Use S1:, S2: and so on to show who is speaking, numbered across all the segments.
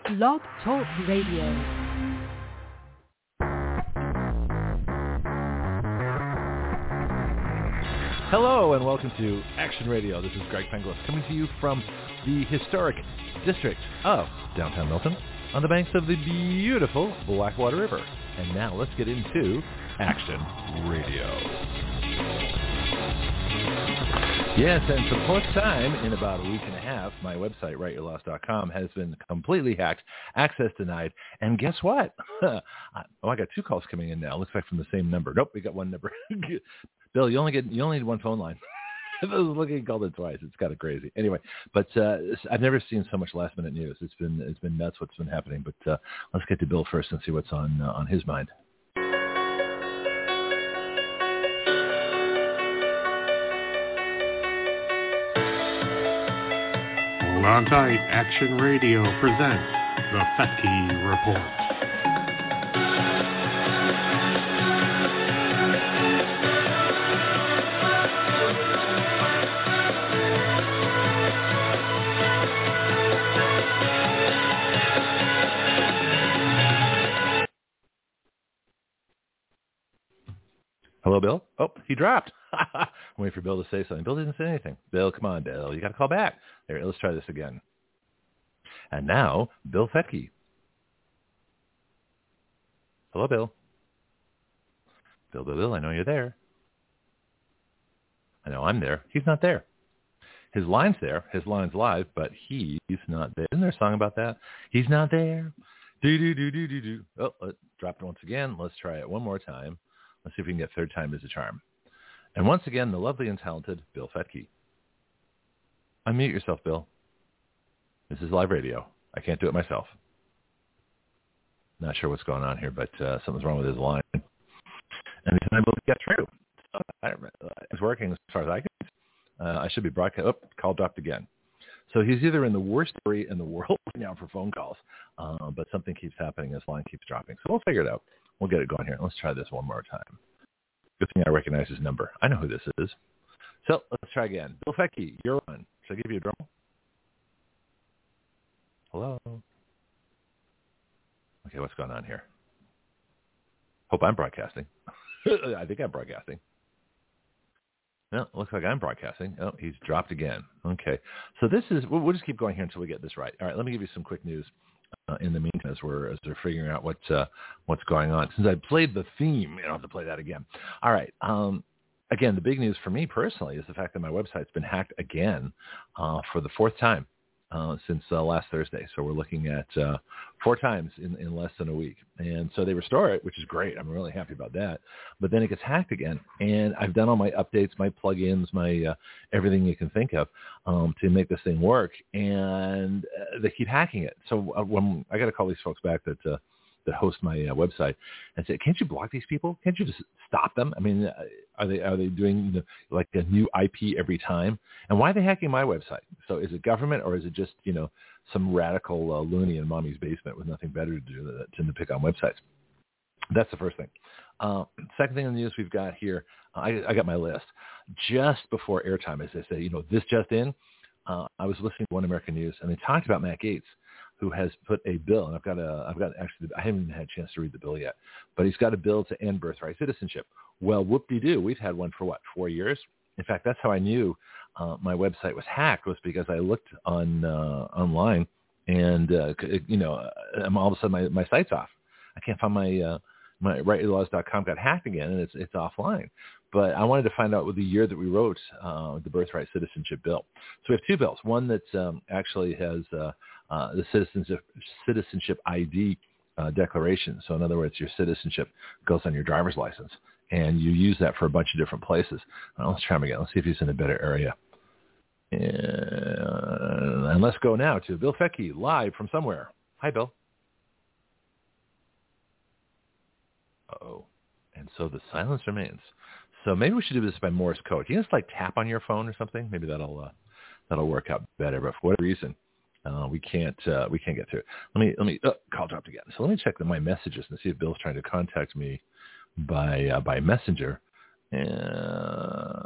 S1: Blog Talk Radio.
S2: Hello and welcome to Action Radio. This is Greg Penglis coming to you from the historic district of downtown Milton on the banks of the beautiful Blackwater River. And now let's get into Action Radio. Yes, and for the first time in about a week and a half, my website, writeyourloss.com, has been completely hacked, access denied, and guess what? I got two calls coming in now. Looks like from the same number. Nope, we got one number. Bill, you only need one phone line. I was looking, called it twice. It's kind of crazy. Anyway, but I've never seen so much last minute news. It's been nuts what's been happening. But let's get to Bill first and see what's on his mind.
S3: Hold on tight. Action Radio presents the Fettke Report.
S2: Hello, Bill. Oh, he dropped. I'm waiting for Bill to say something. Bill didn't say anything. Bill, come on, Bill. You got to call back. There, let's try this again. And now, Bill Fettke. Hello, Bill. Bill, I know you're there. I know I'm there. He's not there. His line's there. His line's live, but he's not there. Isn't there a song about that? He's not there. Do. Oh, dropped it once again. Let's try it one more time. Let's see if we can get third time as a charm. And once again, the lovely and talented Bill Fettke. Unmute yourself, Bill. This is live radio. I can't do it myself. Not sure what's going on here, but something's wrong with his line. And he's unable to get through. So, it's working as far as I can. I should be broadcast. Oh, call dropped again. So he's either in the worst area in the world right now for phone calls, but something keeps happening. His line keeps dropping. So we'll figure it out. We'll get it going here. Let's try this one more time. Good thing I recognize his number. I know who this is. So let's try again. Bill Fettke, you're on. Should I give you a drum? Hello? Okay, what's going on here? Hope I'm broadcasting. I think I'm broadcasting. No, it looks like I'm broadcasting. Oh, he's dropped again. Okay. So this is, we'll just keep going here until we get this right. All right, let me give you some quick news in the meantime as we're figuring out what's going on. Since I played the theme, I don't have to play that again. All right. Again, the big news for me personally is the fact that my website's been hacked again for the fourth time since last Thursday. So we're looking at 4 times in less than a week. And so they restore it, which is great. I'm really happy about that. But then it gets hacked again. And I've done all my updates, my plugins, my everything you can think of to make this thing work. And they keep hacking it. So when I got to call these folks back that host my website and say, can't you block these people? Can't you just stop them? I mean, are they doing like a new IP every time? And why are they hacking my website? So is it government or is it just, some radical loony in mommy's basement with nothing better to do than to pick on websites? That's the first thing. Second thing in the news we've got here, I got my list. Just before airtime, as they say, this just in, I was listening to One American News and they talked about Matt Gaetz, who has put a bill, and I haven't even had a chance to read the bill yet, but he's got a bill to end birthright citizenship. Well, whoop-de-doo, we've had one for 4 years? In fact, that's how I knew my website was hacked, was because I looked online and, all of a sudden my site's off. I can't find my writeyourlaws.com got hacked again, and it's offline. But I wanted to find out with the year that we wrote the birthright citizenship bill. So we have 2 bills. One that actually has the citizenship ID declaration. So in other words, your citizenship goes on your driver's license, and you use that for a bunch of different places. Well, let's try him again. Let's see if he's in a better area. And let's go now to Bill Fettke, live from somewhere. Hi, Bill. Uh-oh. And so the silence remains. So maybe we should do this by Morse code. Can you just tap on your phone or something? Maybe that'll work out better. But for whatever reason, we can't get through. Let me call dropped again. So let me check my messages and see if Bill's trying to contact me by messenger.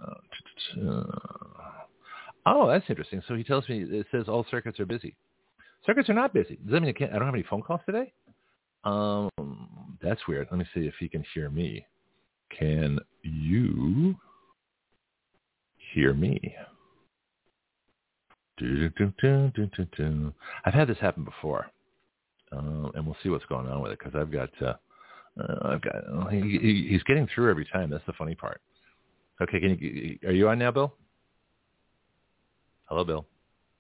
S2: Oh, that's interesting. So he tells me, it says all circuits are busy. Circuits are not busy. Does that mean I don't have any phone calls today? That's weird. Let me see if he can hear me. Can you hear me? I've had this happen before, and we'll see what's going on with it because he's getting through every time. That's the funny part. Okay, are you on now, Bill? Hello, Bill.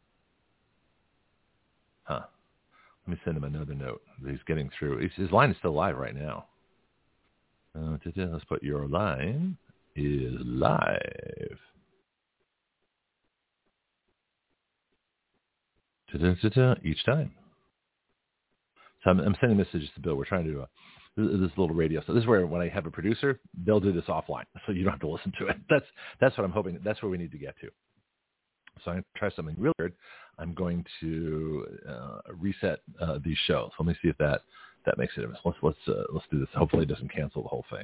S2: Huh. Let me send him another note. He's getting through. His line is still live right now. Let's put your line is live. Each time. So I'm sending messages to Bill. We're trying to do this little radio. So this is where when I have a producer, they'll do this offline, so you don't have to listen to it. That's what I'm hoping. That's where we need to get to. So I'm going to try something real weird. I'm going to reset these shows. Let me see if that makes a difference. Let's do this. Hopefully it doesn't cancel the whole thing.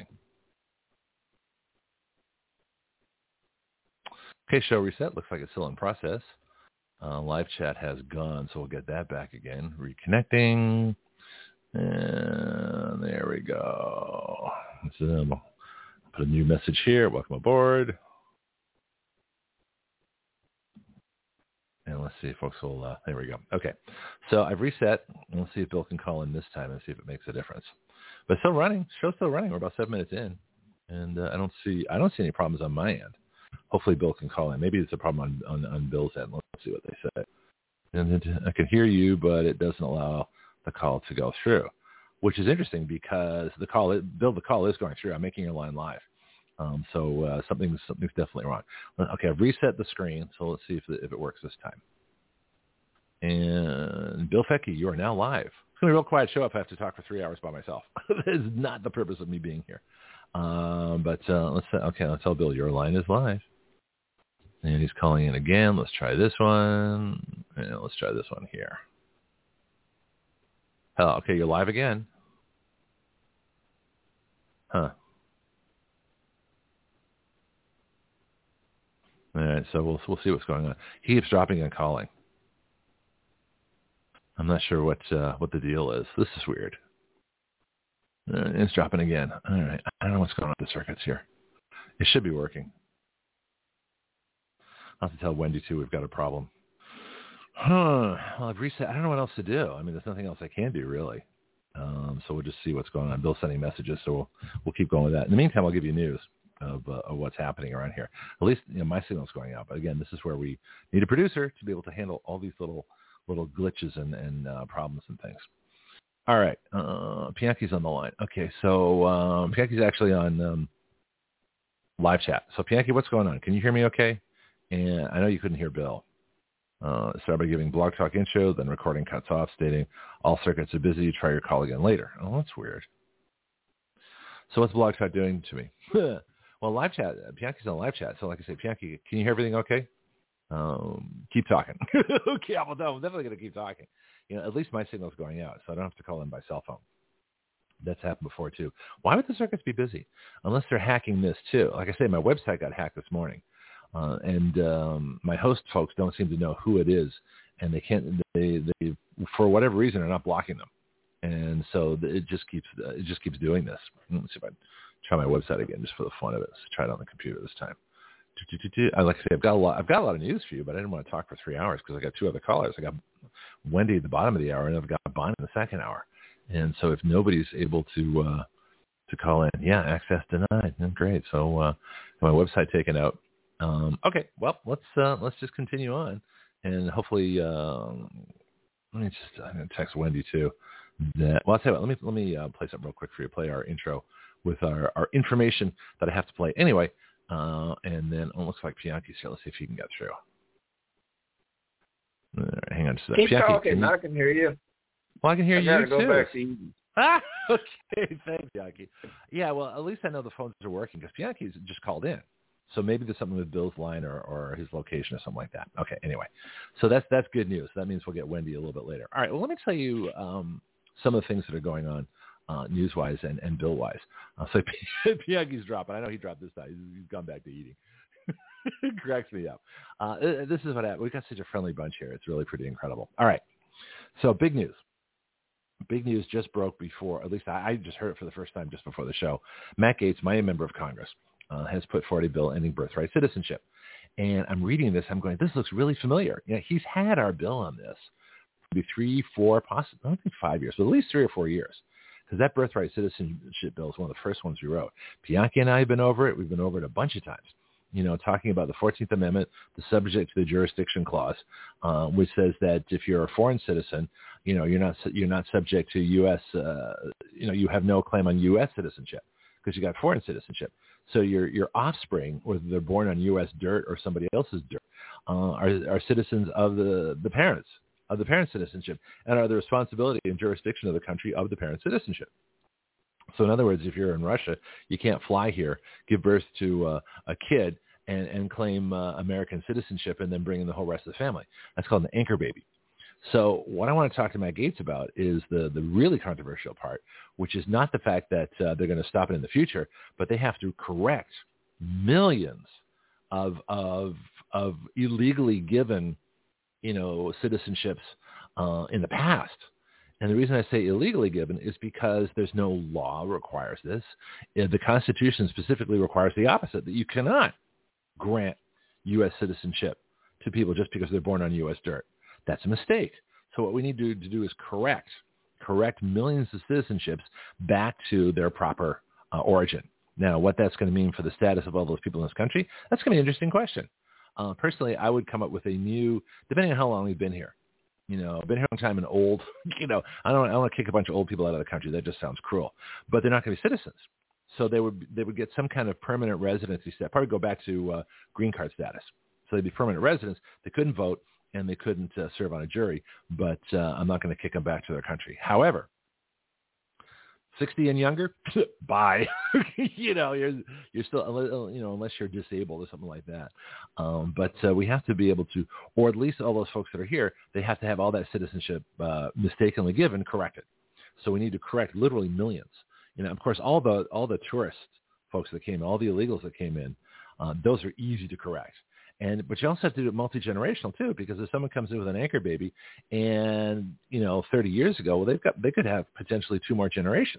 S2: Okay, show reset. Looks like it's still in process. Live chat has gone, so we'll get that back again. Reconnecting. And there we go. So put a new message here. Welcome aboard. And let's see if folks will, there we go. Okay. So I've reset. Let's see if Bill can call in this time and see if it makes a difference. But it's still running. Show's still running. We're about 7 minutes in. And I don't see any problems on my end. Hopefully Bill can call in. Maybe it's a problem on Bill's end. Let's see what they say. And I can hear you, but it doesn't allow the call to go through, which is interesting because the call is going through. I'm making your line live. So something's definitely wrong. Okay, I've reset the screen, so let's see if it works this time. And Bill Fettke, you are now live. It's going to be a real quiet show if I have to talk for 3 hours by myself. That is not the purpose of me being here. But let's tell Bill your line is live. And he's calling in again. Let's try this one. And let's try this one here. Hello. Okay, you're live again. Huh. All right, so we'll see what's going on. He keeps dropping and calling. I'm not sure what the deal is. This is weird. It's dropping again. All right, I don't know what's going on with the circuits here. It should be working. I'll have to tell Wendy too. We've got a problem. Well, I've reset. I don't know what else to do. I mean, there's nothing else I can do really. So we'll just see what's going on. Bill's sending messages, so we'll keep going with that. In the meantime, I'll give you news of what's happening around here. At least my signal's going out. But again, this is where we need a producer to be able to handle all these little glitches and problems and things. All right, Pianki's on the line. Okay, so Pianki's actually on live chat. So Pianki, what's going on? Can you hear me okay? And I know you couldn't hear Bill. Start by giving Blog Talk intro, then recording cuts off, stating all circuits are busy. Try your call again later. Oh, that's weird. So what's Blog Talk doing to me? Well, live chat. Pianki's on live chat. So like I say, Pianki, can you hear everything okay? Keep talking. Okay, I'm definitely going to keep talking. At least my signal's going out, so I don't have to call in by cell phone. That's happened before too. Why would the circuits be busy? Unless they're hacking this too. Like I say, my website got hacked this morning. And my host folks don't seem to know who it is, and they can't. They for whatever reason are not blocking them, and so it just keeps doing this. Let's see if I try my website again just for the fun of it. Let's try it on the computer this time. Like I say, I've got a lot of news for you, but I didn't want to talk for 3 hours because I got 2 other callers. I got Wendy at the bottom of the hour, and I've got Bonnie in the second hour. And so if nobody's able to call in, access denied. Great. So my website taken out. Okay, well, let's just continue on, and hopefully, I'm going to text Wendy too. Well, I'll tell you what, let me play something real quick for you. Play our intro with our information that I have to play anyway, and then it looks like Pianki's here. Let's see if he can get through. Hang on just a second.
S4: Keep talking. I can hear you.
S2: Well, I can hear you too. I
S4: gotta go back to Eden.
S2: Okay, thanks, Pianki. Yeah, well, at least I know the phones are working because Pianki's just called in. So maybe there's something with Bill's line or his location or something like that. Okay, anyway. So that's good news. That means we'll get Wendy a little bit later. All right, well, let me tell you some of the things that are going on news-wise and bill-wise. So Pianki's dropping. I know he dropped this time. He's gone back to eating. It cracks me up. This is what happened. We've got such a friendly bunch here. It's really pretty incredible. All right. So big news. Big news just broke before, at least I just heard it for the first time just before the show. Matt Gaetz, my member of Congress, has put forward a bill ending birthright citizenship. And I'm reading this. I'm going, this looks really familiar. He's had our bill on this for 3, 4, possibly, I don't think 5 years, but at least 3 or 4 years. Because that birthright citizenship bill is one of the first ones we wrote. Bianchi and I have been over it. We've been over it a bunch of times. Talking about the 14th Amendment, the subject to the jurisdiction clause, which says that if you're a foreign citizen, you're not subject to U.S. You have no claim on U.S. citizenship because you got foreign citizenship. So your offspring, whether they're born on U.S. dirt or somebody else's dirt, are citizens of the parents of the parent citizenship and are the responsibility and jurisdiction of the country of the parent citizenship. So in other words, if you're in Russia, you can't fly here, give birth to a kid, and claim American citizenship and then bring in the whole rest of the family. That's called an anchor baby. So what I want to talk to Matt Gaetz about is the really controversial part, which is not the fact that they're going to stop it in the future, but they have to correct millions of illegally given, citizenships in the past. And the reason I say illegally given is because there's no law requires this. The Constitution specifically requires the opposite, that you cannot grant U.S. citizenship to people just because they're born on U.S. dirt. That's a mistake. So what we need to do is correct millions of citizenships back to their proper origin. Now, what that's going to mean for the status of all those people in this country, that's going to be an interesting question. Personally, I would come up with a new, depending on how long we've been here. I've been here a long time and old. I don't want to kick a bunch of old people out of the country. That just sounds cruel. But they're not going to be citizens. So they would get some kind of permanent residency status. Probably go back to green card status. So they'd be permanent residents. They couldn't vote and they couldn't serve on a jury. But I'm not going to kick them back to their country. However, 60 and younger, bye. You're still, unless you're disabled or something like that. But we have to be able to, or at least all those folks that are here, they have to have all that citizenship mistakenly given corrected. So we need to correct literally millions. Of course, all the tourist folks that came in, all the illegals that came in, those are easy to correct. But you also have to do it multi-generational too, because if someone comes in with an anchor baby and, 30 years ago, well, they could have potentially 2 more generations.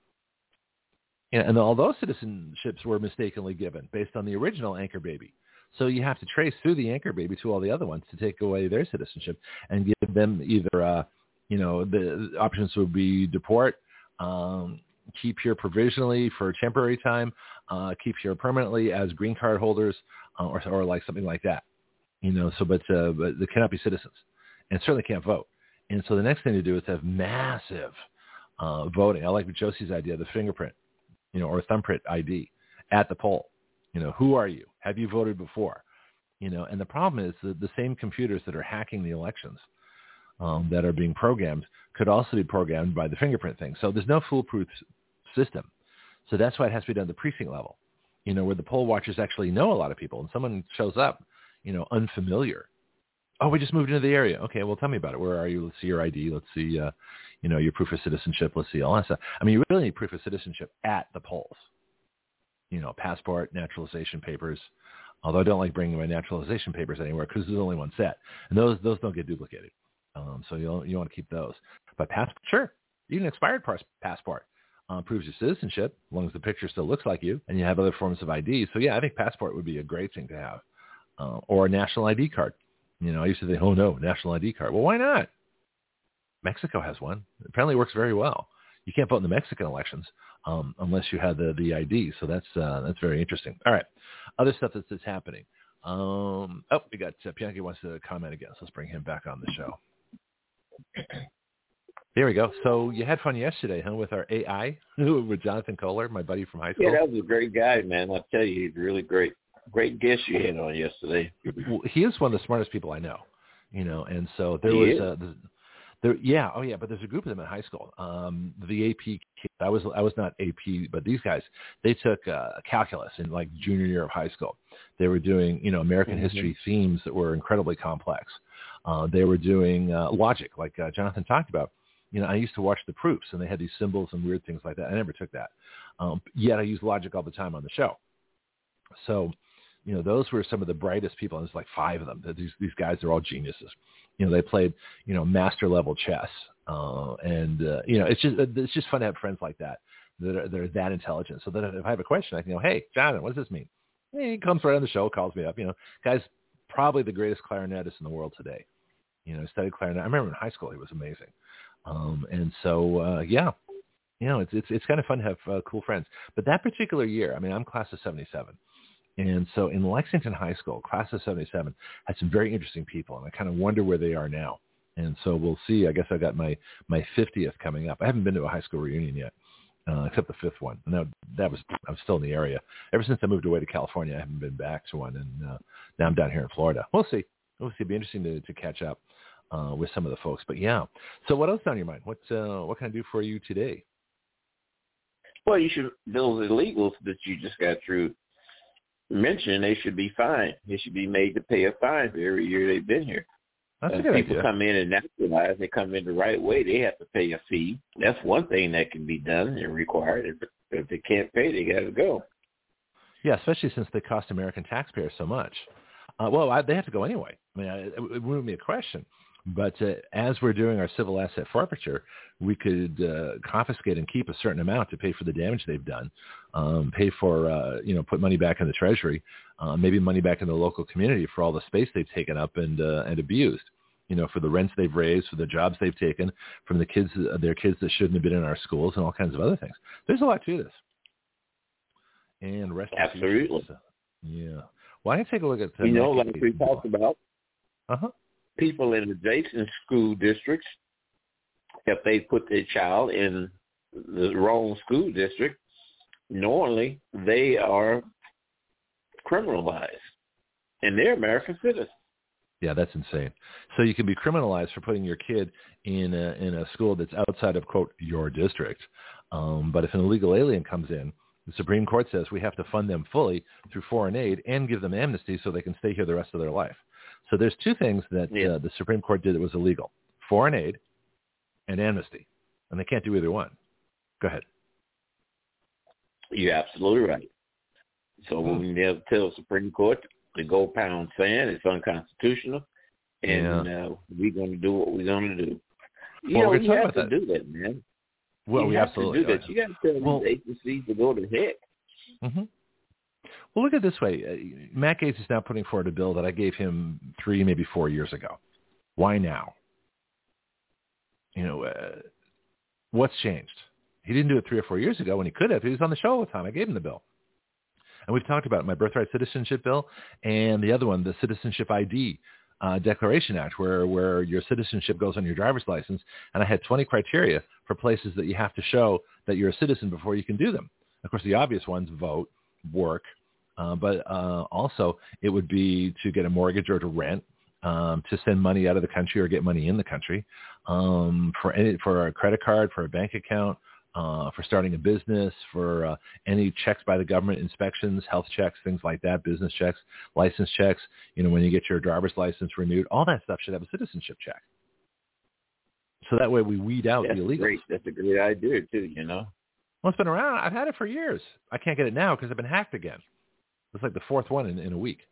S2: And all those citizenships were mistakenly given based on the original anchor baby. So you have to trace through the anchor baby to all the other ones to take away their citizenship and give them either, the options would be deport, keep here provisionally for a temporary time, keep here permanently as green card holders, or like something like that. But they cannot be citizens and certainly can't vote. And so the next thing to do is have massive voting. I like Josie's idea, the fingerprint, or thumbprint ID at the poll. Who are you? Have you voted before? And the problem is that the same computers that are hacking the elections that are being programmed could also be programmed by the fingerprint thing. So there's no foolproof system. So that's why it has to be done at the precinct level, where the poll watchers actually know a lot of people. And someone shows up, unfamiliar. Oh, we just moved into the area. Okay, well, tell me about it. Where are you? Let's see your ID. Let's see, your proof of citizenship. Let's see all that stuff. I mean, you really need proof of citizenship at the polls. Passport, naturalization papers. Although I don't like bringing my naturalization papers anywhere because there's only one set. And those don't get duplicated. So you want to keep those. But passport, sure. Even expired passport proves your citizenship as long as the picture still looks like you and you have other forms of ID. So, yeah, I think passport would be a great thing to have. Or a national ID card. I used to think, oh, no, national ID card. Well, why not? Mexico has one. Apparently it works very well. You can't vote in the Mexican elections unless you have the ID. So that's very interesting. All right. Other stuff that's happening. We got Bianchi wants to comment again. So let's bring him back on the show. There we go. So you had fun yesterday, huh, with our AI, with Jonathan Kohler, my buddy from high school?
S4: Yeah, that was a great guy, man. I'll tell you, he's really great. Great guest you had on yesterday.
S2: Well, he is one of the smartest people I know, and so there but there's a group of them in high school. The AP kids, I was not AP, but these guys, they took calculus in like junior year of high school. They were doing, American history themes that were incredibly complex. They were doing logic, like Jonathan talked about. I used to watch the proofs, and they had these symbols and weird things like that. I never took that. Yet I use logic all the time on the show. So, those were some of the brightest people, and there's like 5 of them. These guys are all geniuses. They played, master level chess. It's just fun to have friends like that are that intelligent. So that if I have a question, I can go, hey, Jonathan, what does this mean? He comes right on the show, calls me up. Guy's probably the greatest clarinetist in the world today. He studied clarinet. I remember in high school he was amazing. It's kind of fun to have cool friends. But that particular year, I'm class of 77. And so in Lexington High School, class of 77 had some very interesting people, and I kind of wonder where they are now. And so we'll see. I guess I got my 50th coming up. I haven't been to a high school reunion yet, except the 5th one. No, I'm still in the area. Ever since I moved away to California, I haven't been back to one, and now I'm down here in Florida. We'll see. It'll be interesting to catch up with some of the folks. But yeah. So what else is on your mind? What can I do for you today?
S4: Well, you should, those illegals that you just got through mentioning, they should be fined. They should be made to pay a fine for every year they've been here.
S2: That's a good
S4: people
S2: idea.
S4: Come in and naturalize, they come in the right way, they have to pay a fee. That's one thing that can be done and required. If they can't pay, they got to go.
S2: Yeah, especially since they cost American taxpayers so much. They have to go anyway. It wouldn't be a question. But as we're doing our civil asset forfeiture, we could confiscate and keep a certain amount to pay for the damage they've done, pay for, put money back in the treasury, maybe money back in the local community for all the space they've taken up and abused, for the rents they've raised, for the jobs they've taken, from their kids that shouldn't have been in our schools, and all kinds of other things. There's a lot to this. And rest
S4: absolutely.
S2: Yeah. Why don't you take a look at
S4: like we talked about.
S2: Uh-huh.
S4: People in adjacent school districts, if they put their child in the wrong school district, normally they are criminalized, and they're American citizens.
S2: Yeah, that's insane. So you can be criminalized for putting your kid in a school that's outside of, quote, your district. But if an illegal alien comes in, the Supreme Court says we have to fund them fully through foreign aid and give them amnesty so they can stay here the rest of their life. So there's two things that the Supreme Court did that was illegal: foreign aid and amnesty. And they can't do either one. Go ahead.
S4: You're absolutely right. So when we tell the Supreme Court to go pound sand, it's unconstitutional, and we're going to do what we're going to do. You have to do that, man.
S2: Well, we absolutely
S4: do that. You got to tell these agencies to go to heck.
S2: Mm-hmm. Well, look at it this way. Matt Gaetz is now putting forward a bill that I gave him 3, maybe 4 years ago. Why now? What's changed? He didn't do it 3 or 4 years ago when he could have. He was on the show all the time. I gave him the bill. And we've talked about my birthright citizenship bill and the other one, the Citizenship ID Declaration Act, where your citizenship goes on your driver's license. And I had 20 criteria for places that you have to show that you're a citizen before you can do them. Of course, the obvious ones: vote, work, but also it would be to get a mortgage or to rent, to send money out of the country or get money in the country, for a credit card, for a bank account, for starting a business, for any checks by the government, inspections, health checks, things like that, business checks, license checks, when you get your driver's license renewed, all that stuff should have a citizenship check. So that way we weed out the illegals.
S4: Great. That's a great idea, too,
S2: Well, it's been around. I've had it for years. I can't get it now because I've been hacked again. It's like the 4th one in a week.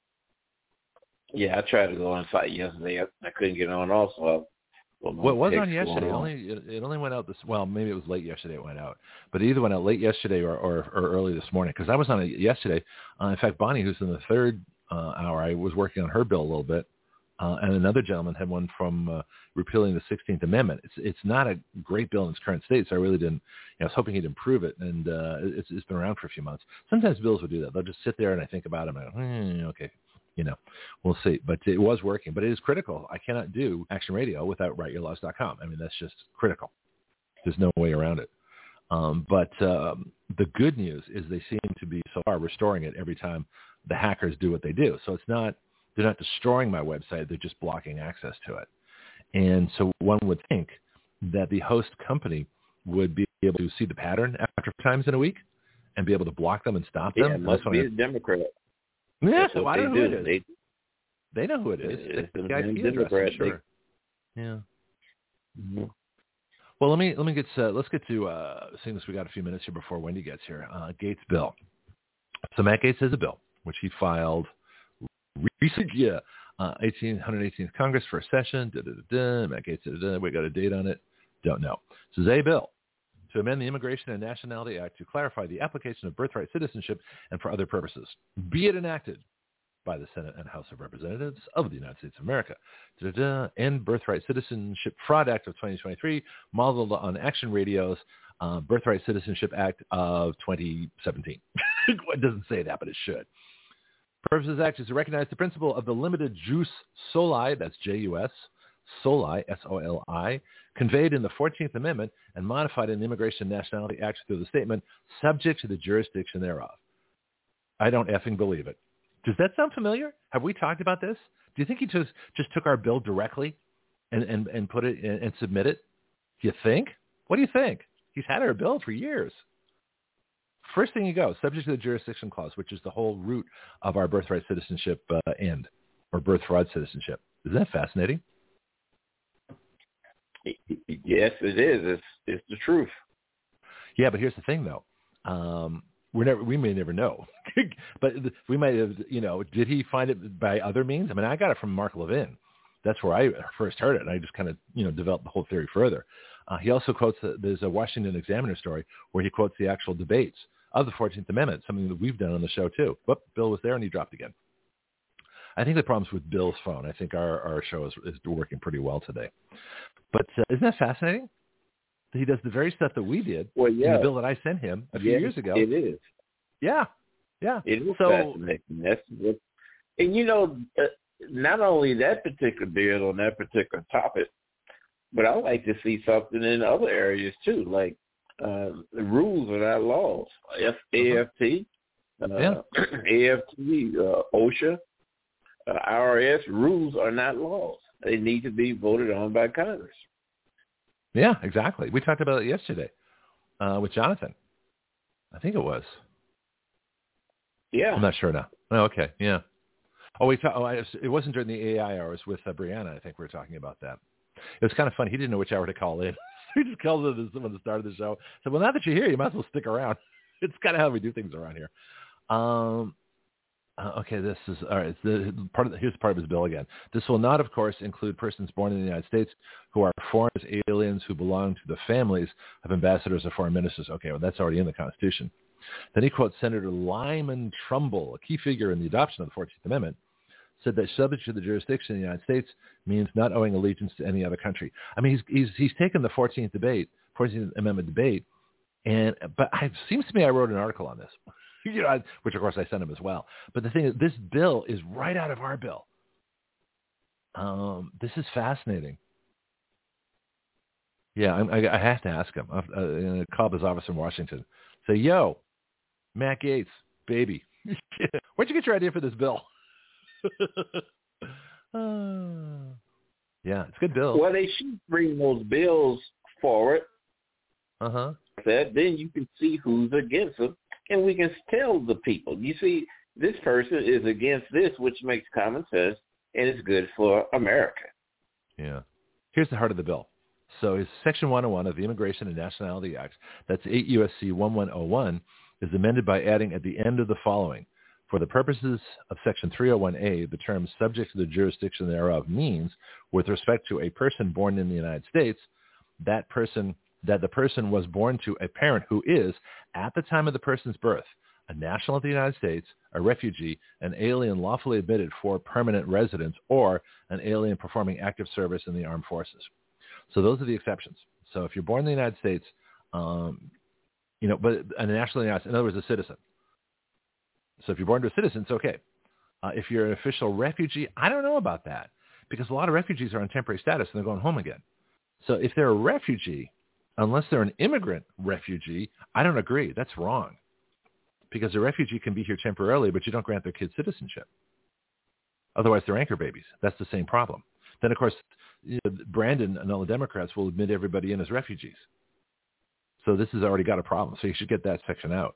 S4: Yeah, I tried to go on site yesterday. I couldn't get on also.
S2: Well, it wasn't on yesterday. It only went out maybe it was late yesterday it went out. But it either went out late yesterday or early this morning, because I was on it yesterday. In fact, Bonnie, who's in the 3rd hour, I was working on her bill a little bit. And another gentleman had one from repealing the 16th Amendment. It's not a great bill in its current state, so I really didn't. I was hoping he'd improve it, and it's been around for a few months. Sometimes bills will do that. They'll just sit there, and I think about them, and I go, okay, we'll see. But it was working. But it is critical. I cannot do Action Radio without WriteYourLaws.com. That's just critical. There's no way around it. But the good news is they seem to be so far restoring it every time the hackers do what they do. So they're not destroying my website. They're just blocking access to it. And so one would think that the host company would be able to see the pattern after times in a week and be able to block them and stop them.
S4: Yeah, must be a Democrat.
S2: Yeah, so I don't know who it is. They know who it is.
S4: It's
S2: the
S4: IP address, sure.
S2: Yeah.
S4: Mm-hmm.
S2: Well, let's get to seeing as we got a few minutes here before Wendy gets here. Gaetz bill. So Matt Gaetz has a bill which he filed recently. 118th Congress first session. Matt Gaetz. We got a date on it. Don't know. This is a bill to amend the Immigration and Nationality Act to clarify the application of birthright citizenship and for other purposes. Be it enacted by the Senate and House of Representatives of the United States of America. End Birthright Citizenship Fraud Act of 2023, modeled on Action Radio's Birthright Citizenship Act of 2017. It doesn't say that, but it should. Purpose of this act is to recognize the principle of the limited jus soli, that's J-U-S, soli, S-O-L-I, conveyed in the 14th Amendment and modified in the Immigration and Nationality Act through the statement, subject to the jurisdiction thereof. I don't effing believe it. Does that sound familiar? Have we talked about this? Do you think he just took our bill directly and put it and submit it? Do you think? What do you think? He's had our bill for years. First thing you go, subject to the jurisdiction clause, which is the whole root of our birthright citizenship end, or birth fraud citizenship. Isn't that fascinating?
S4: Yes, it is. It's the truth.
S2: Yeah, but here's the thing, though. We may never know, but we might have, did he find it by other means? I mean, I got it from Mark Levin. That's where I first heard it, and I just kind of, developed the whole theory further. He also quotes, there's a Washington Examiner story where he quotes the actual debates of the 14th Amendment, something that we've done on the show too. Whoop, Bill was there and he dropped again. I think the problem's with Bill's phone. I think our show is working pretty well today. But isn't that fascinating? He does the very stuff that we did in the bill that I sent him a few years ago.
S4: It is.
S2: Yeah.
S4: It is fascinating. That's what, and not only that particular bill on that particular topic, but I like to see something in other areas too, like the rules are not laws. AFT, OSHA, IRS rules are not laws. They need to be voted on by Congress.
S2: Yeah, exactly. We talked about it yesterday with Jonathan. I think it was.
S4: Yeah.
S2: I'm not sure now. Oh, okay. Yeah. Oh, it wasn't during the AI hours with Brianna. I think we were talking about that. It was kind of funny. He didn't know which hour to call in. He just called it when the start of the show. So, well, now that you're here, you might as well stick around. It's kind of how we do things around here. Okay, this is all right. Here's part of his bill again. This will not, of course, include persons born in the United States who are foreigners, aliens who belong to the families of ambassadors or foreign ministers. Okay, well, that's already in the Constitution. Then he quotes Senator Lyman Trumbull, a key figure in the adoption of the 14th Amendment, said that subject to the jurisdiction of the United States means not owing allegiance to any other country. I mean, he's taken the 14th Amendment debate, but it seems to me I wrote an article on this. Which of course I sent him as well. But the thing is, this bill is right out of our bill. This is fascinating. Yeah, I have to ask him. I'm call up his office in Washington. Say, yo, Matt Gaetz, baby, where'd you get your idea for this bill? Yeah, it's a good bill.
S4: Well, they should bring those bills forward. Then you can see who's against them. And we can tell the people, you see, this person is against this, which makes common sense, and it's good for America.
S2: Yeah. Here's the heart of the bill. So it's Section 101 of the Immigration and Nationality Act, that's 8 U.S.C. 1101, is amended by adding at the end of the following. For the purposes of Section 301A, the term subject to the jurisdiction thereof means, with respect to a person born in the United States, that the person was born to a parent who is, at the time of the person's birth, a national of the United States, a refugee, an alien lawfully admitted for permanent residence, or an alien performing active service in the armed forces. So those are the exceptions. So if you're born in the United States, but a national of the United States, in other words, a citizen. So if you're born to a citizen, it's okay. If you're an official refugee, I don't know about that, because a lot of refugees are on temporary status and they're going home again. So if they're a refugee, unless they're an immigrant refugee, I don't agree. That's wrong. Because a refugee can be here temporarily, but you don't grant their kids citizenship. Otherwise, they're anchor babies. That's the same problem. Then, of course, Brandon and all the Democrats will admit everybody in as refugees. So this has already got a problem. So you should get that section out.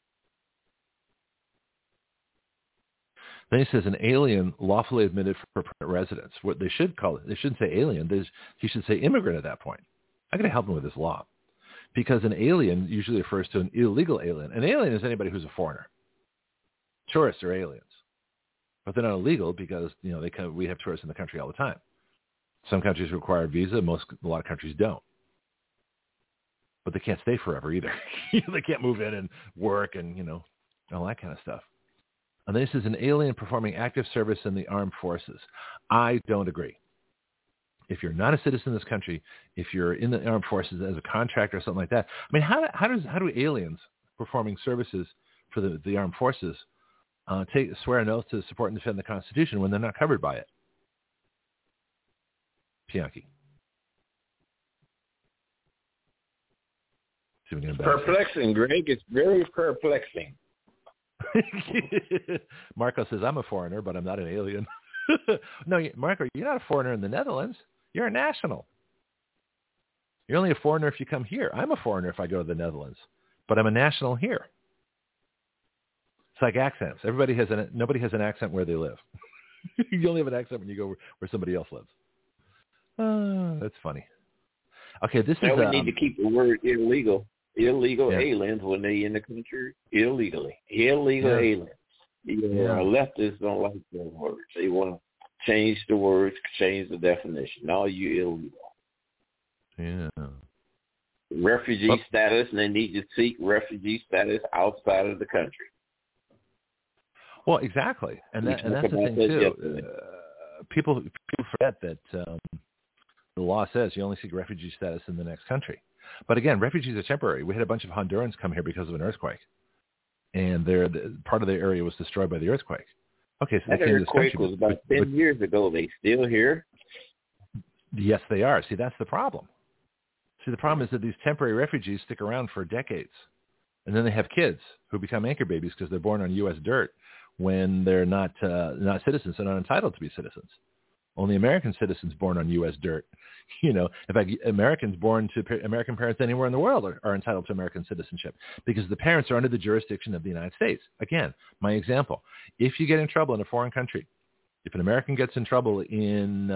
S2: Then he says an alien lawfully admitted for permanent residence. What they should call it, they shouldn't say alien. He should say immigrant at that point. I got to help him with this law, because an alien usually refers to an illegal alien. An alien is anybody who's a foreigner. Tourists are aliens, but they're not illegal because we have tourists in the country all the time. Some countries require a visa. A lot of countries don't. But they can't stay forever either. They can't move in and work and all that kind of stuff. And this is an alien performing active service in the armed forces. I don't agree. If you're not a citizen of this country, if you're in the armed forces as a contractor or something like that, I mean, how do aliens performing services for the armed forces swear an oath to support and defend the Constitution when they're not covered by it? Pianki.
S4: Perplexing, Greg. It's very perplexing.
S2: Marco says, I'm a foreigner, but I'm not an alien. No, Marco, you're not a foreigner in the Netherlands. You're a national. You're only a foreigner if you come here. I'm a foreigner if I go to the Netherlands, but I'm a national here. It's like accents. Nobody has an accent where they live. You only have an accent when you go where somebody else lives. That's funny. Okay, this is...
S4: we need to keep the word illegal. Illegal aliens when they in the country illegally. Illegal aliens. Leftists don't like those words. They want to change the words, change the definition. No, you illegal.
S2: Yeah.
S4: Refugee status, and they need to seek refugee status outside of the country.
S2: Well, exactly, and that's the thing too. People forget that the law says you only seek refugee status in the next country. But again, refugees are temporary. We had a bunch of Hondurans come here because of an earthquake, and part of their area was destroyed by the earthquake. Okay, so
S4: that earthquake was about 10 years ago. They still here?
S2: Yes, they are. See, that's the problem. See, the problem is that these temporary refugees stick around for decades, and then they have kids who become anchor babies because they're born on U.S. dirt when they're not citizens and not entitled to be citizens. Only American citizens born on U.S. dirt. In fact, Americans born to American parents anywhere in the world are entitled to American citizenship because the parents are under the jurisdiction of the United States. Again, my example, if you get in trouble in a foreign country, if an American gets in trouble in,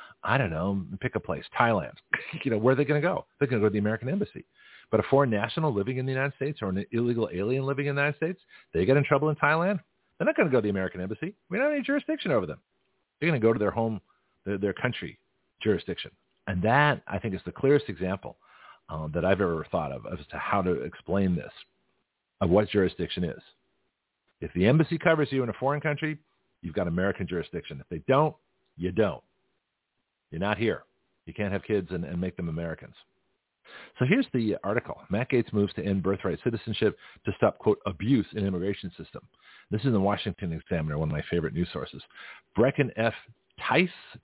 S2: pick a place, Thailand, where are they going to go? They're going to go to the American embassy. But a foreign national living in the United States or an illegal alien living in the United States, they get in trouble in Thailand, they're not going to go to the American embassy. We don't have any jurisdiction over them. They're going to go to their home, their country jurisdiction. And that, I think, is the clearest example that I've ever thought of as to how to explain this, of what jurisdiction is. If the embassy covers you in a foreign country, you've got American jurisdiction. If they don't, you don't. You're not here. You can't have kids and make them Americans. So here's the article. Matt Gaetz moves to end birthright citizenship to stop, quote, abuse in immigration system. This is in the Washington Examiner, one of my favorite news sources. Brecken F. Theis,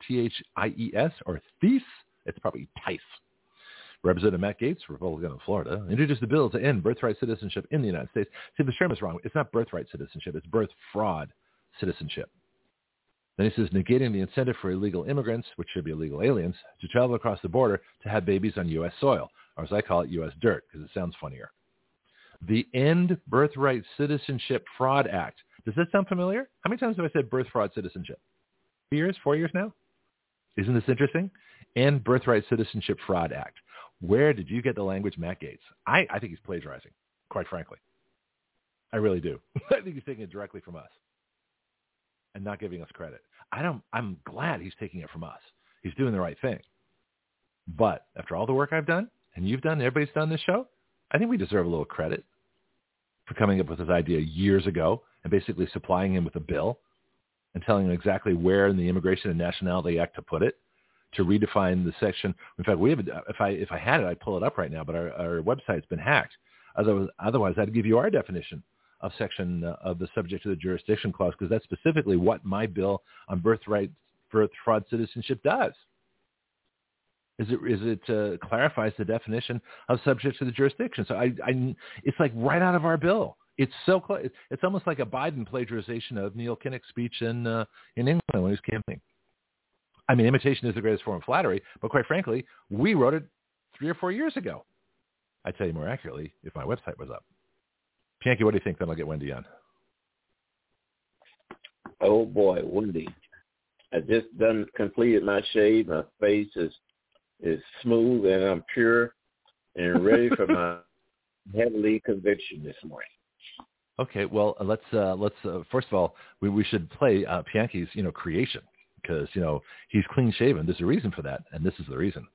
S2: Thies, or Thies, it's probably Theis. Representative Matt Gaetz, Republican of Florida, introduced a bill to end birthright citizenship in the United States. See, the term is wrong. It's not birthright citizenship. It's birth fraud citizenship. Then he says, negating the incentive for illegal immigrants, which should be illegal aliens, to travel across the border to have babies on U.S. soil, or as I call it, U.S. dirt, because it sounds funnier. The End Birthright Citizenship Fraud Act. Does that sound familiar? How many times have I said birth fraud citizenship? 3 years? 4 years now? Isn't this interesting? End Birthright Citizenship Fraud Act. Where did you get the language, Matt Gaetz? I think he's plagiarizing, quite frankly. I really do. I think he's taking it directly from us and not giving us credit. I'm glad he's taking it from us. He's doing the right thing. But after all the work I've done, and you've done, and everybody's done this show, I think we deserve a little credit for coming up with this idea years ago and basically supplying him with a bill and telling him exactly where in the Immigration and Nationality Act to put it, to redefine the section. In fact, we have if I had it, I'd pull it up right now, but our website's been hacked. Otherwise, I'd give you our definition of section of the subject to the jurisdiction clause, because that's specifically what my bill on birth fraud citizenship does. It clarifies the definition of subject to the jurisdiction. So it's like right out of our bill. It's so close. It's almost like a Biden plagiarization of Neil Kinnock's speech in England when he was campaigning. I mean, imitation is the greatest form of flattery, but quite frankly, we wrote it 3 or 4 years ago. I'd tell you more accurately if my website was up. Pianki, what do you think? Then I'll get Wendy on.
S4: Oh boy, Wendy. I just completed my shave. My face is smooth and I'm pure and ready for my heavily conviction this morning.
S2: Okay, well, let's first of all, we should play Pianki's, creation, because, he's clean shaven. There's a reason for that, and this is the reason.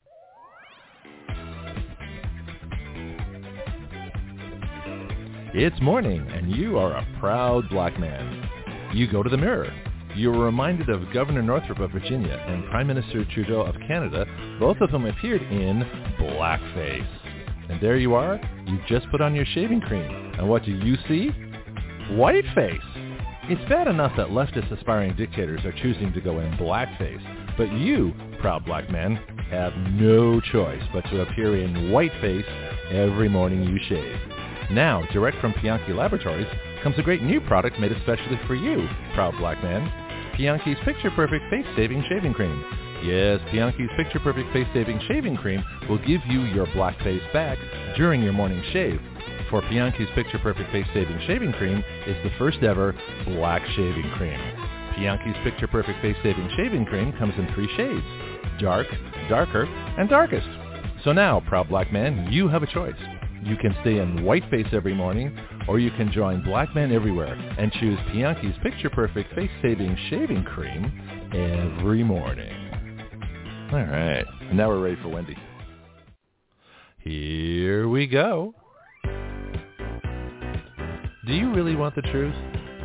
S2: It's morning, and you are a proud black man. You go to the mirror. You are reminded of Governor Northrop of Virginia and Prime Minister Trudeau of Canada, both of whom appeared in blackface. And there you are. You've just put on your shaving cream. And what do you see? Whiteface. It's bad enough that leftist aspiring dictators are choosing to go in blackface, but you, proud black man, have no choice but to appear in whiteface every morning you shave. Now, direct from Pianki Laboratories comes a great new product made especially for you, proud black man. Pianki's Picture Perfect Face Saving Shaving Cream. Yes, Pianki's Picture Perfect Face Saving Shaving Cream will give you your black face back during your morning shave. For Pianki's Picture Perfect Face Saving Shaving Cream is the first ever black shaving cream. Pianki's Picture Perfect Face Saving Shaving Cream comes in 3 shades: dark, darker, and darkest. So now, proud black man, you have a choice. You can stay in white face every morning, or you can join black men everywhere and choose Pianki's Picture Perfect Face Saving Shaving Cream every morning. All right, and now we're ready for Wendy. Here we go. Do you really want the truth?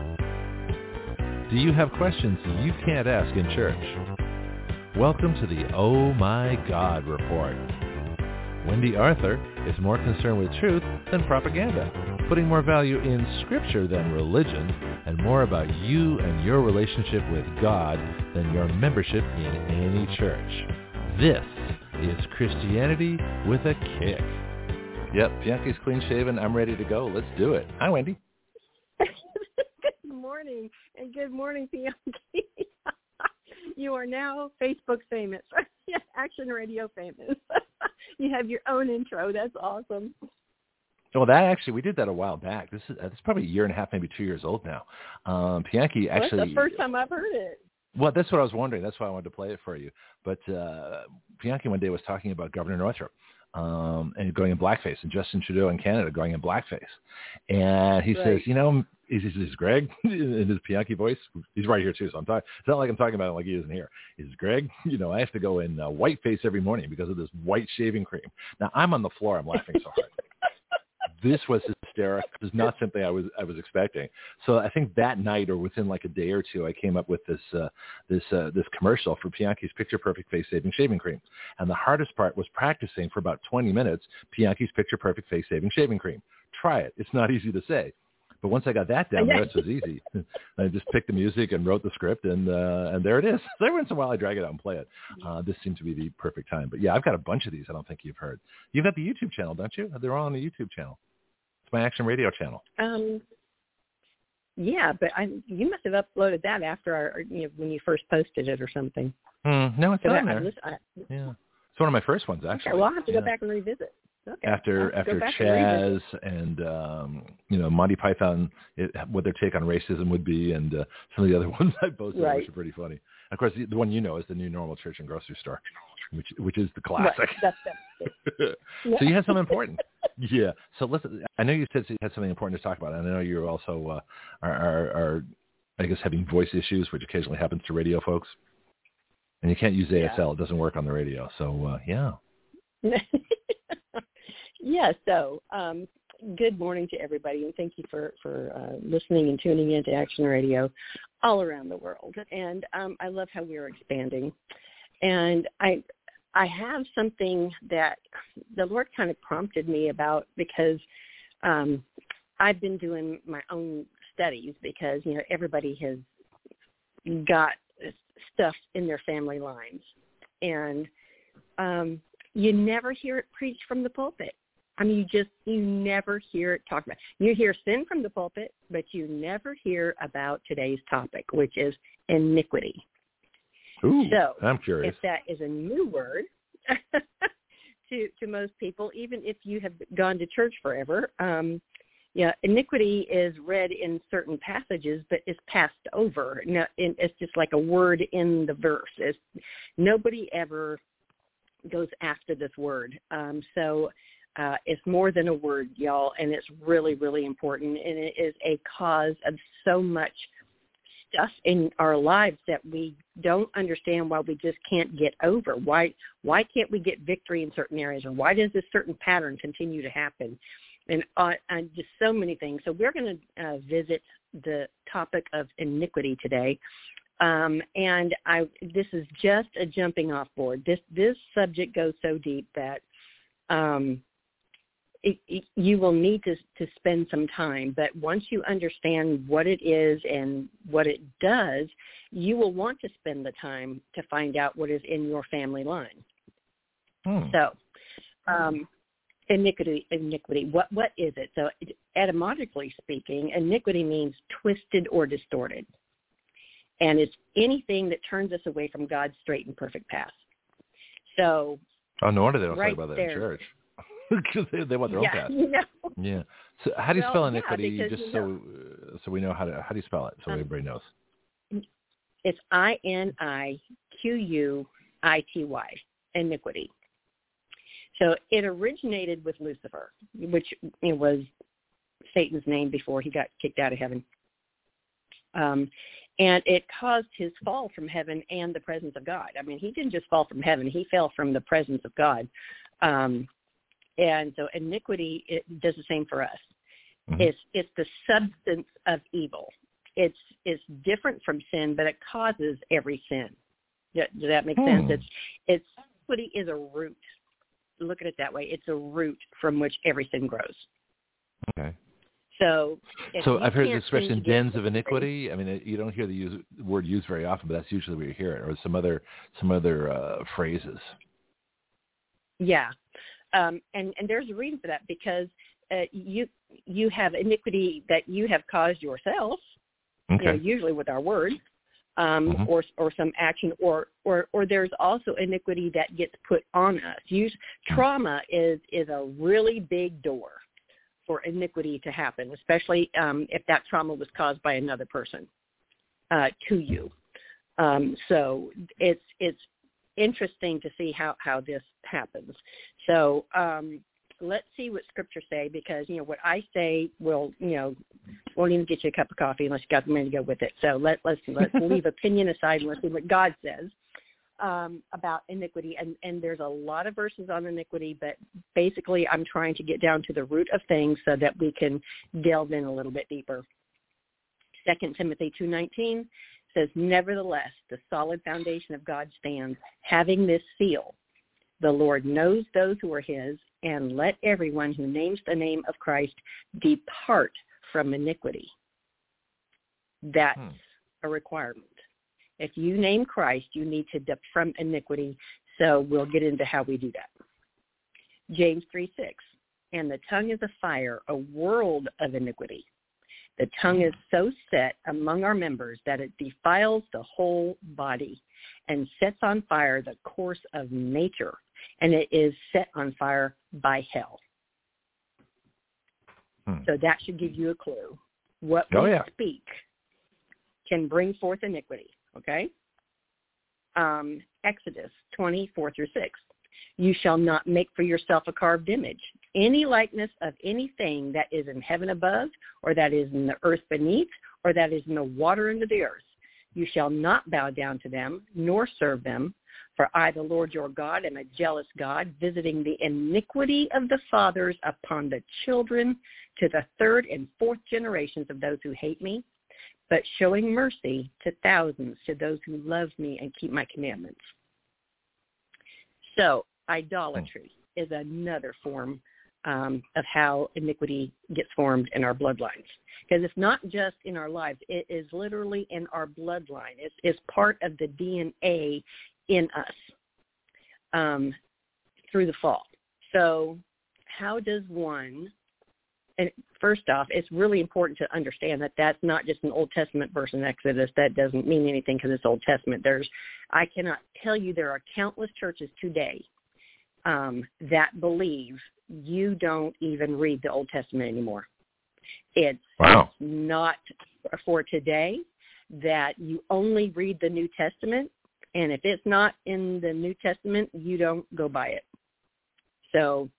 S2: Do you have questions you can't ask in church? Welcome to the Oh My God Report. Wendy Arthur is more concerned with truth than propaganda, putting more value in Scripture than religion, and more about you and your relationship with God than your membership in any church. This is Christianity with a Kick. Yep, Pianki's clean shaven. I'm ready to go. Let's do it. Hi, Wendy.
S5: Good morning, and good morning, Pianki. You are now Facebook famous, Action Radio famous. You have your own intro. That's awesome.
S2: Well, we did that a while back. This is probably a year and a half, maybe 2 years old now. Pianki actually.
S5: That's the first time I've heard it.
S2: Well, that's what I was wondering. That's why I wanted to play it for you. But Pianki one day was talking about Governor Northrop and going in blackface, and Justin Trudeau in Canada going in blackface. And he says, he says, Greg, in his Pianki voice, he's right here too, so it's not like I'm talking about him like he isn't here. He says, Greg, I have to go in white face every morning because of this white shaving cream. Now, I'm on the floor. I'm laughing so hard. This was hysterical. It was not something I was expecting. So I think that night, or within like a day or two, I came up with this commercial for Pianki's Picture Perfect Face Saving Shaving Cream. And the hardest part was practicing for about 20 minutes Pianki's Picture Perfect Face Saving Shaving Cream. Try it. It's not easy to say. But once I got that down, the rest was easy. I just picked the music and wrote the script, and there it is. So every once in a while I drag it out and play it. This seemed to be the perfect time. But yeah, I've got a bunch of these I don't think you've heard. You've got the YouTube channel, don't you? They're all on the YouTube channel. It's my Action Radio channel.
S5: Yeah, but you must have uploaded that after when you first posted it or something.
S2: No, it's on there. Yeah, it's one of my first ones, actually.
S5: Okay, well, I'll have to go back and revisit. Okay.
S2: After Chaz and Monty Python, what their take on racism would be, and some of the other ones I posted, which are pretty funny. Of course, the one is the New Normal Church and Grocery Store, which is the classic.
S5: Right.
S2: So you had something important. Yeah. So listen, I know you said you had something important to talk about, and I know you also are I guess having voice issues, which occasionally happens to radio folks, and you can't use ASL; it doesn't work on the radio. So yeah.
S5: Yeah, so good morning to everybody, and thank you for listening and tuning in to Action Radio all around the world. And I love how we are expanding. And I have something that the Lord kind of prompted me about, because I've been doing my own studies, because, everybody has got stuff in their family lines. And you never hear it preached from the pulpit. I mean, you never hear it talked about. You hear sin from the pulpit, but you never hear about today's topic, which is iniquity.
S2: Ooh,
S5: so
S2: I'm curious.
S5: If that is a new word to most people, even if you have gone to church forever, iniquity is read in certain passages, but is passed over. No, it's just like a word in the verse. Nobody ever goes after this word. It's more than a word, y'all, and it's really, really important. And it is a cause of so much stuff in our lives that we don't understand why we just can't get over. Why can't we get victory in certain areas, or why does this certain pattern continue to happen? And just so many things. So we're going to visit the topic of iniquity today. This is just a jumping off board. This subject goes so deep that you will need to spend some time. But once you understand what it is and what it does, you will want to spend the time to find out what is in your family line. So, iniquity. What is it? So, etymologically speaking, iniquity means twisted or distorted. And it's anything that turns us away from God's straight and perfect path. So,
S2: no wonder they don't
S5: right
S2: talk about that
S5: there,
S2: in church. Because they want their own path.
S5: You know?
S2: Yeah. So how do you spell iniquity?
S5: Because,
S2: just so we know how do you spell it, so everybody knows.
S5: It's INIQUITY, iniquity. So it originated with Lucifer, which was Satan's name before he got kicked out of heaven. And it caused his fall from heaven and the presence of God. I mean, he didn't just fall from heaven. He fell from the presence of God. And so iniquity, it does the same for us. Mm-hmm. It's the substance of evil. It's different from sin, but it causes every sin. Does that make sense? Iniquity is a root. Look at it that way. It's a root from which every sin grows. Okay. So
S2: I've heard the expression "dens of iniquity." I mean, you don't hear the word used very often, but that's usually where you hear it, or some other phrases.
S5: Yeah. And there's a reason for that, because you have iniquity that you have caused yourself, usually with our words, or some action, or there's also iniquity that gets put on us. Trauma is a really big door for iniquity to happen, especially if that trauma was caused by another person to you. So it's interesting to see how this happens. So let's see what scripture say, because what I say won't even get you a cup of coffee unless you got the money to go with it. So let's leave opinion aside and let's see what God says about iniquity. And there's a lot of verses on iniquity, but basically I'm trying to get down to the root of things so that we can delve in a little bit deeper. 2 Timothy 2:19 says, "Nevertheless, the solid foundation of God stands, having this seal: the Lord knows those who are his, and let everyone who names the name of Christ depart from iniquity." That's a requirement. If you name Christ, you need to depart from iniquity. So we'll get into how we do that. James 3:6, "And the tongue is a fire, a world of iniquity. The tongue is so set among our members that it defiles the whole body and sets on fire the course of nature, and it is set on fire by hell." So that should give you a clue. What we speak can bring forth iniquity, okay? Exodus 20:4-6. "You shall not make for yourself a carved image, any likeness of anything that is in heaven above, or that is in the earth beneath, or that is in the water under the earth. You shall not bow down to them, nor serve them. For I, the Lord your God, am a jealous God, visiting the iniquity of the fathers upon the children to the third and fourth generations of those who hate me, but showing mercy to thousands to those who love me and keep my commandments." So idolatry is another form of how iniquity gets formed in our bloodlines. Because it's not just in our lives. It is literally in our bloodline. It's part of the DNA in us through the fall. So how does one, and first off, it's really important to understand that that's not just an Old Testament verse in Exodus. That doesn't mean anything because it's Old Testament. I cannot tell you there are countless churches today that believe you don't even read the Old Testament anymore. It's not for today that you only read the New Testament, and if it's not in the New Testament, you don't go by it. So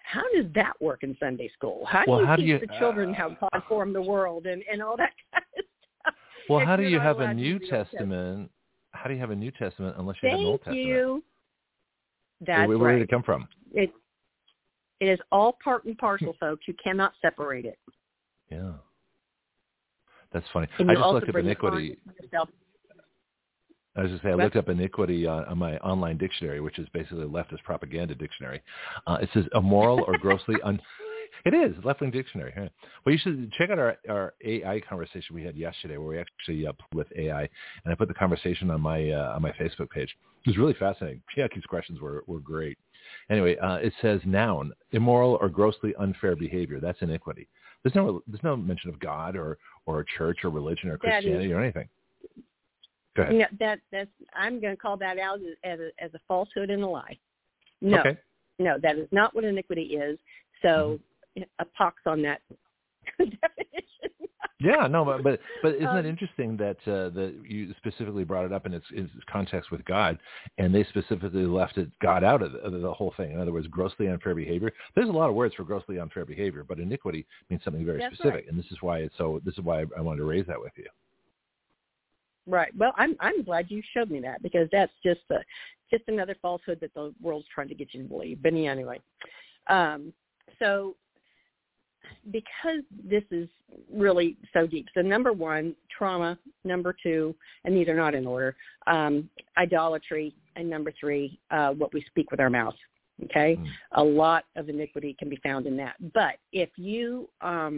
S5: how does that work in Sunday school? How do you teach the children how God formed the world and all that kind of stuff?
S2: Well, how do you have a New Testament? How do you have a New Testament unless you have an Old Testament?
S5: Thank you. That's
S2: where
S5: right.
S2: did it come from?
S5: It is all part and parcel, folks. You cannot separate it.
S2: Yeah. That's funny.
S5: And
S2: I just looked up iniquity. I was going to say, I looked up iniquity on my online dictionary, which is basically a leftist propaganda dictionary. It says immoral or grossly It is left-wing dictionary. Huh? Well, you should check out our AI conversation we had yesterday, where we actually played with AI, and I put the conversation on my Facebook page. It was really fascinating. Piaki's questions were great. Anyway, it says noun, immoral or grossly unfair behavior. That's iniquity. There's no mention of God or a church or religion or Christianity or anything. Go ahead.
S5: That's I'm going to call that out as a falsehood and a lie. No,
S2: okay.
S5: No, that is not what iniquity is. So a pox on that definition.
S2: Yeah, no, but isn't it interesting that you specifically brought it up in its context with God, and they specifically left God out of the whole thing? In other words, grossly unfair behavior. There's a lot of words for grossly unfair behavior, but iniquity means something very specific, right. And this is why I wanted to raise that with you. Right.
S5: Well, I'm glad you showed me that, because that's just another falsehood that the world's trying to get you to believe. But anyway, so because this is really so deep. So number one, trauma. Number two, and these are not in order, idolatry. And number three, what we speak with our mouth. Okay? A lot of iniquity can be found in that. But if you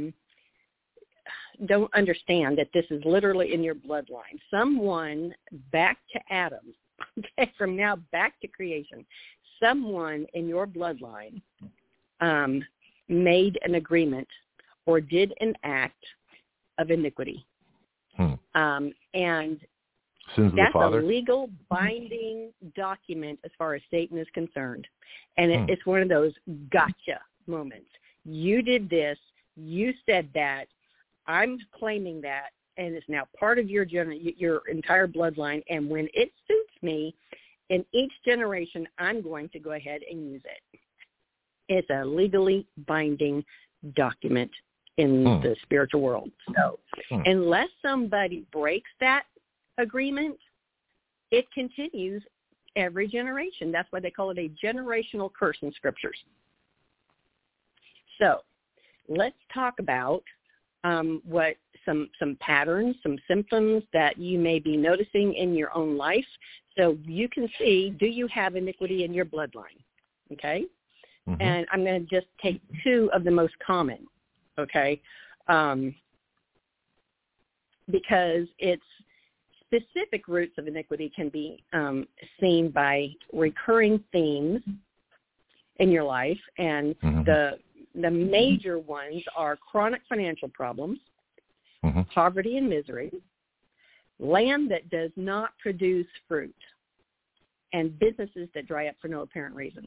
S5: don't understand that this is literally in your bloodline, someone back to Adam, okay, from now back to creation, someone in your bloodline made an agreement or did an act of iniquity. And that's a legal binding document as far as Satan is concerned. And it's one of those gotcha moments. You did this. You said that. I'm claiming that, and it's now part of your entire bloodline. And when it suits me, in each generation, I'm going to go ahead and use it. It's a legally binding document in the spiritual world. So unless somebody breaks that agreement, it continues every generation. That's why they call it a generational curse in scriptures. So let's talk about what some patterns, some symptoms that you may be noticing in your own life, so you can see, do you have iniquity in your bloodline? Okay? And I'm going to just take two of the most common, okay, because its specific roots of iniquity can be seen by recurring themes in your life, and the major ones are chronic financial problems, poverty and misery, land that does not produce fruit, and businesses that dry up for no apparent reason.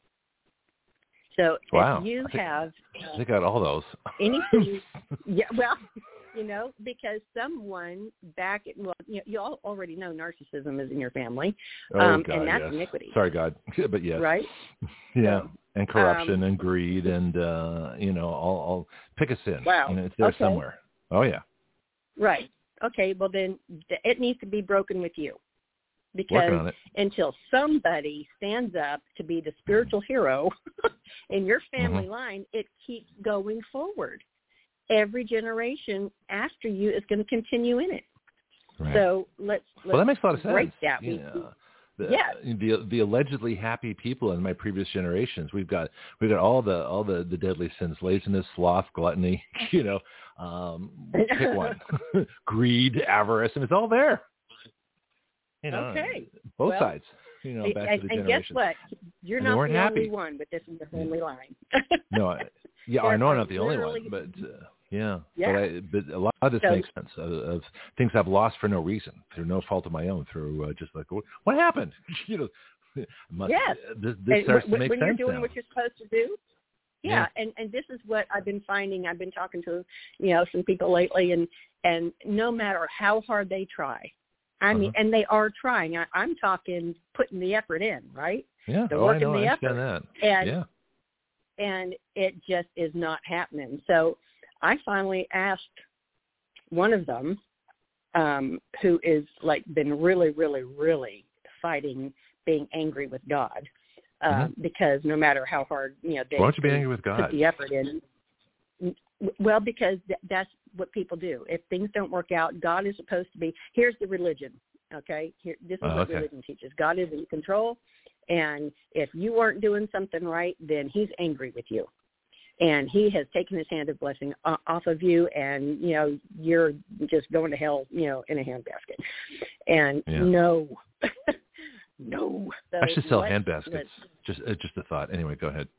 S5: So if you have...
S2: I got all those.
S5: Anything, yeah, well, because someone back at, you all already know narcissism is in your family.
S2: God,
S5: and that's iniquity.
S2: Sorry, God. But yes.
S5: Right?
S2: Yeah. And corruption and greed and, I'll pick a sin.
S5: Wow.
S2: It's there somewhere. Oh, yeah.
S5: Right. Okay. Well, then it needs to be broken with you. Because until somebody stands up to be the spiritual hero in your family line, it keeps going forward. Every generation after you is going to continue in it. Right. So let's
S2: that makes a lot of sense.
S5: Break that.
S2: The allegedly happy people in my previous generations, we've got all the deadly sins: laziness, sloth, gluttony. Pick one: greed, avarice, and it's all there. Both sides. Back to the generations.
S5: And guess what? You're not the only one with this in the family line.
S2: No, I know I'm not the only one, but but a lot of this makes sense of things I've lost for no reason, through no fault of my own, through just like, what happened? This starts to make
S5: when
S2: sense
S5: you're doing
S2: now.
S5: what you're supposed to do. Yeah. And this is what I've been finding. I've been talking to some people lately, and no matter how hard they try, I mean, and they are trying. I'm talking putting the effort in, right?
S2: Yeah.
S5: They're working the effort.
S2: That.
S5: And And it just is not happening. So I finally asked one of them, who is like been really, really, really fighting being angry with God, because no matter how hard, they
S2: why don't you be angry with God?
S5: Put the effort in. Well, because that's what people do. If things don't work out, God is supposed to be. Here's the religion. Okay, this is what religion teaches. God is in control, and if you aren't doing something right, then He's angry with you, and He has taken His hand of blessing off of you, and you're just going to hell, in a handbasket. And no. No. So
S2: I should sell hand baskets. Just a thought. Anyway, go ahead.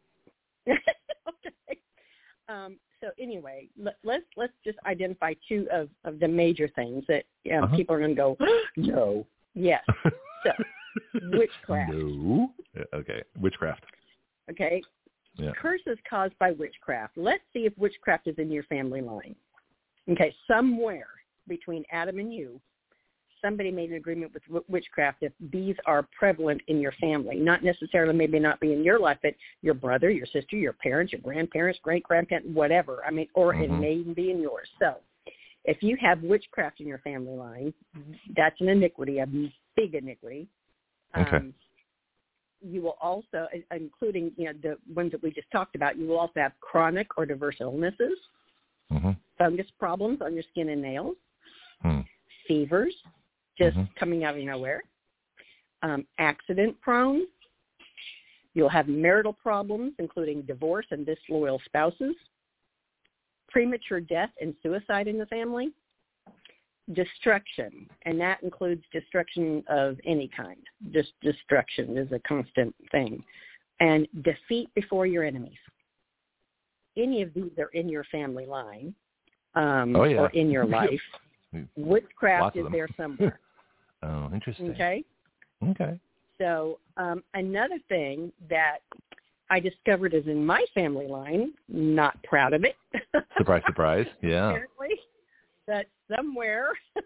S5: Okay. So anyway, let's just identify two of the major things that people are going to go, no. Yes. So witchcraft.
S2: No. Okay. Witchcraft.
S5: Okay. Yeah. Curses caused by witchcraft. Let's see if witchcraft is in your family line. Okay. Somewhere between Adam and you, somebody made an agreement with witchcraft if these are prevalent in your family. Not necessarily, maybe not be in your life, but your brother, your sister, your parents, your grandparents, great-grandparents, whatever. I mean, or it may even be in yours. So if you have witchcraft in your family line, that's an iniquity, a big iniquity.
S2: Okay.
S5: You will also, including the ones that we just talked about, you will also have chronic or diverse illnesses, fungus problems on your skin and nails, fevers, just coming out of nowhere, accident prone. You'll have marital problems, including divorce and disloyal spouses, premature death and suicide in the family, destruction, and that includes destruction of any kind. Just destruction is a constant thing, and defeat before your enemies. Any of these are in your family line, or in your life. Witchcraft is there somewhere.
S2: Oh, interesting.
S5: Okay. So another thing that I discovered is in my family line, not proud of it.
S2: Surprise, surprise. Yeah.
S5: Apparently, that somewhere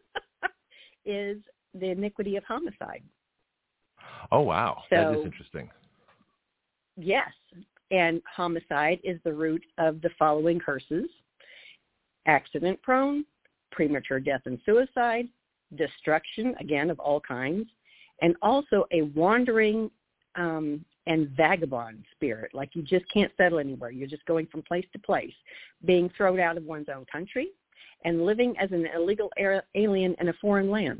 S5: is the iniquity of homicide.
S2: Oh, wow.
S5: So,
S2: that is interesting.
S5: Yes. And homicide is the root of the following curses: accident prone, premature death and suicide, destruction, again, of all kinds, and also a wandering and vagabond spirit, like you just can't settle anywhere. You're just going from place to place, being thrown out of one's own country, and living as an illegal alien in a foreign land.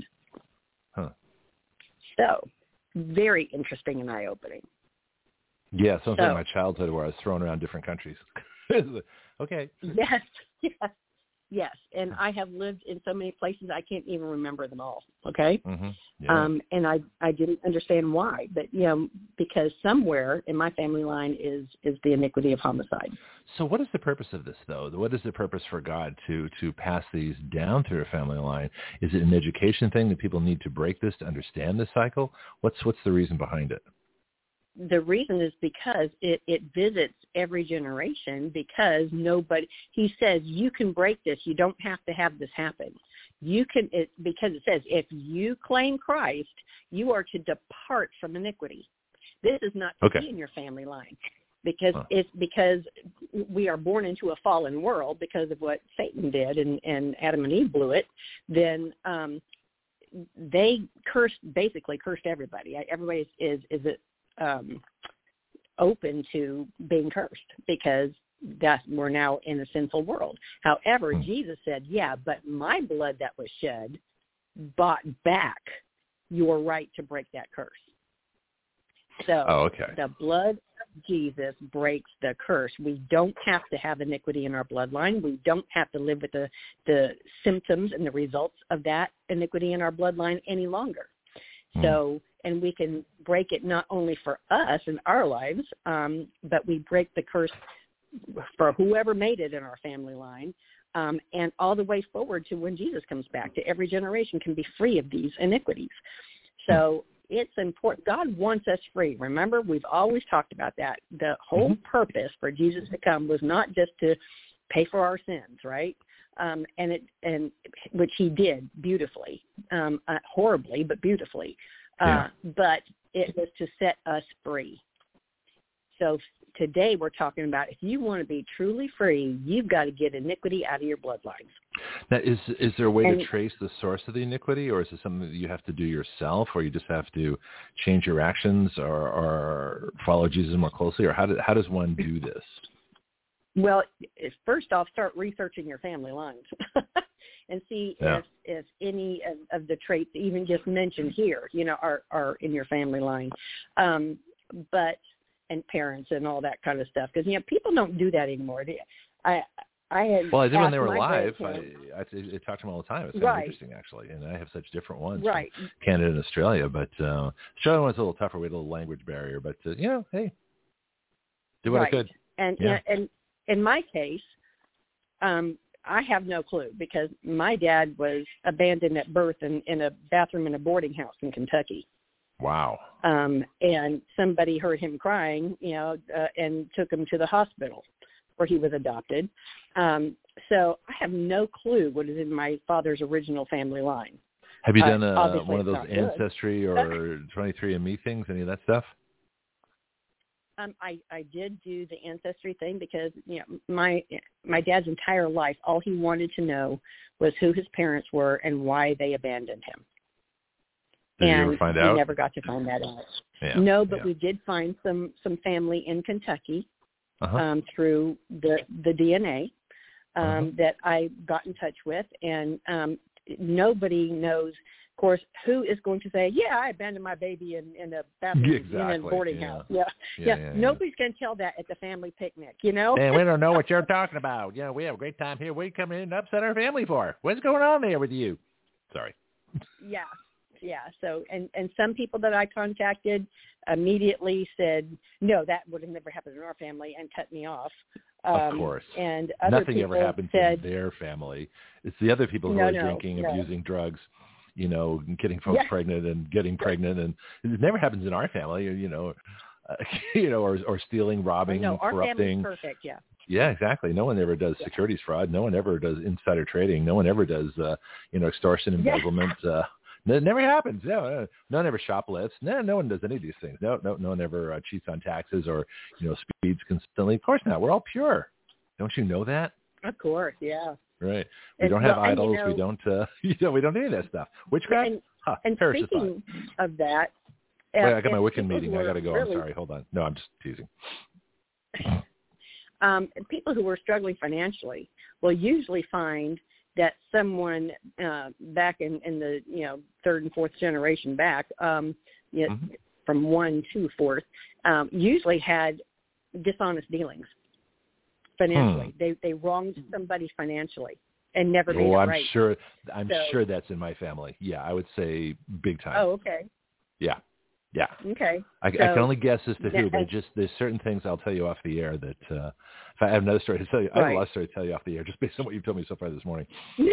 S5: So, very interesting and eye-opening.
S2: Yeah, sounds like my childhood where I was thrown around different countries. Okay. Yes, and I have lived in so many places I can't even remember them all. Okay, and I didn't understand why, but because somewhere in my family line is the iniquity of homicide. So, what is the purpose of this, though? What is the purpose for God to pass these down through a family line? Is it an education thing that people need to break this to understand this cycle? What's the reason behind it?
S5: The reason is because it visits every generation, because he says, you can break this. You don't have to have this happen. Because it says, if you claim Christ, you are to depart from iniquity. This is not to be in your family line, because it's because we are born into a fallen world because of what Satan did, and Adam and Eve blew it. Then they basically cursed everybody. Everybody is open to being cursed, because we're now in a sinful world. However, Jesus said, but my blood that was shed bought back your right to break that curse. So the blood of Jesus breaks the curse. We don't have to have iniquity in our bloodline. We don't have to live with the symptoms and the results of that iniquity in our bloodline any longer. So, and we can break it not only for us in our lives, but we break the curse for whoever made it in our family line, and all the way forward to when Jesus comes back, to every generation can be free of these iniquities. So it's important. God wants us free. Remember, we've always talked about that. The whole purpose for Jesus to come was not just to pay for our sins, right? And which he did beautifully, horribly, but beautifully. But it was to set us free. So today we're talking about if you want to be truly free, you've got to get iniquity out of your bloodlines.
S2: Now, is there a way to trace the source of the iniquity, or is it something that you have to do yourself, or you just have to change your actions or follow Jesus more closely, or how does one do this?
S5: Well, first off, start researching your family lines and see if any of the traits even just mentioned here, are in your family line. And parents and all that kind of stuff, because people don't do that anymore. I did when they were alive. I talk to them all the time. It's kind of interesting, actually, and I have such different ones. Right. From Canada and Australia, but Australia one's a little tougher. We had a little language barrier, but hey, do what I could. And in my case, I have no clue, because my dad was abandoned at birth in a bathroom in a boarding house in Kentucky.
S2: Wow.
S5: And somebody heard him crying, and took him to the hospital where he was adopted. So I have no clue what is in my father's original family line.
S2: Have you done one of those Ancestry or 23andMe things, any of that stuff?
S5: I did do the Ancestry thing because, my dad's entire life, all he wanted to know was who his parents were and why they abandoned him.
S2: Did you ever find out?
S5: We never got to find that out.
S2: Yeah,
S5: no, but we did find some family in Kentucky through the DNA that I got in touch with, and nobody knows, of course, who is going to say, "Yeah, I abandoned my baby in a bathroom in a boarding house." Yeah. Nobody's going to tell that at the family picnic,
S2: And we don't know what you're talking about. We have a great time here. What are you coming in to upset our family for? What's going on there with you? Sorry.
S5: Yeah. So, and some people that I contacted immediately said, no, that would have never happened in our family, and cut me off.
S2: Of course.
S5: And other
S2: nothing ever happens in their family. It's the other people who are drinking, abusing drugs, getting folks pregnant and getting pregnant, and it never happens in our family, or stealing, robbing, corrupting.
S5: Our family's perfect, yeah.
S2: Yeah, exactly. No one ever does securities fraud. No one ever does insider trading. No one ever does, extortion, embezzlement. It never happens. No one ever shoplifts. No one does any of these things. No one ever cheats on taxes or, speeds consistently. Of course not. We're all pure. Don't you know that?
S5: Of course, yeah.
S2: Right. We don't have idols. We don't. We don't do any of that stuff. Witchcraft.
S5: And speaking of that,
S2: wait, I got my Wiccan meeting. I got to go. I'm sorry. Hold on. No, I'm just teasing.
S5: People who are struggling financially will usually find that someone back in the third and fourth generation back, from 1 to 4th, usually had dishonest dealings financially. They wronged somebody financially and never made it right.
S2: I'm sure that's in my family. Yeah, I would say big time.
S5: Oh, okay.
S2: Yeah.
S5: Okay.
S2: I can only guess as to who, but there's certain things I'll tell you off the air that if I have another story to tell you, I have a lot of story to tell you off the air just based on what you've told me so far this morning.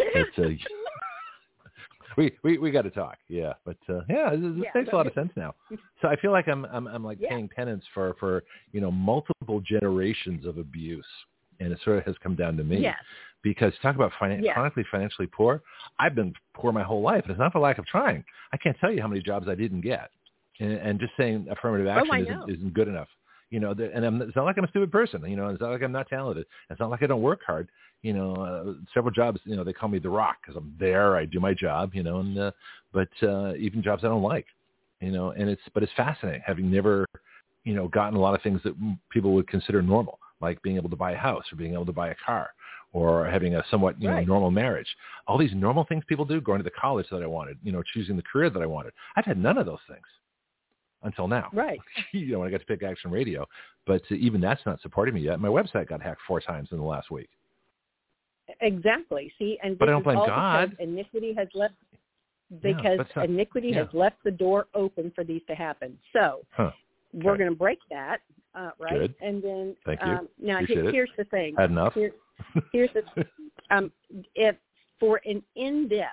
S2: We got to talk, but this makes a lot of sense now. So I feel like I'm paying penance for multiple generations of abuse, and it sort of has come down to me.
S5: Yes.
S2: Because talk about chronically financially poor. I've been poor my whole life, and it's not for lack of trying. I can't tell you how many jobs I didn't get. And just saying affirmative action isn't good enough, and it's not like I'm a stupid person, it's not like I'm not talented. It's not like I don't work hard, several jobs, they call me the Rock because I'm there, I do my job, but even jobs I don't like, and it's fascinating having never, gotten a lot of things that people would consider normal, like being able to buy a house or being able to buy a car or having a somewhat, normal marriage. All these normal things people do, going to the college that I wanted, choosing the career that I wanted. I've had none of those things until now.
S5: Right.
S2: When I got to pick Action Radio. But even that's not supporting me yet. My website got hacked 4 times in the last week.
S5: Exactly. See, and
S2: but I don't blame God.
S5: Iniquity has left iniquity has left the door open for these to happen. So we're going to break that, right?
S2: Good.
S5: And then
S2: thank you.
S5: Now here's the thing.
S2: Had enough.
S5: Here's the if for an in-depth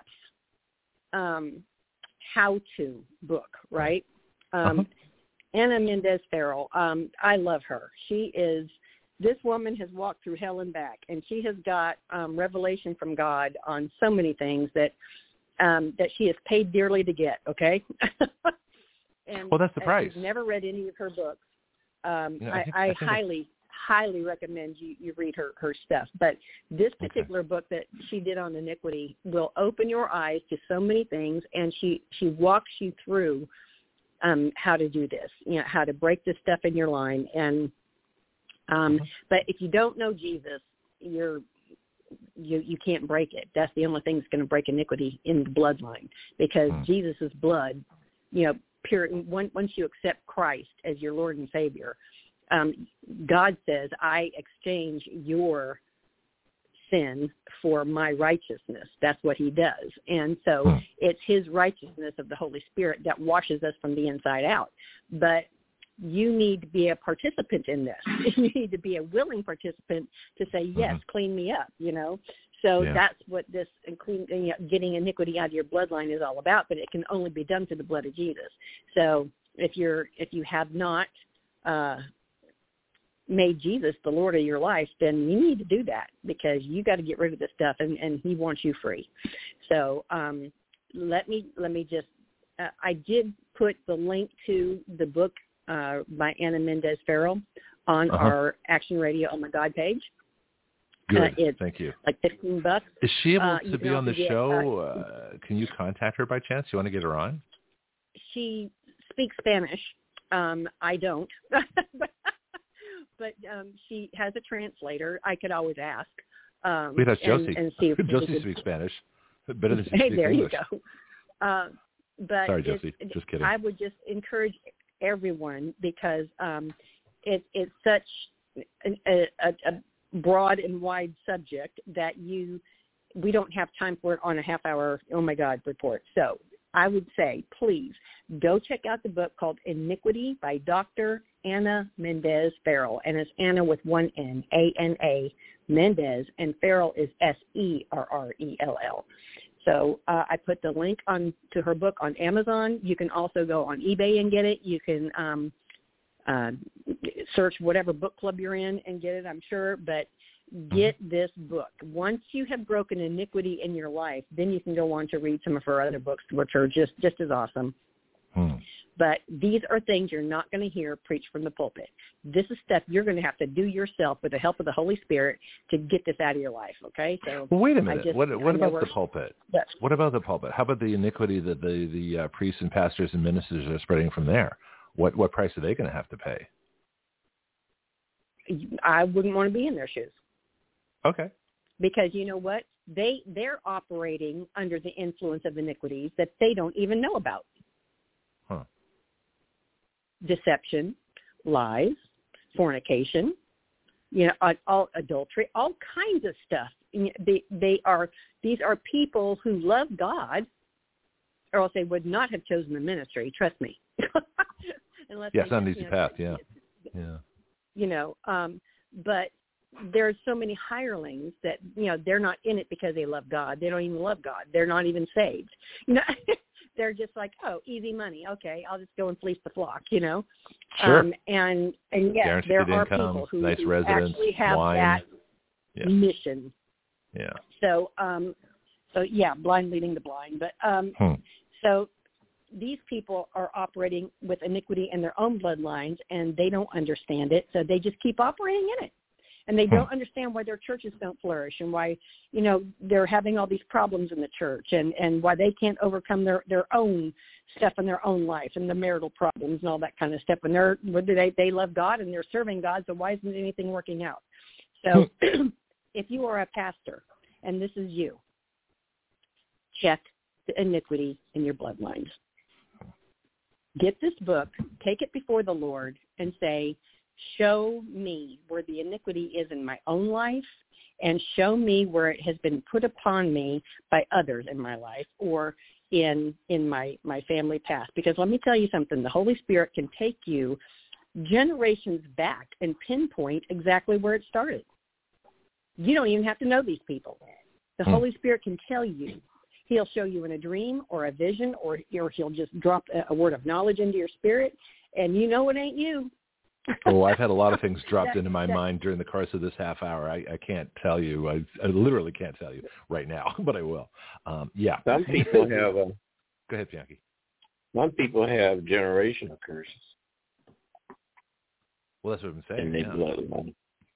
S5: how-to book, right? Anna Mendez Farrell, I love her. This woman has walked through hell and back, and she has got revelation from God on so many things that she has paid dearly to get, okay?
S2: Well, that's the price.
S5: I've never read any of her books. I highly recommend you read her stuff. But this particular book that she did on iniquity will open your eyes to so many things, and she walks you through how to do this, how to break this stuff in your line. And but if you don't know Jesus, you can't break it. That's the only thing that's going to break iniquity in the bloodline, because Jesus' blood, pure. Once you accept Christ as your Lord and Savior, God says, I exchange your sin for my righteousness. That's what he does. And so it's his righteousness of the Holy Spirit that washes us from the inside out. But you need to be a participant in this. You need to be a willing participant to say, yes, clean me up, So that's what this getting iniquity out of your bloodline is all about, but it can only be done through the blood of Jesus. So if you have not made Jesus the Lord of your life, then you need to do that, because you got to get rid of this stuff, and he wants you free. So let me just I did put the link to the book by Ana Mendez Farrell on our Action Radio Oh My God page.
S2: Good.
S5: It's
S2: Thank you.
S5: Like $15.
S2: Is she able to be on the show? Can you contact her by chance? You want to get her on?
S5: She speaks Spanish. I don't. But she has a translator. I could always ask.
S2: We'd ask Josie.
S5: And see if
S2: Josie speaks Spanish. Better than she speaks
S5: there
S2: English.
S5: You go. But
S2: sorry, Josie. Just kidding.
S5: I would just encourage everyone, because it's such a broad and wide subject that we don't have time for it on a half-hour Oh My God report. So I would say, please go check out the book called Iniquity by Dr. Ana Mendez Farrell, and it's Anna with one N, A-N-A, Mendez, and Farrell is S-E-R-R-E-L-L. So I put the link to her book on Amazon. You can also go on eBay and get it. You can search whatever book club you're in and get it, I'm sure. But get this book. Once you have broken iniquity in your life, then you can go on to read some of her other books, which are just as awesome. But these are things you're not going to hear preached from the pulpit. This is stuff you're going to have to do yourself with the help of the Holy Spirit to get this out of your life, okay? So
S2: well, wait a minute. What about the pulpit?
S5: Yes.
S2: What about the pulpit? How about the iniquity that the priests and pastors and ministers are spreading from there? What price are they going to have to pay?
S5: I wouldn't want to be in their shoes.
S2: Okay.
S5: Because you know what? They're operating under the influence of iniquities that they don't even know about. Deception, lies, fornication, all adultery, all kinds of stuff. These are people who love God, or else they would not have chosen the ministry. Trust me. Unless
S2: it's not an easy path. Yeah.
S5: But there's so many hirelings that they're not in it because they love God. They don't even love God. They're not even saved. They're just like, oh, easy money. Okay, I'll just go and fleece the flock,
S2: Sure.
S5: And yes,
S2: guaranteed
S5: there are
S2: income,
S5: people who
S2: nice residence,
S5: actually have
S2: blind.
S5: that mission.
S2: Yeah.
S5: So blind leading the blind. But so these people are operating with iniquity in their own bloodlines, and they don't understand it, so they just keep operating in it. And they don't understand why their churches don't flourish, and why, they're having all these problems in the church, and why they can't overcome their own stuff in their own life, and the marital problems and all that kind of stuff. And they love God and they're serving God, so why isn't anything working out? So if you are a pastor and this is you, check the iniquity in your bloodlines. Get this book, take it before the Lord, and say, show me where the iniquity is in my own life, and show me where it has been put upon me by others in my life or in my family past. Because let me tell you something, the Holy Spirit can take you generations back and pinpoint exactly where it started. You don't even have to know these people. The Holy Spirit can tell you. He'll show you in a dream or a vision, or he'll just drop a word of knowledge into your spirit, and it ain't you.
S2: Oh, I've had a lot of things dropped into my mind during the course of this half hour. I can't tell you. I literally can't tell you right now, but I will.
S4: Some people have...
S2: Go ahead, Bianchi.
S4: Some people have generational curses.
S2: Well, that's what I'm saying.
S4: in their bloodline.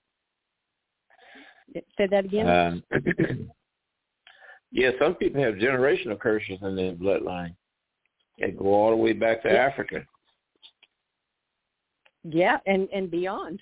S5: Say that again.
S4: Yeah, some people have generational curses in their bloodline. They go all the way back to Africa.
S5: Yeah, and beyond.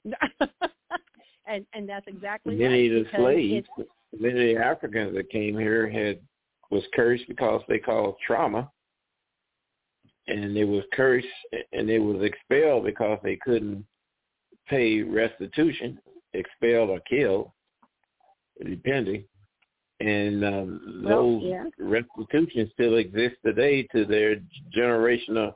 S5: and that's exactly
S4: Many
S5: right.
S4: of the slaves, many of the Africans that came here was cursed because they caused trauma. And they was cursed and they was expelled because they couldn't pay restitution, expelled or killed, depending. And those restitutions still exist today to their generational,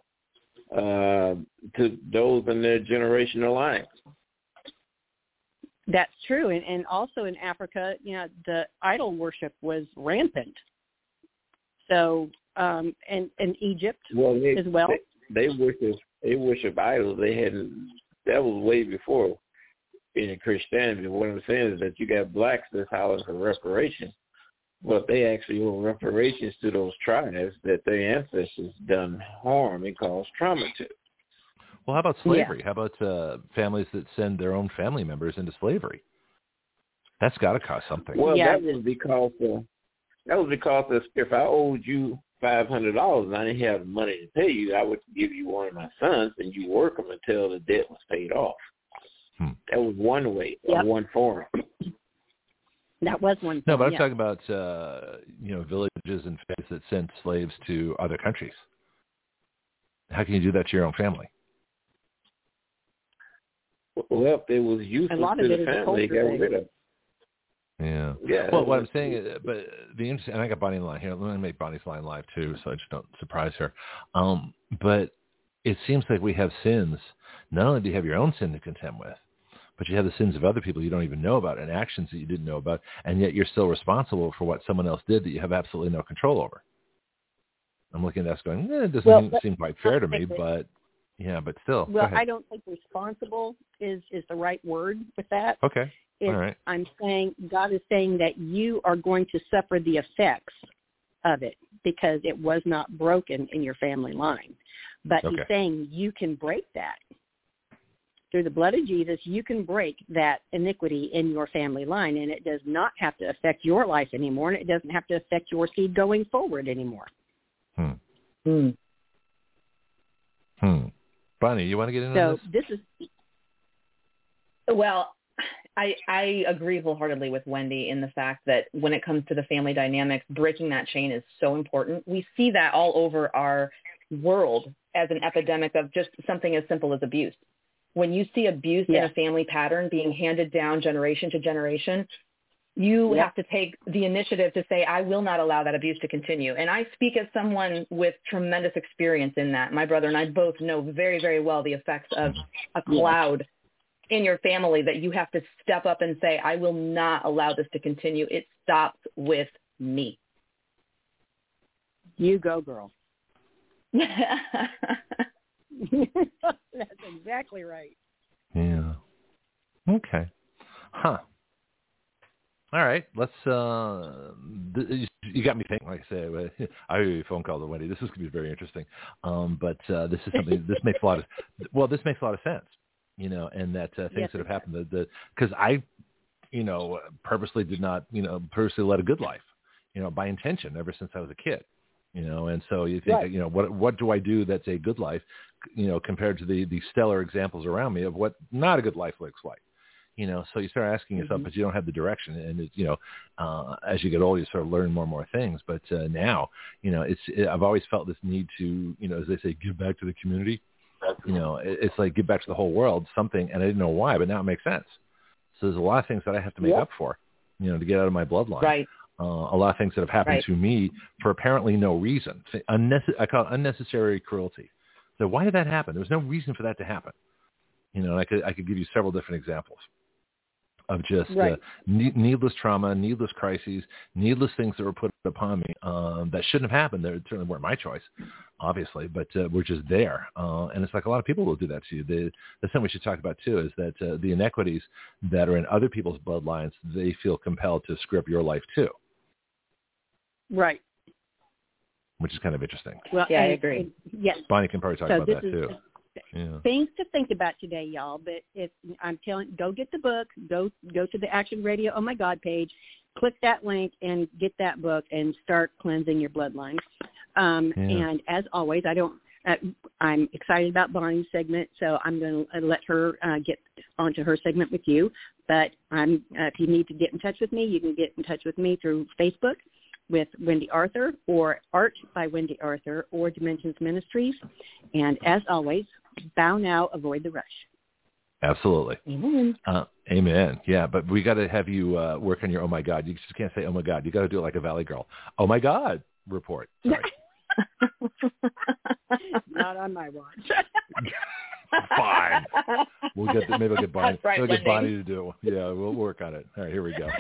S4: to those in their generational line.
S5: That's true. And also in Africa, the idol worship was rampant. So, and Egypt as well.
S4: They worship idols. That was way before in Christianity. What I'm saying is that you got blacks that's hollering for reparations. But they actually owe reparations to those tribes that their ancestors done harm and caused trauma to.
S2: Well, how about slavery? Yeah. How about families that send their own family members into slavery? That's got to cost something.
S4: Well, that was because if I owed you $500 and I didn't have the money to pay you, I would give you one of my sons and you work them until the debt was paid off. That was one way, one form.
S5: That was one.
S2: No, but I'm talking about villages and families that sent slaves to other countries. How can you do that to your own family?
S4: Well, if it was useless to the family, they got rid of it.
S2: Yeah. Well, what I'm saying is, but the interesting, and I got Bonnie in line here. Let me make Bonnie's line live too, so I just don't surprise her. But it seems like we have sins. Not only do you have your own sin to contend with, but you have the sins of other people you don't even know about and actions that you didn't know about, and yet you're still responsible for what someone else did that you have absolutely no control over. I'm looking at this going, it doesn't seem quite fair to me, but but still.
S5: Well, I don't think responsible is the right word with that.
S2: Okay. All right.
S5: I'm saying God is saying that you are going to suffer the effects of it because it was not broken in your family line. But He's saying you can break that. Through the blood of Jesus, you can break that iniquity in your family line, and it does not have to affect your life anymore, and it doesn't have to affect your seed going forward anymore.
S2: Bonnie, you want to get into this?
S6: Well, I agree wholeheartedly with Wendy in the fact that when it comes to the family dynamics, breaking that chain is so important. We see that all over our world as an epidemic of just something as simple as abuse. When you see abuse in a family pattern being handed down generation to generation, you have to take the initiative to say, I will not allow that abuse to continue. And I speak as someone with tremendous experience in that. My brother and I both know very, very well the effects of a cloud in your family that you have to step up and say, I will not allow this to continue. It stops with me.
S5: You go, girl. That's exactly right.
S2: Yeah. Okay. Huh. All right. Let's. You got me thinking. Like I said, I owe you a phone call to Wendy. This is going to be very interesting. But this is something. This makes a lot of. Well, this makes a lot of sense. And that things that have happened. Because I, purposely did not. Purposely led a good life. By intention ever since I was a kid. And so you think, what do I do that's a good life, compared to the stellar examples around me of what not a good life looks like, so you start asking yourself, but you don't have the direction. And, as you get older, you sort of learn more and more things. But now, I've always felt this need to, as they say, give back to the community. It's like give back to the whole world, something, and I didn't know why, but now it makes sense. So there's a lot of things that I have to make up for, to get out of my bloodline.
S6: Right.
S2: A lot of things that have happened to me for apparently no reason. I call it unnecessary cruelty. So why did that happen? There was no reason for that to happen. I could give you several different examples of just needless trauma, needless crises, needless things that were put upon me that shouldn't have happened. They certainly weren't my choice, obviously, but were just there. And it's like a lot of people will do that to you. The thing we should talk about, too, is that the inequities that are in other people's bloodlines, they feel compelled to screw up your life, too.
S5: Right.
S2: Which is kind of interesting.
S5: Well,
S6: I agree.
S5: Yes.
S2: Bonnie can probably talk about that, too.
S5: things to think about today, y'all. But if I'm telling, go get the book. Go to the Action Radio Oh My God page. Click that link and get that book and start cleansing your bloodline. And as always, I'm excited about Bonnie's segment, so I'm going to let her get onto her segment with you. But if you need to get in touch with me, you can get in touch with me through Facebook with Wendy Arthur, or Art by Wendy Arthur, or Dimensions Ministries. And as always, bow now, avoid the rush.
S2: Absolutely.
S5: Amen.
S2: Amen. Yeah, but we got to have you work on your oh my God. You just can't say oh my God. You got to do it like a Valley girl. Oh my God report. Sorry.
S5: Not on my watch.
S2: Fine. Maybe I'll get Bonnie.
S6: Right,
S2: I'll get Bonnie to do it. Yeah, we'll work on it. All right, here we go.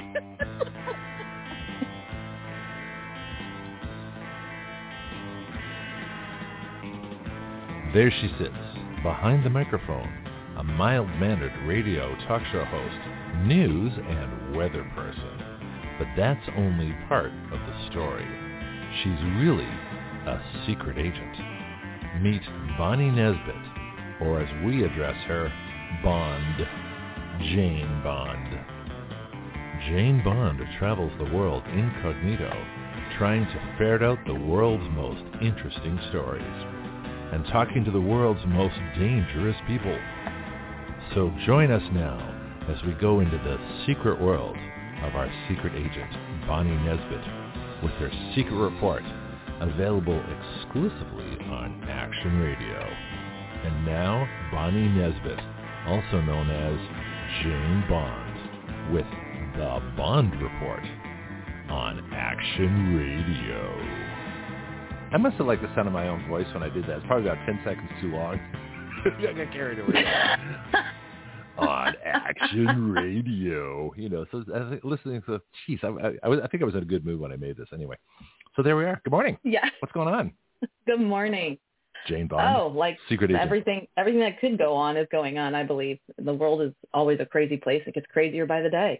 S2: There she sits, behind the microphone, a mild-mannered radio talk show host, news and weather person. But that's only part of the story. She's really a secret agent. Meet Bonnie Nesbitt, or as we address her, Bond, Jane Bond. Jane Bond travels the world incognito, trying to ferret out the world's most interesting stories and talking to the world's most dangerous people. So join us now as we go into the secret world of our secret agent, Bonnie Nesbitt, with her secret report, available exclusively on Action Radio. And now, Bonnie Nesbitt, also known as Jane Bond, with the Bond Report on Action Radio. I must have liked the sound of my own voice when I did that. It's probably about 10 seconds too long. I got carried away. On Action Radio. So I was listening to, I think I was in a good mood when I made this anyway. So there we are. Good morning.
S6: Yeah.
S2: What's going on?
S6: Good morning.
S2: Jane Bond.
S6: Oh, like
S2: secret agent.
S6: Everything that could go on is going on, I believe. The world is always a crazy place. It gets crazier by the day.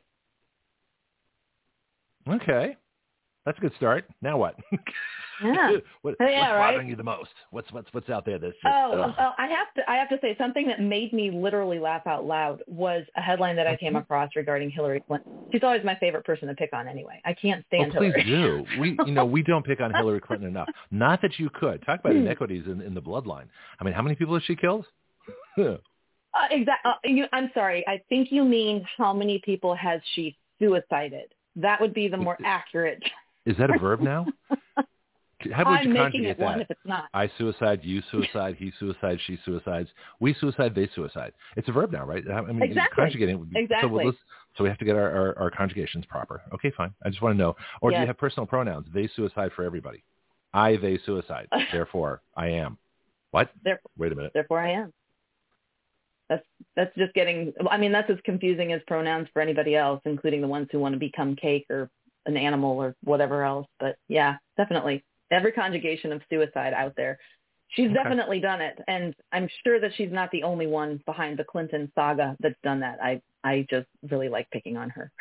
S2: Okay. That's a good start. Now what?
S6: Yeah.
S2: What's
S6: right?
S2: bothering you the most? What's out there that's just,
S6: I have to say something that made me literally laugh out loud was a headline that I came across regarding Hillary Clinton. She's always my favorite person to pick on anyway. I can't stand Hillary.
S2: Please do. We don't pick on Hillary Clinton enough. Not that you could. Talk about inequities in the bloodline. I mean, how many people has she killed?
S6: Exactly. I'm sorry. I think you mean how many people has she suicided? That would be the more accurate.
S2: Is that a verb now? How would you
S6: making it
S2: that?
S6: one if it's not.
S2: I suicide, you suicide, he suicides, she suicides, we suicide, they suicide. It's a verb now, right? I mean,
S6: exactly.
S2: Conjugating.
S6: Exactly.
S2: So we have to get our conjugations proper. Okay, fine. I just want to know. Or do you have personal pronouns? They suicide for everybody. I, they suicide. Therefore, I am. What? Wait a minute.
S6: Therefore, I am. That's just getting. I mean, that's as confusing as pronouns for anybody else, including the ones who want to become cake or an animal or whatever else. But yeah, definitely. Every conjugation of suicide out there. She's definitely done it. And I'm sure that she's not the only one behind the Clinton saga that's done that. I just really like picking on her.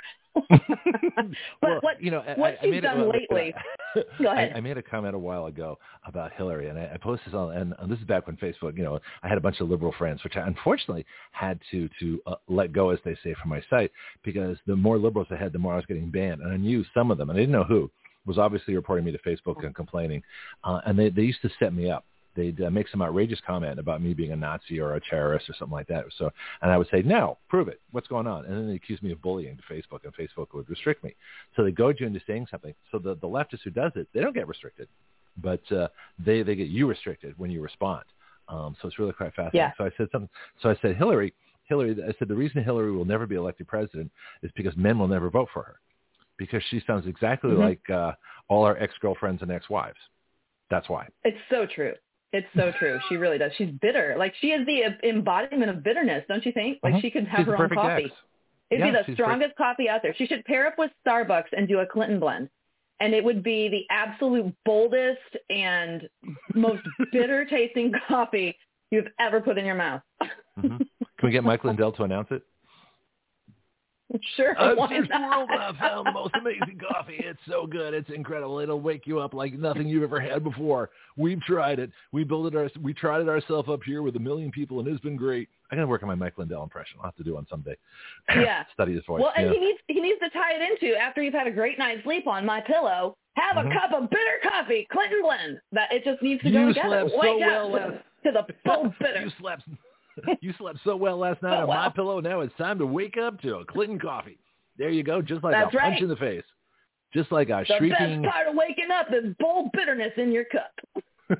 S6: What she's done lately. Go ahead.
S2: I made a comment a while ago about Hillary, and I posted this on, and this is back when Facebook, I had a bunch of liberal friends, which I unfortunately had to let go, as they say, from my site, because the more liberals I had, the more I was getting banned. And I knew some of them, and I didn't know who, was obviously reporting me to Facebook and complaining. And they used to set me up. They'd make some outrageous comment about me being a Nazi or a terrorist or something like that. And I would say, no, prove it. What's going on? And then they accuse me of bullying to Facebook, and Facebook would restrict me. So they goad you into saying something. So the leftist who does it, they don't get restricted, but they get you restricted when you respond. So it's really quite fascinating.
S6: Yeah.
S2: So I said something. So I said, Hillary, I said, the reason Hillary will never be elected president is because men will never vote for her, because she sounds exactly like all our ex-girlfriends and ex-wives. That's why.
S6: It's so true. It's so true. She really does. She's bitter. Like, she is the embodiment of bitterness, don't you think? Like, she could have her own coffee. It'd be the strongest coffee out there. She should pair up with Starbucks and do a Clinton blend. And it would be the absolute boldest and most bitter-tasting coffee you've ever put in your mouth.
S2: Can we get Mike Lindell to announce it?
S6: Sure.
S2: I've
S6: why
S2: searched the world and
S6: not?
S2: I've found the most amazing coffee. It's so good. It's incredible. It'll wake you up like nothing you've ever had before. We've tried it. We tried it ourselves up here with 1 million people, and it's been great. I got to work on my Mike Lindell impression. I'll have to do one someday.
S6: Yeah.
S2: Study his voice.
S6: Well, and
S2: yeah.
S6: he needs to tie it into, after you've had a great night's sleep on My Pillow, have a cup of bitter coffee, Clinton blend. That it just needs to go
S2: You
S6: together.
S2: slept so well
S6: to the full bitter.
S2: You slept so well last night on My Pillow. Now it's time to wake up to a Clinton coffee. There you go, just like
S6: That's
S2: a
S6: right.
S2: punch in the face. Just like a
S6: The
S2: shrieking...
S6: best part of waking up is bold bitterness in your cup.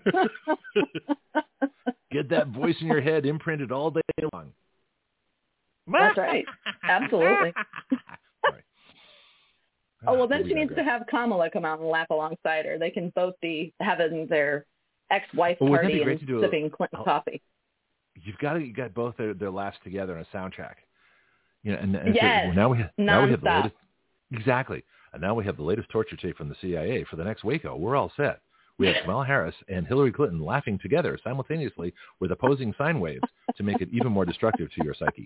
S2: Get that voice in your head imprinted all day long.
S6: That's right. Absolutely.
S2: Sorry.
S6: Oh, well, then she needs to have Kamala come out and laugh alongside her. They can both be having their ex-wife party and sipping Clinton coffee.
S2: You've got to get both their laughs together in a soundtrack. You know, and
S6: yes,
S2: so now we have the latest,
S6: exactly.
S2: And now we have the latest torture tape from the CIA for the next Waco. We're all set. We have Kamala Harris and Hillary Clinton laughing together simultaneously with opposing sine waves to make it even more destructive to your psyche.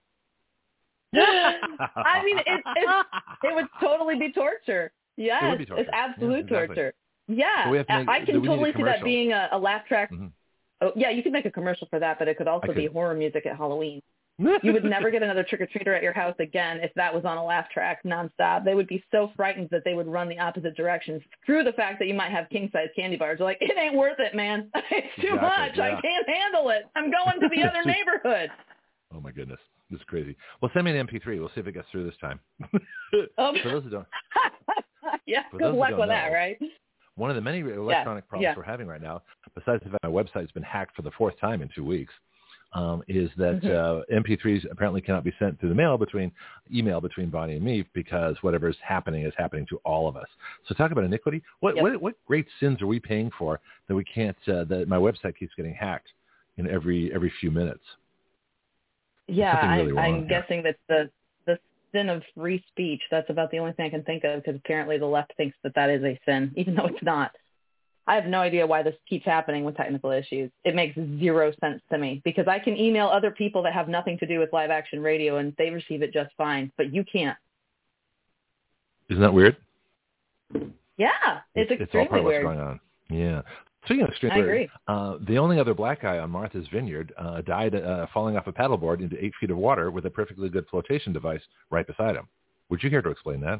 S6: I mean, it would totally be torture. Yes,
S2: it would be torture.
S6: It's absolute
S2: exactly.
S6: torture. Yeah,
S2: so
S6: I can totally see that being a laugh track. Mm-hmm. Oh, yeah, you could make a commercial for that, but it could also be horror music at Halloween. You would never get another trick-or-treater at your house again if that was on a laugh track nonstop. They would be so frightened that they would run the opposite direction through the fact that you might have king-size candy bars. They're like, it ain't worth it, man. It's too much. Yeah. I can't handle it. I'm going to the other neighborhood.
S2: Oh, my goodness. This is crazy. Well, send me an MP3. We'll see if it gets through this time. For those who don't.
S6: Yeah, good luck with that, right?
S2: One of the many electronic problems we're having right now, besides the fact my website's been hacked for the 4th time in 2 weeks, is that MP3s apparently cannot be sent through the email between Bonnie and me because whatever is happening to all of us. So talk about iniquity. What great sins are we paying for that we can't? That my website keeps getting hacked every few minutes.
S6: Yeah,
S2: really
S6: I'm guessing that the sin of free speech. That's about the only thing I can think of because apparently the left thinks that is a sin, even though it's not. I have no idea why this keeps happening with technical issues. It makes zero sense to me because I can email other people that have nothing to do with live action radio and they receive it just fine, but you can't.
S2: Isn't that weird?
S6: Yeah, it's extremely
S2: all part
S6: weird.
S2: Of what's going on. Yeah. Speaking of extremely weird, the only other black guy on Martha's Vineyard died falling off a paddleboard into 8 feet of water with a perfectly good flotation device right beside him. Would you care to explain that?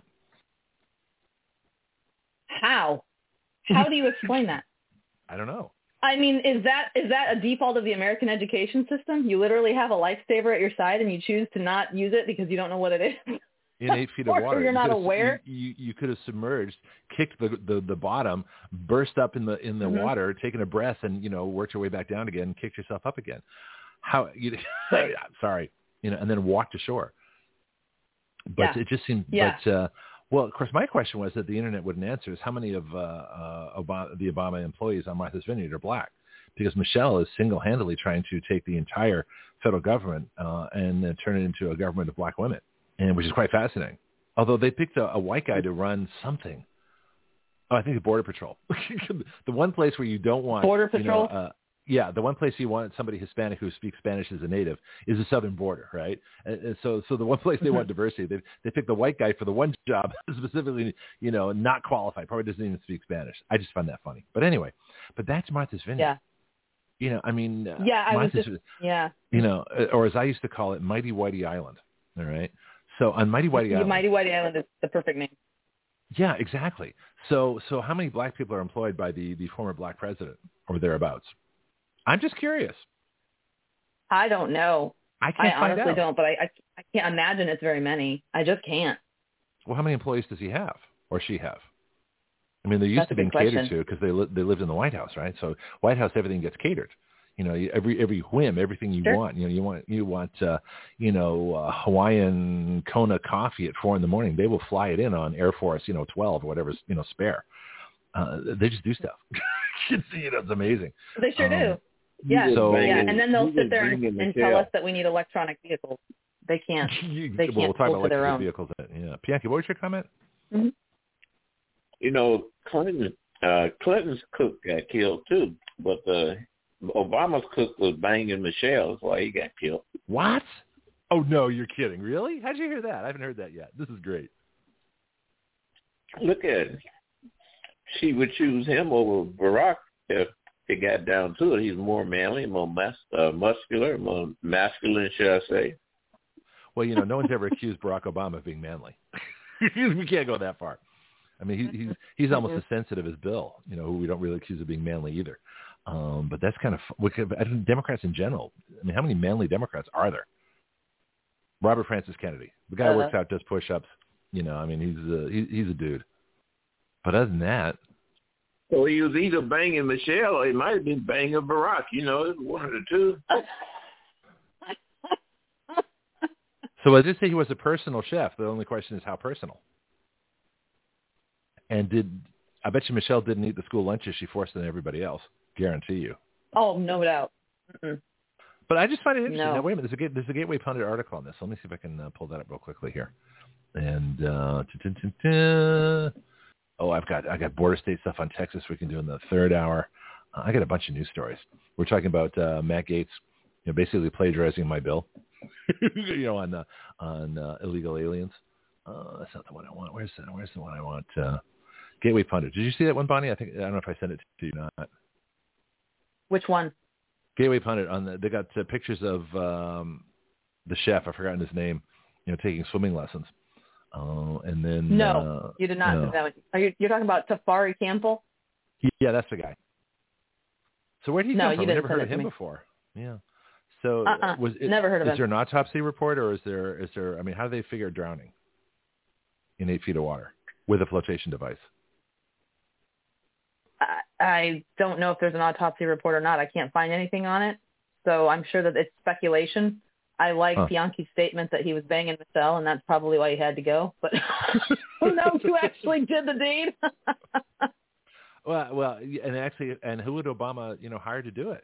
S6: How? How do you explain that?
S2: I don't know.
S6: I mean, is that a default of the American education system? You literally have a lifesaver at your side and you choose to not use it because you don't know what it is?
S2: In 8 feet of water,
S6: you're not aware.
S2: You could have submerged, kicked the bottom, burst up in the water, taken a breath, and worked your way back down again, and kicked yourself up again. How? Sorry, and then walked ashore. But it just seemed.
S6: Yeah.
S2: But well, of course, my question was that the internet wouldn't answer is how many of the Obama employees on Martha's Vineyard are black? Because Michelle is single-handedly trying to take the entire federal government and turn it into a government of black women. And which is quite fascinating. Although they picked a white guy to run something. Oh, I think the Border Patrol. The one place where you don't want
S6: Border Patrol.
S2: The one place you want somebody Hispanic who speaks Spanish as a native is the southern border, right? And so the one place they want diversity, they picked the white guy for the one job specifically, not qualified, probably doesn't even speak Spanish. I just find that funny. But anyway, that's Martha's Vineyard.
S6: Yeah.
S2: Or as I used to call it, Mighty Whitey Island. All right. So on Mighty Whitey Island.
S6: Mighty Whitey Island is the perfect name.
S2: Yeah, exactly. So how many black people are employed by the former black president or thereabouts? I'm just curious.
S6: I don't know.
S2: I honestly
S6: don't, but I can't imagine it's very many. I just can't.
S2: Well, how many employees does he have or she have? I mean, they're used to being catered to because they lived in the White House, right? So White House, everything gets catered. Every whim, everything you want. You want Hawaiian Kona coffee at 4 a.m. They will fly it in on Air Force 12 or whatever's spare. They just do stuff. It's amazing.
S6: They sure do. Yeah. And then they'll sit there and tell us that we need electronic vehicles. They can't. They can't
S2: we'll talk about
S6: their own
S2: vehicles. Yeah. Bianchi, what was your comment?
S6: Mm-hmm.
S4: Clinton's cook got killed too, but Obama's cook was banging Michelle. That's why he got killed.
S2: What? Oh, no, you're kidding. Really? How'd you hear that? I haven't heard that yet. This is great.
S4: Look at it. She would choose him over Barack if it got down to it. He's more manly, more muscular, more masculine, should I say.
S2: Well, no one's ever accused Barack Obama of being manly. We can't go that far. I mean, he's almost as sensitive as Bill, who we don't really accuse of being manly either. But that's kind of I think Democrats in general. I mean, how many manly Democrats are there? Robert Francis Kennedy, the guy who works out, does push-ups. I mean, he's a dude. But other than that,
S4: well, he was either banging Michelle or he might have been banging Barack. It's one of the two.
S2: So I did say he was a personal chef. The only question is how personal. And I bet you Michelle didn't eat the school lunches she forced on everybody else. Guarantee you.
S6: Oh, no doubt. Mm-mm.
S2: But I just find it interesting.
S6: No.
S2: Now, wait a minute. There's a Gateway Pundit article on this. Let me see if I can pull that up real quickly here. And I got border state stuff on Texas we can do in the third hour. I got a bunch of news stories. We're talking about Matt Gaetz, basically plagiarizing my bill, on illegal aliens. That's not the one I want. Where's the one I want? Gateway Pundit. Did you see that one, Bonnie? I don't know if I sent it to you or not.
S6: Which one?
S2: Gateway Pundit. They got pictures of the chef. I've forgotten his name. Taking swimming lessons. And then
S6: no, you did not. No. You're talking about Tafari Campbell?
S2: Yeah, that's the guy. So where did he come from?
S6: You didn't
S2: never heard of him before. Yeah. So
S6: never heard of him.
S2: Is there an autopsy report, or is there? I mean, how do they figure drowning in 8 feet of water with a flotation device?
S6: I don't know if there's an autopsy report or not. I can't find anything on it, so I'm sure that it's speculation. I like Bianchi's statement that he was banging Michelle, and that's probably why he had to go. But who knows who actually did the deed?
S2: Well, and who would Obama, hire to do it?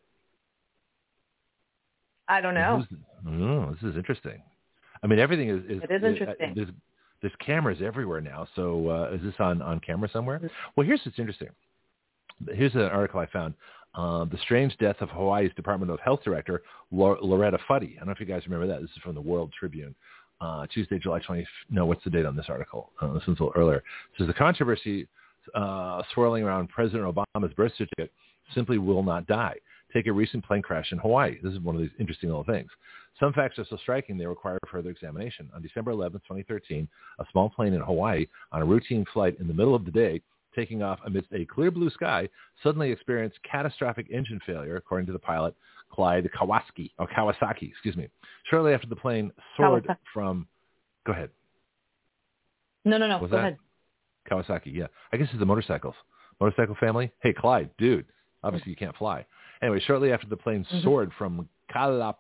S6: I don't know.
S2: This is interesting. I mean, everything is.
S6: It is interesting.
S2: There's cameras everywhere now. So is this on camera somewhere? Well, here's what's interesting. Here's an article I found. The strange death of Hawaii's Department of Health Director, Loretta Fuddy. I don't know if you guys remember that. This is from the World Tribune. Tuesday, July 20th. No, what's the date on this article? This one's a little earlier. It says the controversy swirling around President Obama's birth certificate simply will not die. Take a recent plane crash in Hawaii. This is one of these interesting little things. Some facts are so striking they require further examination. On December 11, 2013, a small plane in Hawaii on a routine flight in the middle of the day, taking off amidst a clear blue sky, suddenly experienced catastrophic engine failure, according to the pilot, Clyde Kawasaki. Shortly after the plane soared from... Go ahead.
S6: No. Go ahead.
S2: Kawasaki, yeah. I guess it's the motorcycle family. Hey, Clyde, dude, obviously you can't fly. Anyway, shortly after the plane soared from Kalaupapa,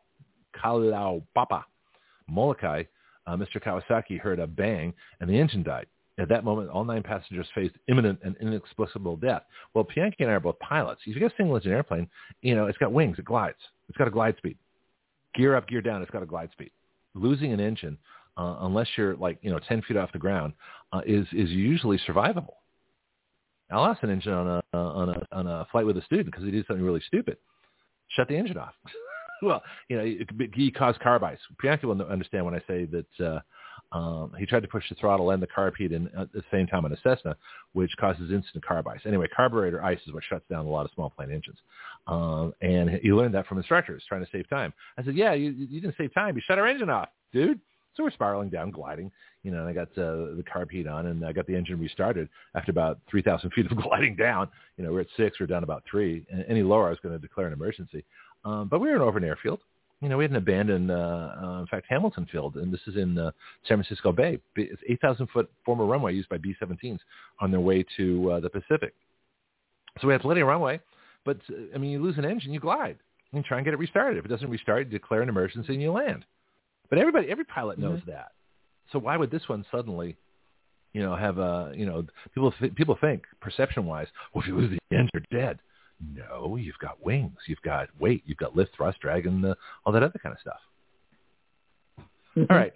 S2: Molokai, Mr. Kawasaki heard a bang and the engine died. At that moment, all 9 passengers faced imminent and inexplicable death. Well, Bianchi and I are both pilots. If you get a single-engine airplane, it's got wings. It glides. It's got a glide speed. Gear up, gear down. It's got a glide speed. Losing an engine, unless you're 10 feet off the ground, is usually survivable. I lost an engine on a flight with a student because he did something really stupid. Shut the engine off. Well, he caused carb ice. Bianchi will understand when I say that he tried to push the throttle and the carb heat in at the same time on a Cessna, which causes instant carb ice. Anyway, carburetor ice is what shuts down a lot of small plane engines. And he learned that from instructors trying to save time. I said, yeah, you didn't save time. You shut our engine off, dude. So we're spiraling down, gliding, and I got the carb heat on, and I got the engine restarted after about 3,000 feet of gliding down. We're at 6, we're down about 3. And any lower, I was going to declare an emergency. But we were in over an airfield. We had an abandoned, in fact, Hamilton Field, and this is in San Francisco Bay. It's 8,000-foot former runway used by B-17s on their way to the Pacific. So we had plenty of runway, but, you lose an engine, you glide. You try and get it restarted. If it doesn't restart, you declare an emergency and you land. But every pilot knows that. So why would this one suddenly, have people think, perception-wise, well, if you lose the engine, you're dead. No, you've got wings, you've got weight, you've got lift, thrust, drag, and all that other kind of stuff. All right.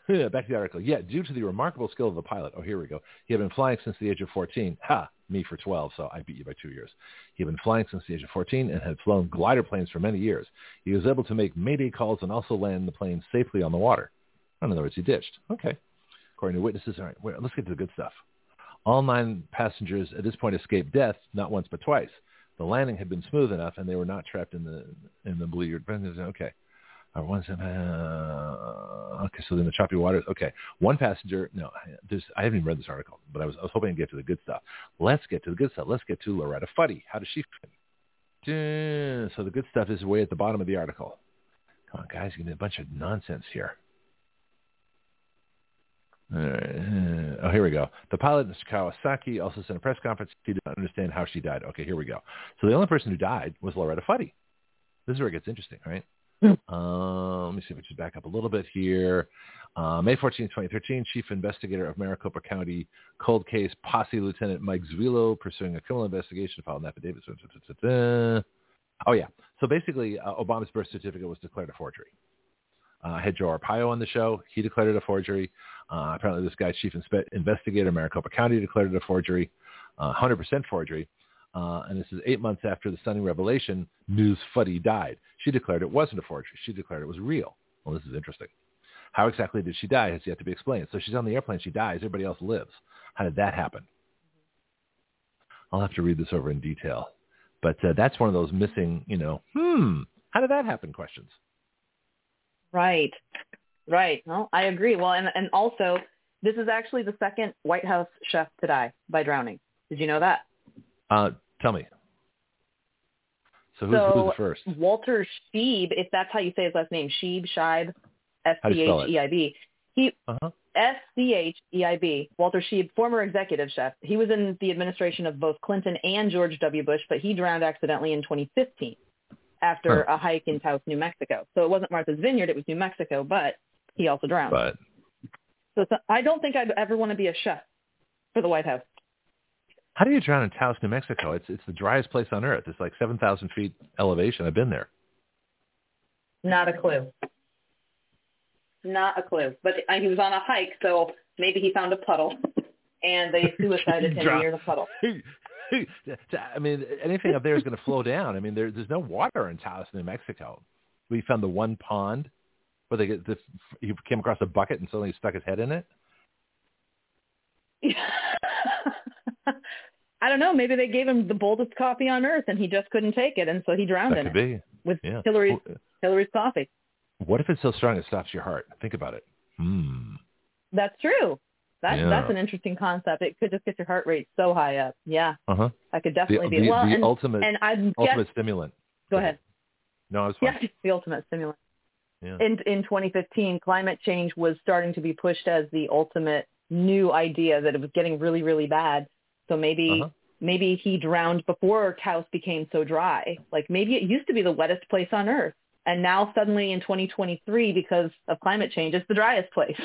S2: Back to the article. Yeah, due to the remarkable skill of the pilot. Oh, here we go. He had been flying since the age of 14. Ha! Me for 12, so I beat you by 2 years. He had been flying since the age of 14 and had flown glider planes for many years. He was able to make mayday calls and also land the plane safely on the water. In other words, he ditched. Okay. According to witnesses, all right, let's get to the good stuff. All 9 passengers at this point escaped death, not once but twice. The landing had been smooth enough, and they were not trapped in the bleared. Okay. Okay, so in the choppy waters. Okay, one passenger. No, I haven't even read this article, but I was hoping to get to the good stuff. Let's get to the good stuff. Let's get to Loretta Fuddy. How does she fit? So the good stuff is way at the bottom of the article. Come on, guys, give me a bunch of nonsense here. All right. Oh, here we go. The pilot, Mr. Kawasaki, also sent a press conference. He did not understand how she died. Okay, here we go. So the only person who died was Loretta Fuddy. This is where it gets interesting, right? Let me see if we just back up a little bit here. May 14, 2013, Chief Investigator of Maricopa County Cold Case Posse Lieutenant Mike Zuillo, pursuing a criminal investigation, filed an affidavit. Oh, yeah. So basically, Obama's birth certificate was declared a forgery. I had Joe Arpaio on the show. He declared it a forgery. Apparently, this guy, Chief Investigator Maricopa County, declared it a forgery, 100% forgery. And this is 8 months after the stunning revelation, Ms. Fuddy died. She declared it wasn't a forgery. She declared it was real. Well, this is interesting. How exactly did she die has yet to be explained. So she's on the airplane. She dies. Everybody else lives. How did that happen? I'll have to read this over in detail. But that's one of those missing, how did that happen questions.
S6: Right. Well, I agree. Well, and also, this is actually the second White House chef to die by drowning. Did you know that?
S2: Tell me. So who's the first?
S6: Walter Scheib, if that's how you say his last name, Scheib, S-C-H-E-I-B. S-C-H-E-I-B. Walter Scheib, former executive chef. He was in the administration of both Clinton and George W. Bush, but he drowned accidentally in 2015 after a hike in Taos, New Mexico. So it wasn't Martha's Vineyard, it was New Mexico, but he also drowned. So I don't think I'd ever want to be a chef for the White House.
S2: How do you drown in Taos, New Mexico? It's the driest place on earth. It's like 7,000 feet elevation. I've been there.
S6: Not a clue. But he was on a hike, so maybe he found a puddle, and they suicided him near the puddle.
S2: I mean, anything up there is going to flow down. I mean, there's no water in Taos, New Mexico. We found the one pond where he came across a bucket and suddenly stuck his head in it.
S6: I don't know. Maybe they gave him the boldest coffee on earth, and he just couldn't take it, and so he drowned in it with Hillary's coffee.
S2: What if it's so strong it stops your heart? Think about it.
S6: That's true. That's an interesting concept. It could just get your heart rate so high up. Yeah. I could definitely be.
S2: The ultimate stimulant.
S6: Go ahead.
S2: No, I was fine.
S6: Yeah, the ultimate stimulant.
S2: Yeah.
S6: In 2015, climate change was starting to be pushed as the ultimate new idea that it was getting really, really bad. So maybe he drowned before Taos became so dry. Like maybe it used to be the wettest place on earth. And now suddenly in 2023, because of climate change, it's the driest place.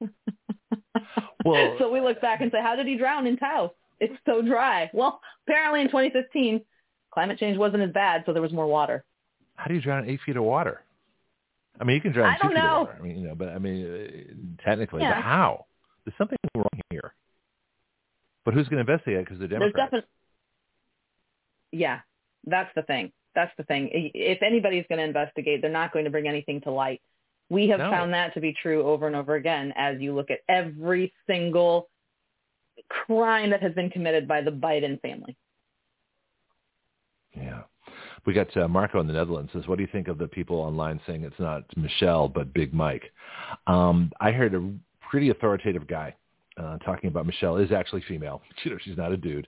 S2: Well,
S6: so we look back and say, how did he drown in Taos? It's so dry. Well, apparently in 2015, climate change wasn't as bad, so there was more water.
S2: How do you drown in 8 feet of water? I mean, you can drown in 2 feet of water. I mean, but I mean, technically, but how? There's something wrong here. But who's going to investigate it because they're Democrats?
S6: Yeah, that's the thing. If anybody's going to investigate, they're not going to bring anything to light. We have found that to be true over and over again as you look at every single crime that has been committed by the Biden family.
S2: Yeah. We got Marco in the Netherlands says, what do you think of the people online saying it's not Michelle but Big Mike? I heard a pretty authoritative guy talking about Michelle is actually female. She's not a dude.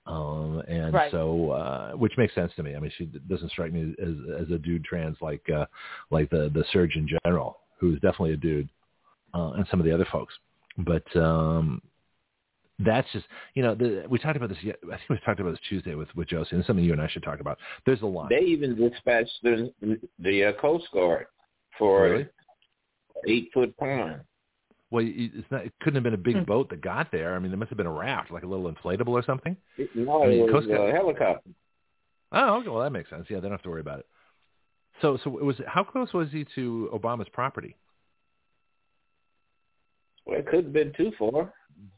S2: So, which makes sense to me. I mean, she doesn't strike me as a dude trans like the Surgeon General, who's definitely a dude, and some of the other folks. But that's just, we talked about this. I think we talked about this Tuesday with Josie, and it's something you and I should talk about. There's a line.
S4: They even dispatched the Coast Guard for an 8-foot pond.
S2: Well, it couldn't have been a big boat that got there. I mean, there must have been a raft, like a little inflatable or something.
S4: No, it was a helicopter.
S2: Oh, okay. Well, that makes sense. Yeah, they don't have to worry about it. So how close was he to Obama's property?
S4: Well, it couldn't have been too far.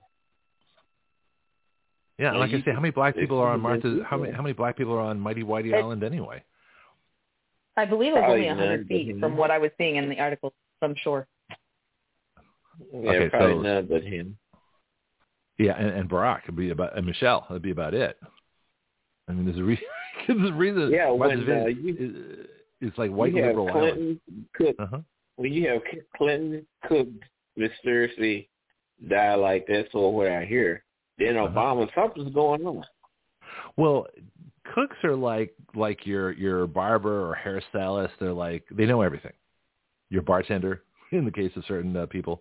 S2: Yeah,
S4: Well,
S2: like I say, how many black people are on Martha's? How
S4: yeah.
S2: many black people are on Mighty Whitey Island anyway?
S6: I believe it was
S4: Probably
S6: only 100
S4: none,
S6: feet
S4: but
S6: from what I was seeing in the article from shore.
S4: Yeah,
S2: Okay,
S4: probably
S2: so-
S4: none but him.
S2: Yeah, and Barack would be about, and Michelle would be about it. I mean, there's a reason. There's a reason.
S4: Yeah,
S2: why
S4: when
S2: this it's like white
S4: you have
S2: liberal island.
S4: Clinton could,
S2: Uh-huh.
S4: when you have Clinton could mysteriously die like that, so what I hear, then Obama, something's going on.
S2: Well, cooks are like your barber or hairstylist. They're like, they know everything. Your bartender, in the case of certain people.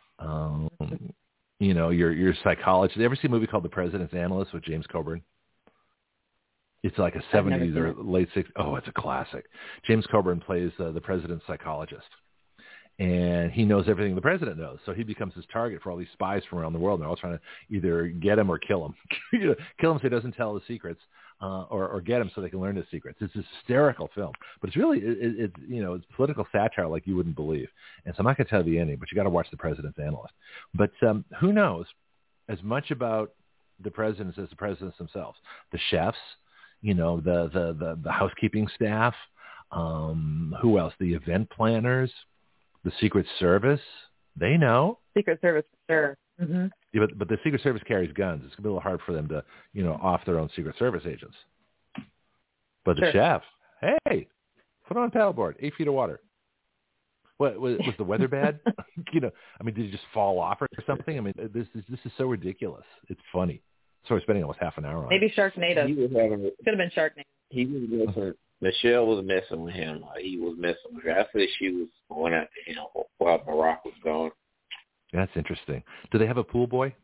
S2: You know, your psychologist. You ever see a movie called The President's Analyst with James Coburn? It's like a
S6: I've never
S2: 70s
S6: seen
S2: or
S6: it.
S2: late 60s. Oh, it's a classic. James Coburn plays the president's psychologist. And he knows everything the president knows. So he becomes his target for all these spies from around the world. And they're all trying to either get him or kill him. Kill him so he doesn't tell the secrets, or get him so they can learn his secrets. It's this hysterical film. But it's really, it's political satire like you wouldn't believe. And so I'm not going to tell you the ending, but you got to watch The President's Analyst. But who knows as much about the presidents as the presidents themselves? The chefs, the housekeeping staff, who else? The event planners, the Secret Service, they know.
S6: Secret Service, for sure. Mm-hmm.
S2: Yeah, but the Secret Service carries guns. It's going to be a little hard for them to, off their own Secret Service agents. But the
S6: Sure.
S2: chef, hey, put on paddleboard, 8 feet of water. What was the weather bad? Did you just fall off or something? I mean, this is so ridiculous. It's funny. So we're spending almost half an hour on
S6: Maybe
S2: it.
S6: Sharknado.
S4: He was having,
S6: Could have been Sharknado.
S4: he was messing, Michelle was messing with him. He was messing with her. I said she was going after him while Barack was gone.
S2: That's interesting. Do they have a pool boy?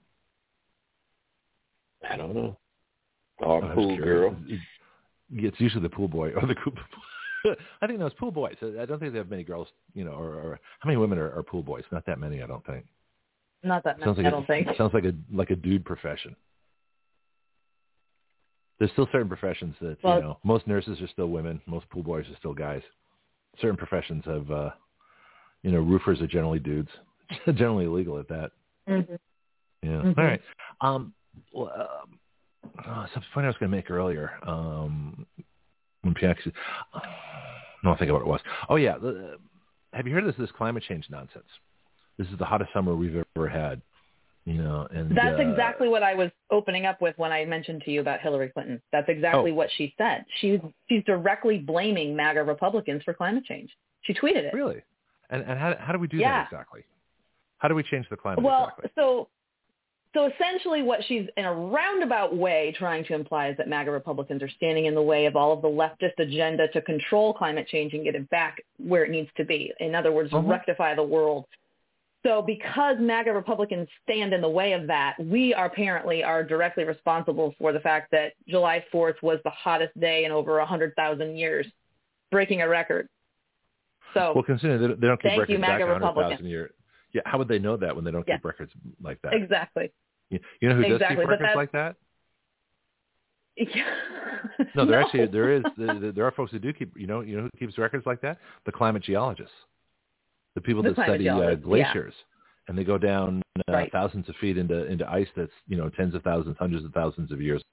S4: I don't know. Or
S2: I'm
S4: pool
S2: curious.
S4: girl.
S2: It's usually the pool boy or the pool. I think those pool boys. I don't think they have many girls, or how many women are pool boys? Not that many, I don't think.
S6: Not that
S2: Sounds
S6: many,
S2: like
S6: I don't think.
S2: Sounds like a dude profession. There's still certain professions that, most nurses are still women. Most pool boys are still guys. Certain professions have, roofers are generally dudes. Generally illegal at that.
S6: Mm-hmm.
S2: Yeah.
S6: Mm-hmm.
S2: All right. Some point I was going to make earlier. When Piaxi, no, I think of what it was. Oh yeah. Have you heard of this climate change nonsense? This is the hottest summer we've ever had. And
S6: that's exactly what I was opening up with when I mentioned to you about Hillary Clinton. That's exactly what she said. She's directly blaming MAGA Republicans for climate change. She tweeted it.
S2: Really? And how do we do that exactly? How do we change the climate exactly?
S6: So essentially what she's in a roundabout way trying to imply is that MAGA Republicans are standing in the way of all of the leftist agenda to control climate change and get it back where it needs to be. In other words, rectify the world. So because MAGA Republicans stand in the way of that, we apparently are directly responsible for the fact that July 4th was the hottest day in over 100,000 years, breaking a record. So,
S2: well, considering they don't keep
S6: thank
S2: records
S6: you,
S2: back
S6: MAGA
S2: 100,000 years. Yeah, how would they know that when they don't keep records like that?
S6: Exactly.
S2: You know who does keep records like that?
S6: Yeah.
S2: No, there are folks who do keep. You know who keeps records like that? The climate geologists, the people that study glaciers, and they go down thousands of feet into ice that's tens of thousands, hundreds of thousands of years.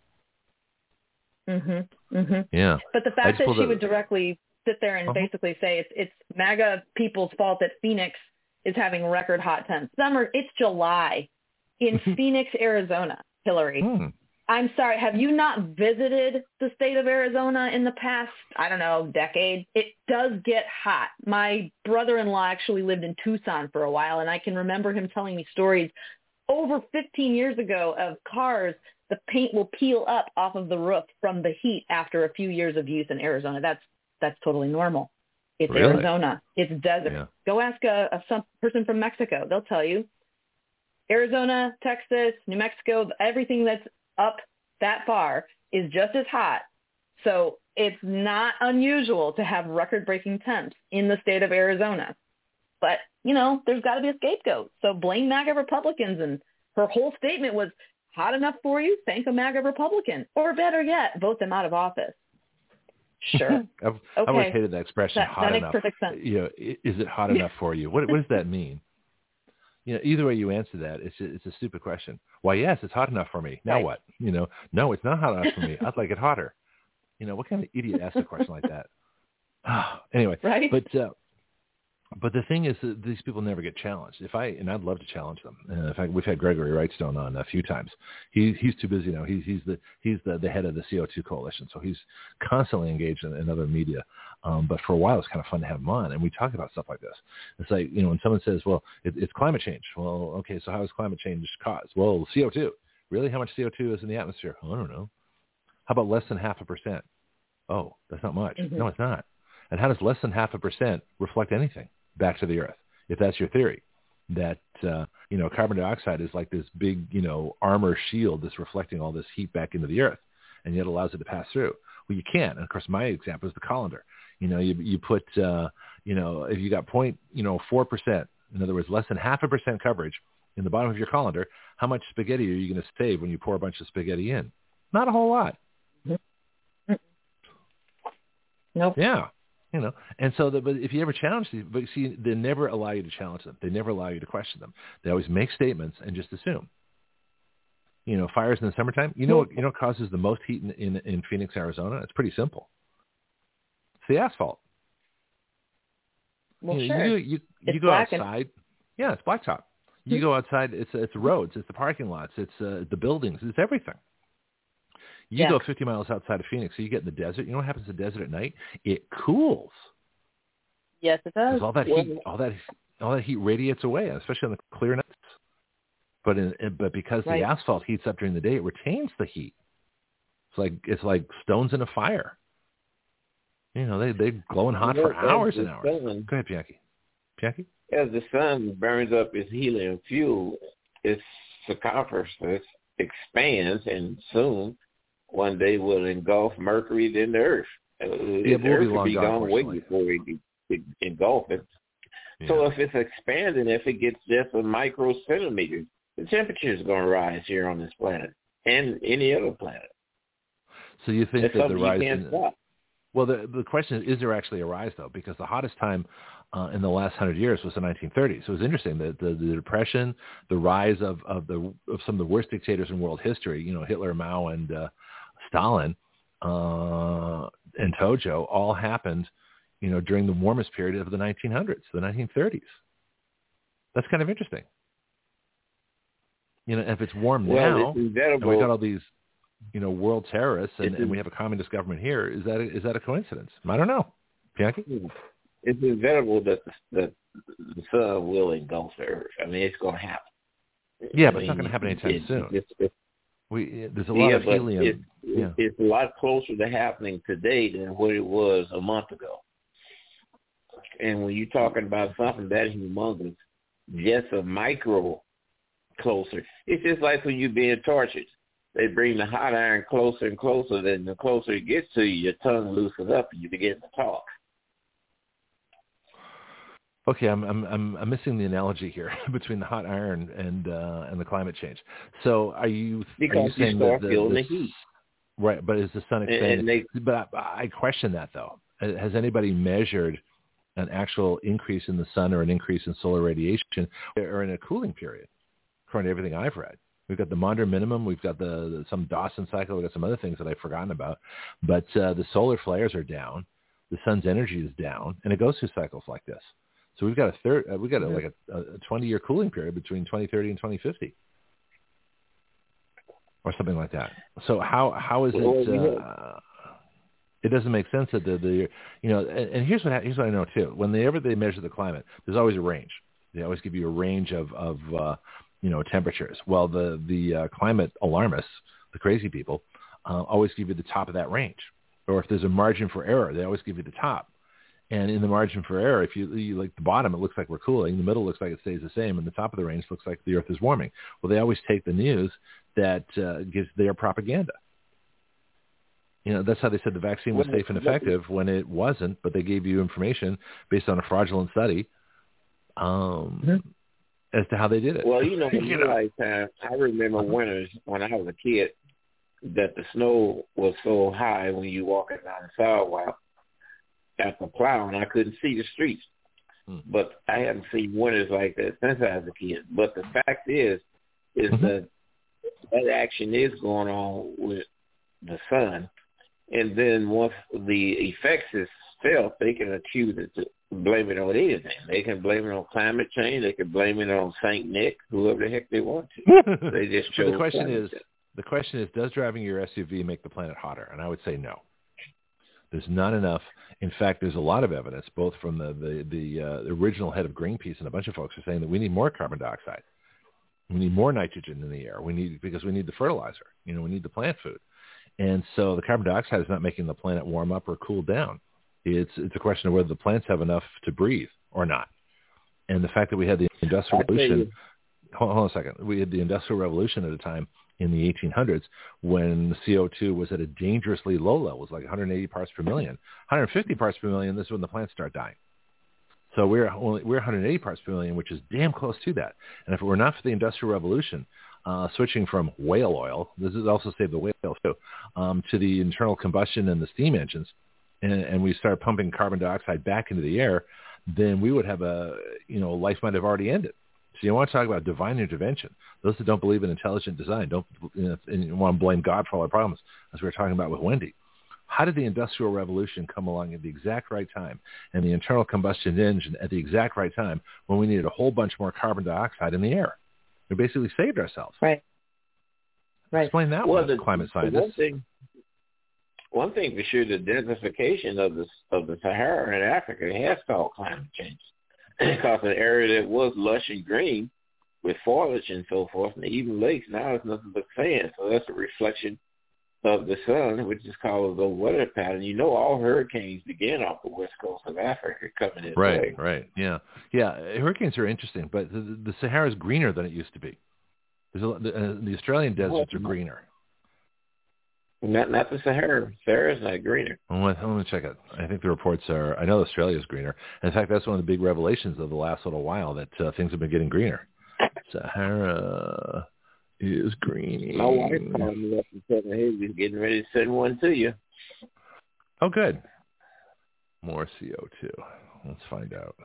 S6: Mm-hmm. Mm-hmm.
S2: Yeah.
S6: But the fact that she would directly sit there and basically say it's MAGA people's fault that Phoenix is having record hot temps. It's July in Phoenix, Arizona, Hillary. I'm sorry, have you not visited the state of Arizona in the past, decade? It does get hot. My brother-in-law actually lived in Tucson for a while, and I can remember him telling me stories over 15 years ago of cars, the paint will peel up off of the roof from the heat after a few years of use in Arizona. That's totally normal. It's
S2: really?
S6: Arizona. It's desert.
S2: Yeah.
S6: Go ask some person from Mexico. They'll tell you. Arizona, Texas, New Mexico, everything that's up that far is just as hot. So it's not unusual to have record-breaking temps in the state of Arizona. But, there's got to be a scapegoat. So blame MAGA Republicans. And her whole statement was, hot enough for you? Thank a MAGA Republican. Or better yet, vote them out of office. Sure.
S2: I've always hated that expression, hot
S6: that
S2: enough.
S6: Makes perfect sense.
S2: Is it hot enough for you? What does that mean? either way you answer that, it's a stupid question. Why, yes, it's hot enough for me. Now what? No, it's not hot enough for me. I'd like it hotter. What kind of idiot asks a question like that? Anyway,
S6: right?
S2: But the thing is that these people never get challenged. And I'd love to challenge them. In fact, we've had Gregory Wrightstone on a few times. He's too busy now. He's the head of the CO2 Coalition, so he's constantly engaged in other media. But for a while, it's kind of fun to have him on, and we talk about stuff like this. It's like, when someone says, "Well, it's climate change." Well, okay, so how is climate change caused? Well, CO2. Really, how much CO2 is in the atmosphere? I don't know. How about less than 0.5%? Oh, that's not much. Mm-hmm. No, it's not. And how does less than 0.5% reflect anything back to the earth? If that's your theory, that, carbon dioxide is like this big, armor shield that's reflecting all this heat back into the earth, and yet allows it to pass through. Well, you can't. And of course, my example is the colander. You put, if you got 0.4%, in other words, less than 0.5% coverage in the bottom of your colander, how much spaghetti are you going to save when you pour a bunch of spaghetti in? Not a whole lot.
S6: Nope.
S2: Yeah. And so, but if you ever challenge these, but see, they never allow you to challenge them. They never allow you to question them. They always make statements and just assume. Fires in the summertime. What causes the most heat in Phoenix, Arizona? It's pretty simple. It's the asphalt.
S6: Well, sure.
S2: You go outside. Yeah, it's blacktop. You go outside. It's the roads. It's the parking lots. It's the buildings. It's everything. You go 50 miles outside of Phoenix, so you get in the desert. You know what happens in the desert at night? It cools.
S6: Yes, it does.
S2: All that heat, all that heat radiates away, especially on the clear nights. But because the asphalt heats up during the day, it retains the heat. It's like stones in a fire. They're glowing hot for hours and hours. Go ahead, Pianki.
S4: As the sun burns up its helium fuel, its circumference expands, and soon one day will engulf Mercury, then the Earth. The Earth will be gone way before it engulf it. Yeah. So if it's expanding, if it gets just a microcentimeter, the temperature is going to rise here on this planet and any other planet.
S2: So you think that the rise?
S4: You can't stop.
S2: Well, the question is there actually a rise though? Because the hottest time in the last 100 years was the 1930s. So it was interesting that the Depression, the rise of some of the worst dictators in world history, Hitler, Mao, and Stalin, and Tojo, all happened, during the warmest period of the 1900s, the 1930s. That's kind of interesting. If it's warm now, and we got all these, world terrorists, and we have a communist government here, is that a coincidence? I don't know. Pianki?
S4: It's inevitable that the sun will engulf the Earth. I mean, it's going to happen.
S2: Yeah, but it's not going to happen anytime soon. There's a lot of helium.
S4: It's a lot closer to happening today than what it was a month ago. And when you're talking about something that humongous, just a micro closer, it's just like when you're being tortured. They bring the hot iron closer and closer. Then the closer it gets to you, your tongue loosens up and you begin to talk.
S2: Okay, I'm missing the analogy here between the hot iron and the climate change. So are you saying that the heat? Right, but is the sun expanding? But I question that though. Has anybody measured an actual increase in the sun or an increase in solar radiation or in a cooling period? According to everything I've read, we've got the Maunder minimum, we've got some Dawson cycle, we've got some other things that I've forgotten about. But the solar flares are down, the sun's energy is down, and it goes through cycles like this. So we've got a 20-year cooling period between 2030 and 2050, or something like that. So how is it? It doesn't make sense that and here's what I know too. Whenever they measure the climate, there's always a range. They always give you a range of temperatures. Well, the climate alarmists, the crazy people, always give you the top of that range. Or if there's a margin for error, they always give you the top. And in the margin for error, if you like the bottom, it looks like we're cooling. The middle looks like it stays the same. And the top of the range looks like the Earth is warming. Well, they always take the news that gives their propaganda. That's how they said the vaccine was safe and effective when it wasn't, but they gave you information based on a fraudulent study as to how they did it.
S4: Well, in my lifetime, I remember winters when I was a kid that the snow was so high when you walking down the sidewalk at the plow, and I couldn't see the streets. but I haven't seen winters like that since I was a kid. But the fact is that action is going on with the sun, and then once the effects is felt, they can accuse it to blame it on anything. They can blame it on climate change. They can blame it on Saint Nick, whoever the heck they want to. They just chose.
S2: The question is, does driving your SUV make the planet hotter? And I would say no. There's not enough. In fact, there's a lot of evidence, both from the original head of Greenpeace and a bunch of folks are saying that we need more carbon dioxide. We need more nitrogen in the air. Because we need the fertilizer. We need the plant food. And so the carbon dioxide is not making the planet warm up or cool down. It's a question of whether the plants have enough to breathe or not. And the fact that we had the Industrial Revolution, hold on a second, we had the Industrial Revolution at a time in the 1800s when CO2 was at a dangerously low level. It was like 180 parts per million. 150 parts per million, this is when the plants start dying. So we're 180 parts per million, which is damn close to that. And if it were not for the Industrial Revolution, switching from whale oil, this is also saved the whales too, to the internal combustion and the steam engines, and we start pumping carbon dioxide back into the air, then we would have life might have already ended. So you want to talk about divine intervention. Those that don't believe in intelligent design don't want to blame God for all our problems, as we were talking about with Wendy. How did the Industrial Revolution come along at the exact right time and the internal combustion engine at the exact right time when we needed a whole bunch more carbon dioxide in the air? We basically saved ourselves.
S6: Right.
S2: Explain that with climate scientists.
S4: One thing for sure, the desertification of the Sahara in Africa has caused climate change. Because an area that was lush and green with foliage and so forth, and even lakes, now it's nothing but sand. So that's a reflection of the sun, which is called the weather pattern. All hurricanes begin off the west coast of Africa coming in.
S2: Right. Yeah. Hurricanes are interesting, but the Sahara is greener than it used to be. The Australian deserts are greener.
S4: Not the Sahara. Sahara's not greener.
S2: Let me check it. I think the reports are. I know Australia is greener. In fact, that's one of the big revelations of the last little while that things have been getting greener. Sahara is green.
S4: My wife called me up and said, "Hey, we're getting ready to send one to you."
S2: Oh, good. More CO2. Let's find out.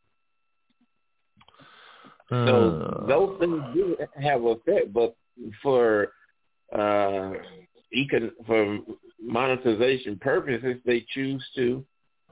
S4: So those things do have an effect, but for monetization purposes, they choose to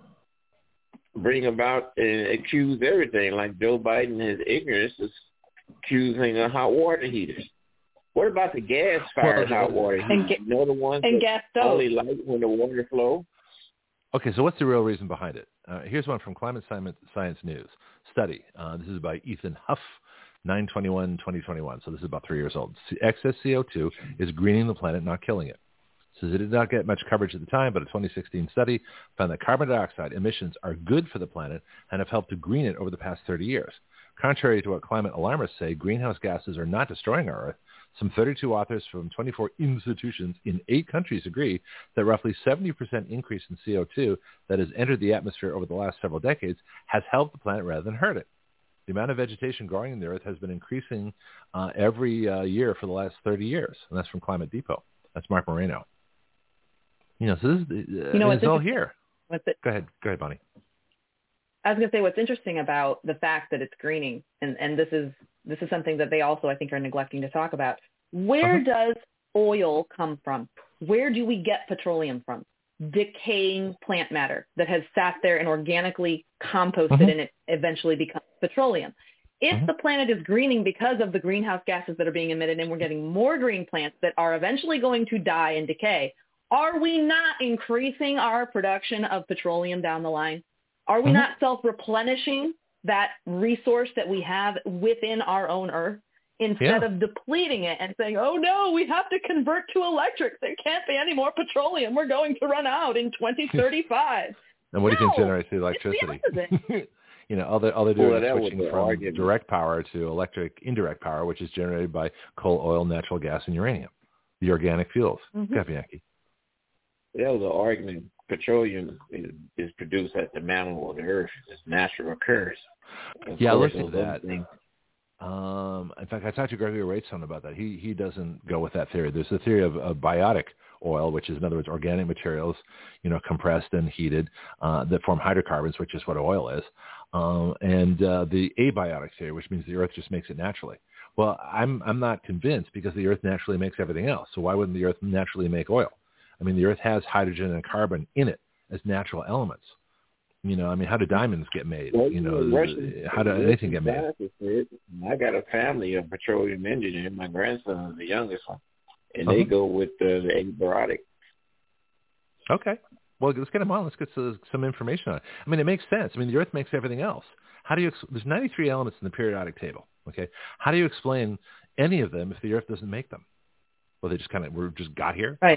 S4: bring about and accuse everything. Like Joe Biden, his ignorance is accusing of hot water heaters. What about the gas-fired hot water heaters? The ones that only light when the water flows?
S2: Okay, so what's the real reason behind it? Here's one from Climate Science News study. This is by Ethan Huff, 9/21/2021. So this is about 3 years old. Excess CO2 is greening the planet, not killing it. So it did not get much coverage at the time, but a 2016 study found that carbon dioxide emissions are good for the planet and have helped to green it over the past 30 years. Contrary to what climate alarmists say, greenhouse gases are not destroying our Earth. Some 32 authors from 24 institutions in 8 countries agree that roughly 70% increase in CO2 that has entered the atmosphere over the last several decades has helped the planet rather than hurt it. The amount of vegetation growing in the Earth has been increasing every year for the last 30 years. And that's from Climate Depot. That's Mark Moreno. So this is it's all here. Go ahead, Bonnie.
S6: I was going to say what's interesting about the fact that it's greening, and this is something that they also, I think, are neglecting to talk about. Where does oil come from? Where do we get petroleum from? Decaying plant matter that has sat there and organically composted and it eventually becomes petroleum. If the planet is greening because of the greenhouse gases that are being emitted and we're getting more green plants that are eventually going to die and decay, are we not increasing our production of petroleum down the line? Are we not self-replenishing that resource that we have within our own Earth instead of depleting it and saying, oh, no, we have to convert to electric. There can't be any more petroleum. We're going to run out in 2035.
S2: And what do you think generates the electricity? All they're doing is switching from direct power to indirect power, which is generated by coal, oil, natural gas, and uranium, the organic fuels. Yankee.
S4: That was the argument. Petroleum is produced at the mantle of the earth. It's natural occurrence.
S2: I looked at that. In fact, I talked to Gregory Wrightson about that. He doesn't go with that theory. There's a theory of biotic oil, which is, in other words, organic materials, compressed and heated that form hydrocarbons, which is what oil is, and the abiotic theory, which means the Earth just makes it naturally. Well, I'm not convinced, because the Earth naturally makes everything else. So why wouldn't the Earth naturally make oil? I mean, the Earth has hydrogen and carbon in it as natural elements. How do diamonds get made?
S4: Well,
S2: how does anything get made?
S4: I got a family of petroleum engineers. My grandson is the youngest one, and they go with the abiotic.
S2: Okay. Well, let's get them on. Let's get some information on it. I mean, it makes sense. I mean, the Earth makes everything else. How do you? There's 93 elements in the periodic table. Okay. How do you explain any of them if the Earth doesn't make them? Well, they just just got here.
S6: Right.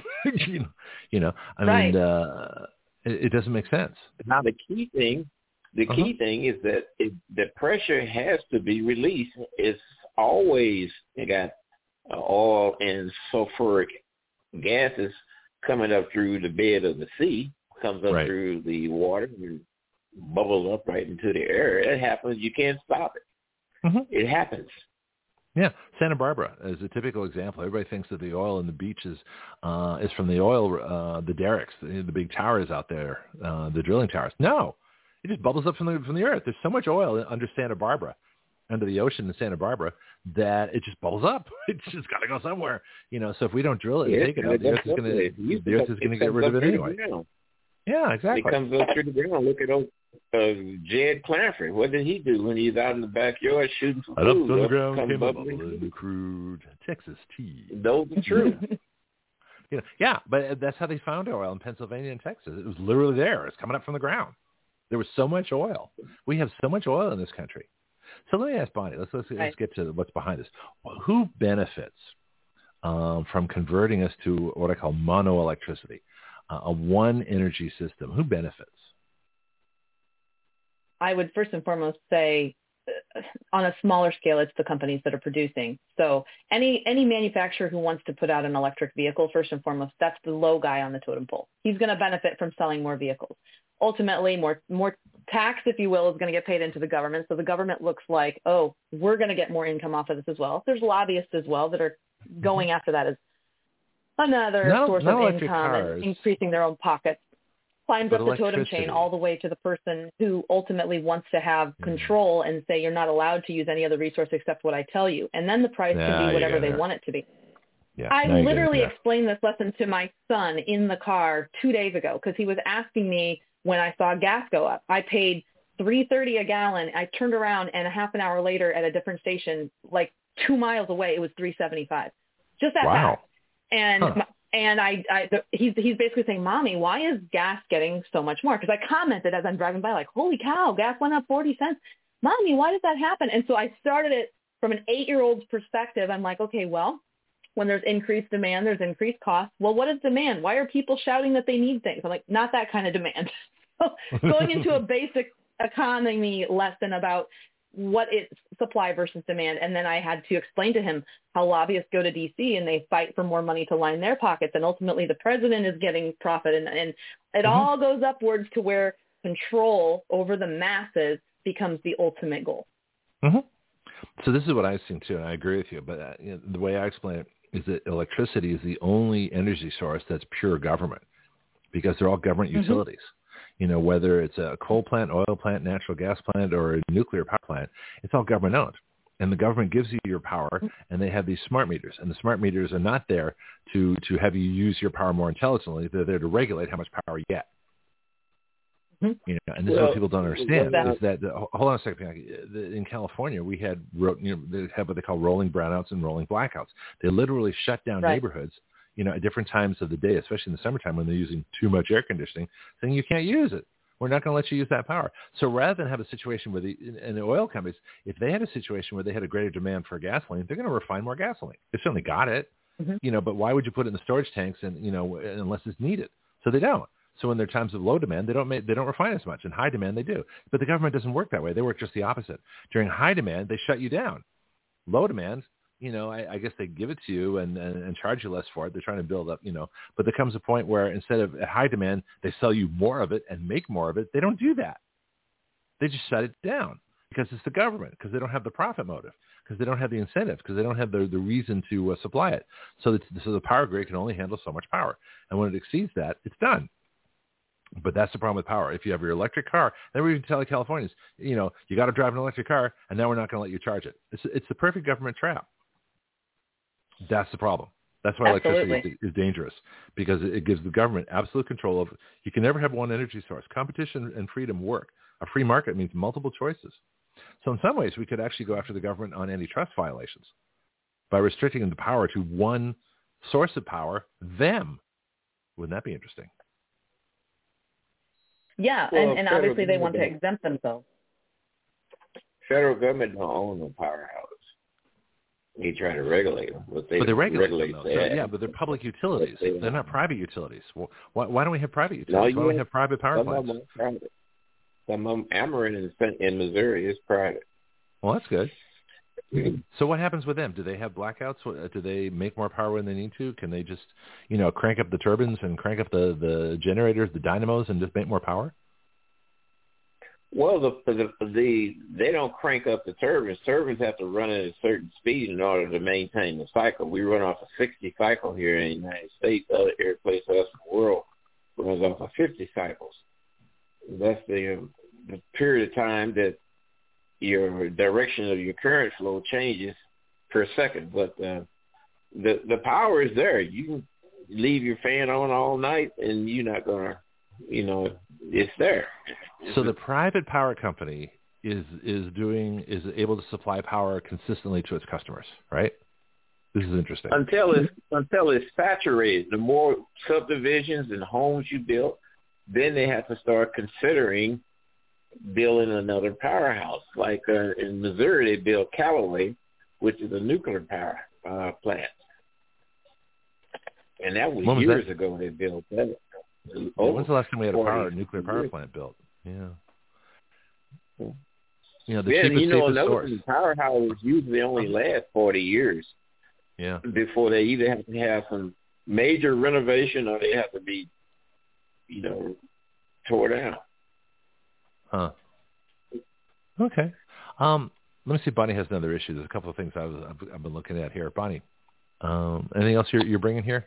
S2: I mean, it doesn't make sense.
S4: Now, the key thing is that the pressure has to be released. It's always got oil and sulfuric gases coming up through the bed of the sea, comes up through the water, and bubbles up right into the air. It happens. You can't stop it. Mm-hmm. It happens.
S2: Yeah, Santa Barbara is a typical example. Everybody thinks that the oil in the beaches is from the oil, the derricks, the big towers out there, the drilling towers. No, it just bubbles up from the earth. There's so much oil under Santa Barbara, under the ocean in Santa Barbara, that it just bubbles up. It's just got to go somewhere, So if we don't drill it and take it out, the earth is going to get rid of it anyway. Yeah, exactly.
S4: It comes up through the ground. Look at Jed Clanford. What did he do when he's out in the backyard shooting for food?
S2: Up on the ground came a bubble in crude Texas tea.
S4: Those are true.
S2: Yeah, but that's how they found oil in Pennsylvania and Texas. It was literally there. It's coming up from the ground. There was so much oil. We have so much oil in this country. So let me ask Bonnie. Let's get to what's behind this. Who benefits from converting us to what I call monoelectricity, a one energy system? Who benefits?
S6: I would first and foremost say, on a smaller scale, it's the companies that are producing. So any manufacturer who wants to put out an electric vehicle, first and foremost, that's the low guy on the totem pole. He's going to benefit from selling more vehicles. Ultimately, more tax, if you will, is going to get paid into the government. So the government looks like, oh, we're going to get more income off of this as well. There's lobbyists as well that are going after that as another source of income and increasing their own pockets. Climbs up the totem chain all the way to the person who ultimately wants to have control and say, you're not allowed to use any other resource except what I tell you. And then the price can be whatever they want it to be.
S2: Yeah,
S6: I literally explained this lesson to my son in the car 2 days ago because he was asking me when I saw gas go up. I paid $3.30 a gallon. I turned around and a half an hour later at a different station, like 2 miles away, it was $3.75. Just that fast. And he's basically saying, Mommy, why is gas getting so much more? Because I commented as I'm driving by, like, holy cow, gas went up 40 cents. Mommy, why does that happen? And so I started it from an 8-year-old's perspective. I'm like, okay, well, when there's increased demand, there's increased cost. Well, what is demand? Why are people shouting that they need things? I'm like, not that kind of demand. So going into a basic economy lesson about what is supply versus demand. And then I had to explain to him how lobbyists go to D.C. and they fight for more money to line their pockets. And ultimately the president is getting profit. And it all goes upwards to where control over the masses becomes the ultimate goal.
S2: Mm-hmm. So this is what I've seen too, and I agree with you. But the way I explain it is that electricity is the only energy source that's pure government because they're all government utilities. Whether it's a coal plant, oil plant, natural gas plant, or a nuclear power plant, it's all government owned. And the government gives you your power, and they have these smart meters. And the smart meters are not there to have you use your power more intelligently. They're there to regulate how much power you get. And this is what people don't understand is that, hold on a second, in California, we had, they have what they call rolling brownouts and rolling blackouts. They literally shut down neighborhoods at different times of the day, especially in the summertime when they're using too much air conditioning, saying you can't use it. We're not going to let you use that power. So rather than have a situation where the oil companies, if they had a situation where they had a greater demand for gasoline, they're going to refine more gasoline. They certainly got it, but why would you put it in the storage tanks and, unless it's needed? So they don't. So when there are times of low demand, they don't refine as much. In high demand, they do. But the government doesn't work that way. They work just the opposite. During high demand, they shut you down. Low demand, I guess they give it to you and charge you less for it. They're trying to build up, but there comes a point where instead of at high demand, they sell you more of it and make more of it. They don't do that. They just shut it down because it's the government, because they don't have the profit motive. because they don't have the incentive, because they don't have the reason to supply it. So the power grid can only handle so much power. And when it exceeds that, it's done. But that's the problem with power. If you have your electric car, then we even tell the Californians, you got to drive an electric car, and now we're not going to let you charge it. It's the perfect government trap. That's the problem. That's why electricity is dangerous, because it gives the government absolute control of. You can never have one energy source. Competition and freedom work. A free market means multiple choices. So in some ways, we could actually go after the government on antitrust violations by restricting the power to one source of power, them. Wouldn't that be interesting?
S6: Yeah, well, and obviously they want to exempt themselves.
S4: Federal government don't own no powerhouse. You try to regulate them, but they
S2: regulate them. So, but they're public utilities. They're not private utilities. Well, why don't we have private utilities? Why don't we have private power plants?
S4: Some of them, Ameren in Missouri is private.
S2: Well, that's good. So what happens with them? Do they have blackouts? Do they make more power when they need to? Can they just, crank up the turbines and crank up the generators, the dynamos, and just make more power?
S4: Well, they don't crank up the turbines. Turbines have to run at a certain speed in order to maintain the cycle. We run off a 60 cycle here in the United States. Other airplanes else in the world runs off of 50 cycles. That's the period of time that your direction of your current flow changes per second. But the power is there. You can leave your fan on all night, and you're not gonna, it's there.
S2: So the private power company is able to supply power consistently to its customers, right? This is interesting.
S4: Until it's saturated. The more subdivisions and homes you build, then they have to start considering building another powerhouse. Like in Missouri, they built Callaway, which is a nuclear power plant. And that was years ago they built that.
S2: When's the last time we had a nuclear power plant built? Yeah.
S4: Another powerhouses usually only last 40 years.
S2: Yeah.
S4: Before they either have to have some major renovation or they have to be, tore down.
S2: Huh. Okay. Let me see if Bonnie has another issue. There's a couple of things I've been looking at here. Bonnie, anything else you're bringing here?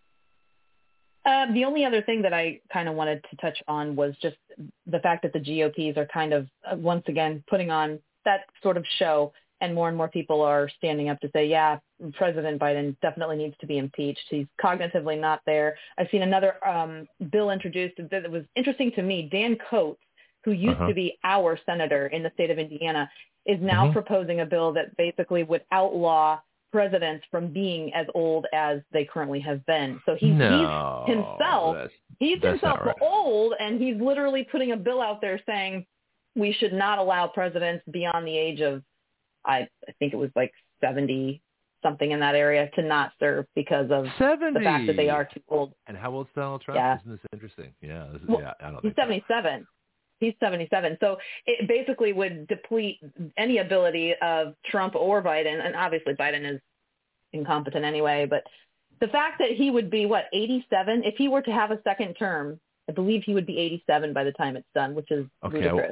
S6: The only other thing that I kind of wanted to touch on was just the fact that the GOPs are kind of, once again, putting on that sort of show, and more people are standing up to say, yeah, President Biden definitely needs to be impeached. He's cognitively not there. I've seen another bill introduced that was interesting to me. Dan Coates, who used to be our senator in the state of Indiana, is now proposing a bill that basically would outlaw presidents from being as old as they currently have been. So he's himself old, and he's literally putting a bill out there saying we should not allow presidents beyond the age of, I think it was like 70 something in that area, to not serve because of
S2: 70.
S6: The fact that they are too old.
S2: And how old's Donald Trump?
S6: Yeah.
S2: Isn't this interesting? Yeah.
S6: I don't think he's 77. He's 77. So it basically would deplete any ability of Trump or Biden. And obviously Biden is incompetent anyway. But the fact that he would be, 87? If he were to have a second term, I believe he would be 87 by the time it's done, which is ludicrous.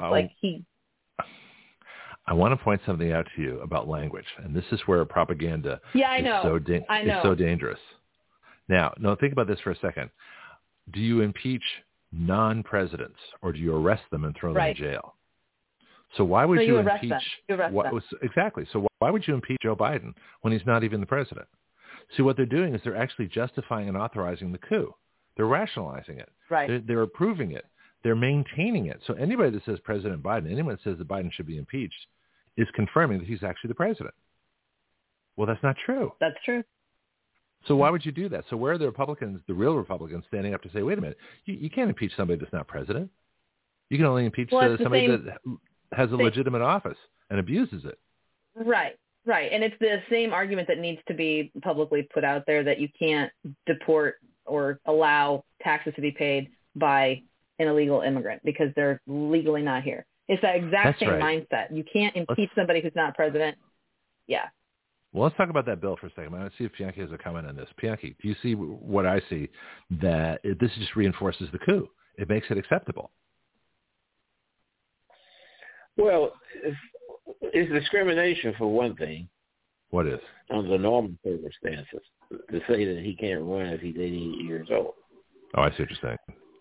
S2: I want to point something out to you about language. And this is where propaganda is so dangerous. Now, think about this for a second. Do you impeach non-presidents, or do you arrest them and throw them in jail? So why would you impeach? Exactly. So why would you impeach Joe Biden when he's not even the president? See, what they're doing is they're actually justifying and authorizing the coup. They're rationalizing it.
S6: Right.
S2: They're approving it. They're maintaining it. So anybody that says President Biden, anyone that says that Biden should be impeached, is confirming that he's actually the president. Well, that's not true.
S6: That's true.
S2: So why would you do that? So where are the Republicans, the real Republicans, standing up to say, wait a minute, you can't impeach somebody that's not president. You can only impeach somebody that has a legitimate office and abuses it.
S6: Right. And it's the same argument that needs to be publicly put out there, that you can't deport or allow taxes to be paid by an illegal immigrant because they're legally not here. It's that exact same mindset. You can't impeach somebody who's not president. Yeah.
S2: Well, let's talk about that bill for a second. I want to see if Bianchi has a comment on this. Bianchi, do you see what I see, that this just reinforces the coup? It makes it acceptable.
S4: Well, it's discrimination for one thing.
S2: What is?
S4: Under normal circumstances, to say that he can't run if he's 88 years old.
S2: Oh, I see what you're saying.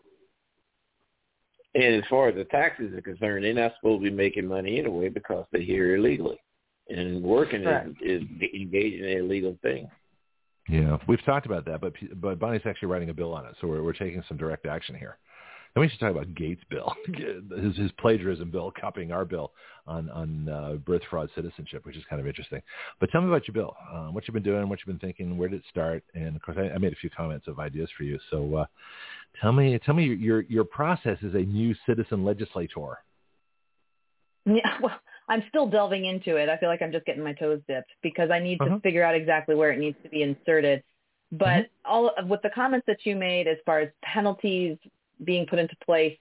S4: And as far as the taxes are concerned, they're not supposed to be making money anyway because they're here illegally. And working is engaging in illegal things.
S2: Yeah, we've talked about that, but Bonnie's actually writing a bill on it, so we're taking some direct action here. And we should talk about Gates' bill, his plagiarism bill, copying our bill on birth fraud citizenship, which is kind of interesting. But tell me about your bill, what you've been doing, what you've been thinking, where did it start? And of course, I made a few comments of ideas for you. So tell me your process as a new citizen legislator.
S6: Yeah, well, I'm still delving into it. I feel like I'm just getting my toes dipped because I need to figure out exactly where it needs to be inserted. But with the comments that you made as far as penalties being put into place,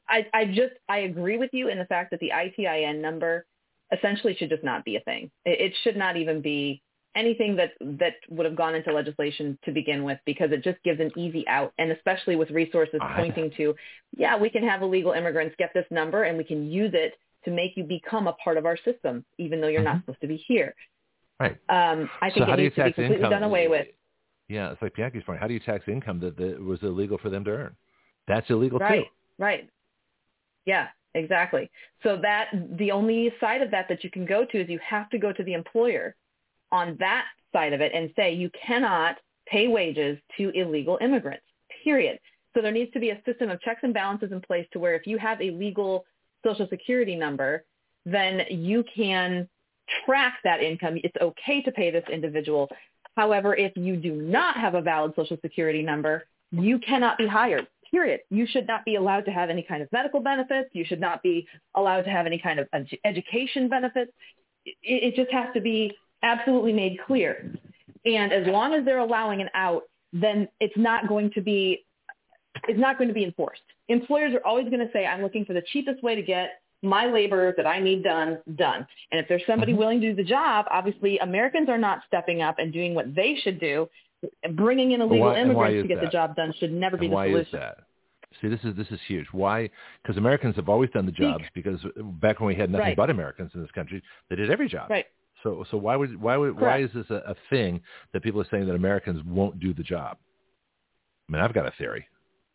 S6: I agree with you in the fact that the ITIN number essentially should just not be a thing. It should not even be anything that would have gone into legislation to begin with, because it just gives an easy out, and especially with resources pointing to, we can have illegal immigrants get this number and we can use it to make you become a part of our system, even though you're not supposed to be here.
S2: Right.
S6: I think it needs to be completely done away with.
S2: Yeah, it's like Bianchi's point. How do you tax income that was illegal for them to earn? That's illegal too.
S6: Right. Yeah, exactly. So that the only side of that you can go to is you have to go to the employer on that side of it and say you cannot pay wages to illegal immigrants, period. So there needs to be a system of checks and balances in place to where if you have a legal Social Security number, then you can track that income. It's okay to pay this individual. However, if you do not have a valid Social Security number, you cannot be hired, period. You should not be allowed to have any kind of medical benefits. You should not be allowed to have any kind of education benefits. It just has to be absolutely made clear. And as long as they're allowing an out, then it's not going to be enforced. Employers are always going to say, I'm looking for the cheapest way to get my labor that I need done. And if there's somebody willing to do the job, obviously Americans are not stepping up and doing what they should do. Bringing in illegal immigrants to get the job done should never be the solution.
S2: Why is that? See, this is huge. Why? Because Americans have always done the jobs, because back when we had nothing but Americans in this country, they did every job.
S6: Right.
S2: So why is this a thing that people are saying that Americans won't do the job? I mean, I've got a theory.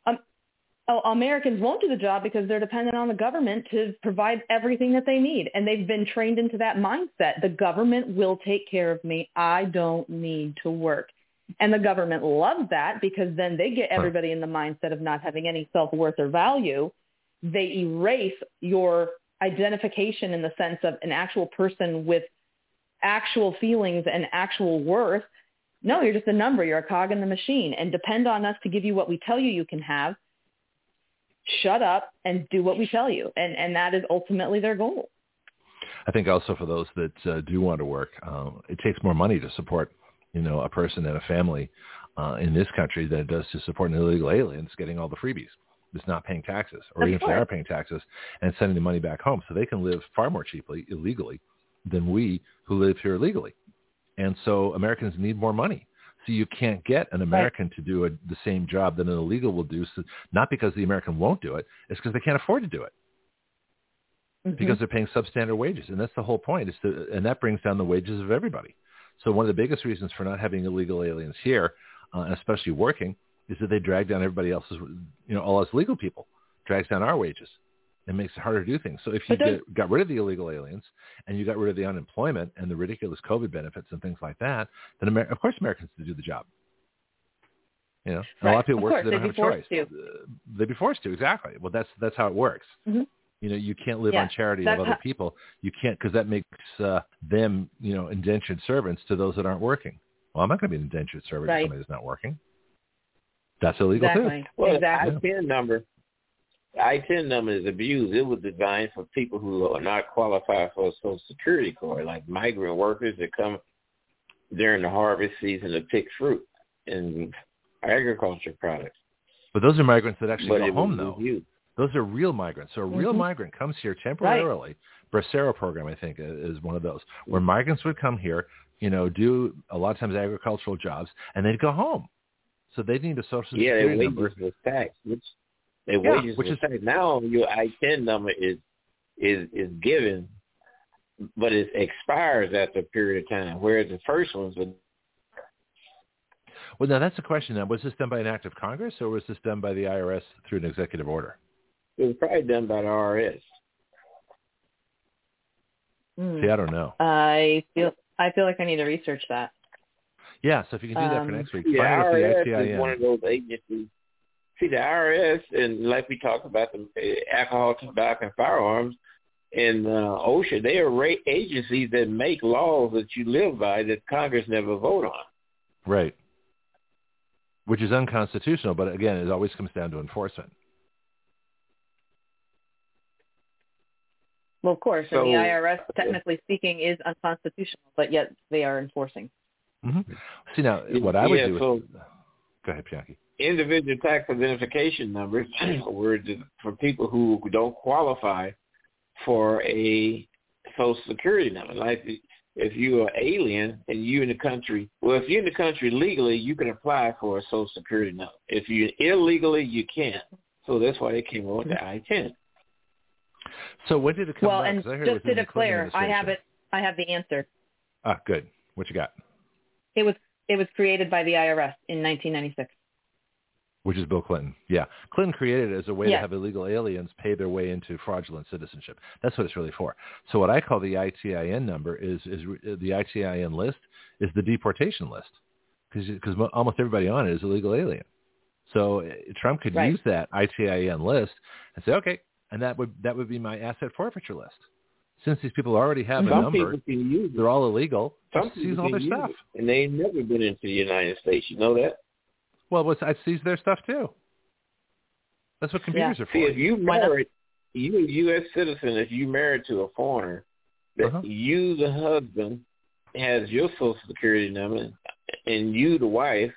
S6: Americans won't do the job because they're dependent on the government to provide everything that they need. And they've been trained into that mindset. The government will take care of me. I don't need to work. And the government loves that, because then they get everybody in the mindset of not having any self-worth or value. They erase your identification in the sense of an actual person with actual feelings and actual worth. No, you're just a number. You're a cog in the machine, and depend on us to give you what we tell you can have. Shut up and do what we tell you. And that is ultimately their goal.
S2: I think also for those that do want to work, it takes more money to support, a person and a family in this country than it does to support an illegal alien that's getting all the freebies. That's not paying taxes, or even if they are paying taxes and sending the money back home, so they can live far more cheaply illegally than we who live here legally. And so Americans need more money. So you can't get an American to do the same job that an illegal will do. So not because the American won't do it, it's because they can't afford to do it. Because they're paying substandard wages. And that's the whole point. And that brings down the wages of everybody. So one of the biggest reasons for not having illegal aliens here, especially working, is that they drag down everybody else's, all us legal people, drags down our wages and makes it harder to do things. So if you got rid of the illegal aliens and you got rid of the unemployment and the ridiculous COVID benefits and things like that, then of course Americans would do the job. And a lot of people work because they don't have a choice. They'd be forced to, exactly. Well, that's how it works. You can't live on charity of other people. You can't, because that makes them, indentured servants to those that aren't working. Well, I'm not going to be an indentured servant to somebody that's not working. That's illegal too.
S4: Well, the I-10 number is abused. It was designed for people who are not qualified for a Social Security card, like migrant workers that come during the harvest season to pick fruit and agriculture products.
S2: But those are migrants that actually go home, though. Those are real migrants. So a real migrant comes here temporarily. Bracero program, I think, is one of those, where migrants would come here, do a lot of times agricultural jobs, and they'd go home. So they need a Social Security number.
S4: Yeah, their wages was taxed. Their wages was taxed. Now your I-10 number is given but it expires after a period of time, whereas the first one's
S2: Well, now that's the question. Now, was this done by an act of Congress or was this done by the IRS through an executive order?
S4: it was probably done by the IRS.
S2: See, I don't know.
S6: I feel like I need to research that.
S2: Yeah, so if you can do that for next week,
S4: The
S2: find out the
S4: IRS
S2: ITIN.
S4: is one of those agencies. See, the IRS, and like we talked about the alcohol, tobacco, and firearms, and OSHA, they are agencies that make laws that you live by that Congress never vote on.
S2: Right. Which is unconstitutional, but again, it always comes down to enforcement.
S6: Well, of course,
S4: So,
S6: and the IRS, technically speaking, is unconstitutional, but yet they are enforcing.
S2: Mm-hmm. See, now, what I would do is...
S4: so
S2: go ahead, Bianchi.
S4: individual tax identification numbers were for people who don't qualify for a Social Security number. Like if you're an alien and you're in the country, well, if you're in the country legally, you can apply for a Social Security number. If you're illegally, you can't. So that's why they came up with the I-10.
S2: So when did it come
S6: Well,
S2: out?
S6: and
S2: 'Cause I heard
S6: just
S2: it was
S6: to
S2: in the Clinton
S6: declare, I have
S2: administration.
S6: it. I have the answer.
S2: Ah, good. What you got?
S6: It was created by the IRS in 1996.
S2: Which is Bill Clinton. Yeah. Clinton created it as a way to
S6: Yeah.
S2: have illegal aliens pay their way into fraudulent citizenship. That's what it's really for. So what I call the ITIN number is the ITIN list is the deportation list because almost everybody on it is illegal alien. So Trump could
S6: Right.
S2: use that ITIN list and say, okay, and that would be my asset forfeiture list. Since these people already have a
S4: Some
S2: number,
S4: people can use it.
S2: they're all illegal.
S4: Some
S2: Just
S4: people
S2: seize all
S4: can
S2: their
S4: use
S2: stuff.
S4: it, and they ain't never been into the United States. You know that?
S2: Well, I'd seize their stuff too. That's what computers are for.
S4: See, if you
S6: Why not?
S4: married, you a U.S. citizen, if you married to a foreigner, that you, the husband, has your Social Security number, and you, the wife,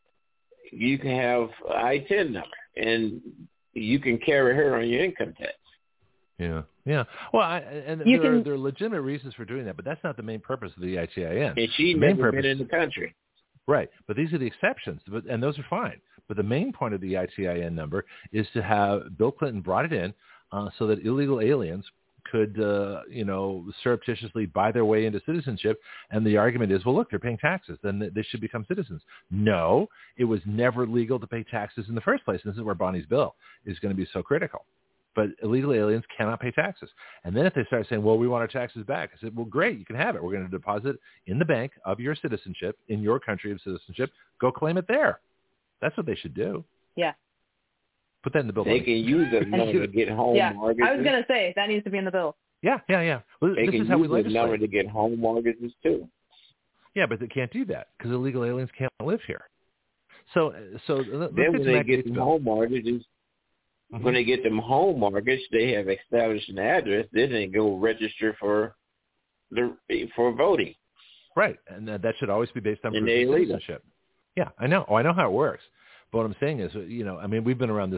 S4: you can have an I-10 number, and you can carry her on your income tax.
S2: Yeah, yeah. Well, there are legitimate reasons for doing that, but that's not the main purpose of the ITIN.
S4: And she
S2: The main
S4: never
S2: purpose,
S4: been in the country.
S2: right? But these are the exceptions, and those are fine. But the main point of the ITIN number is to have Bill Clinton brought it in so that illegal aliens could, surreptitiously buy their way into citizenship. And the argument is, well, look, they're paying taxes, then they should become citizens. No, it was never legal to pay taxes in the first place. And this is where Bonnie's bill is going to be so critical. But illegal aliens cannot pay taxes. And then if they start saying, well, we want our taxes back, I said, well, great, you can have it. We're going to deposit in the bank of your citizenship, in your country of citizenship. Go claim it there. That's what they should do.
S6: Yeah.
S2: Put that in the bill.
S4: They can use that number to get home mortgages.
S6: I was going to say, that needs to be in the bill.
S2: Yeah. Well,
S4: they
S2: this
S4: can
S2: is how we
S4: use that
S2: legislate.
S4: number to get home mortgages too.
S2: Yeah, but they can't do that because illegal aliens can't live here. So let's
S4: then
S2: get
S4: when
S2: to
S4: they
S2: Matt
S4: get
S2: Gates'
S4: them
S2: bill.
S4: home mortgages, when they get them home mortgage, they have established an address. Then they go register for voting.
S2: Right, and that should always be based on
S4: And
S2: proof of
S4: they're illegal.
S2: citizenship. Yeah, I know. Oh, I know how it works. But what I'm saying is, we've been around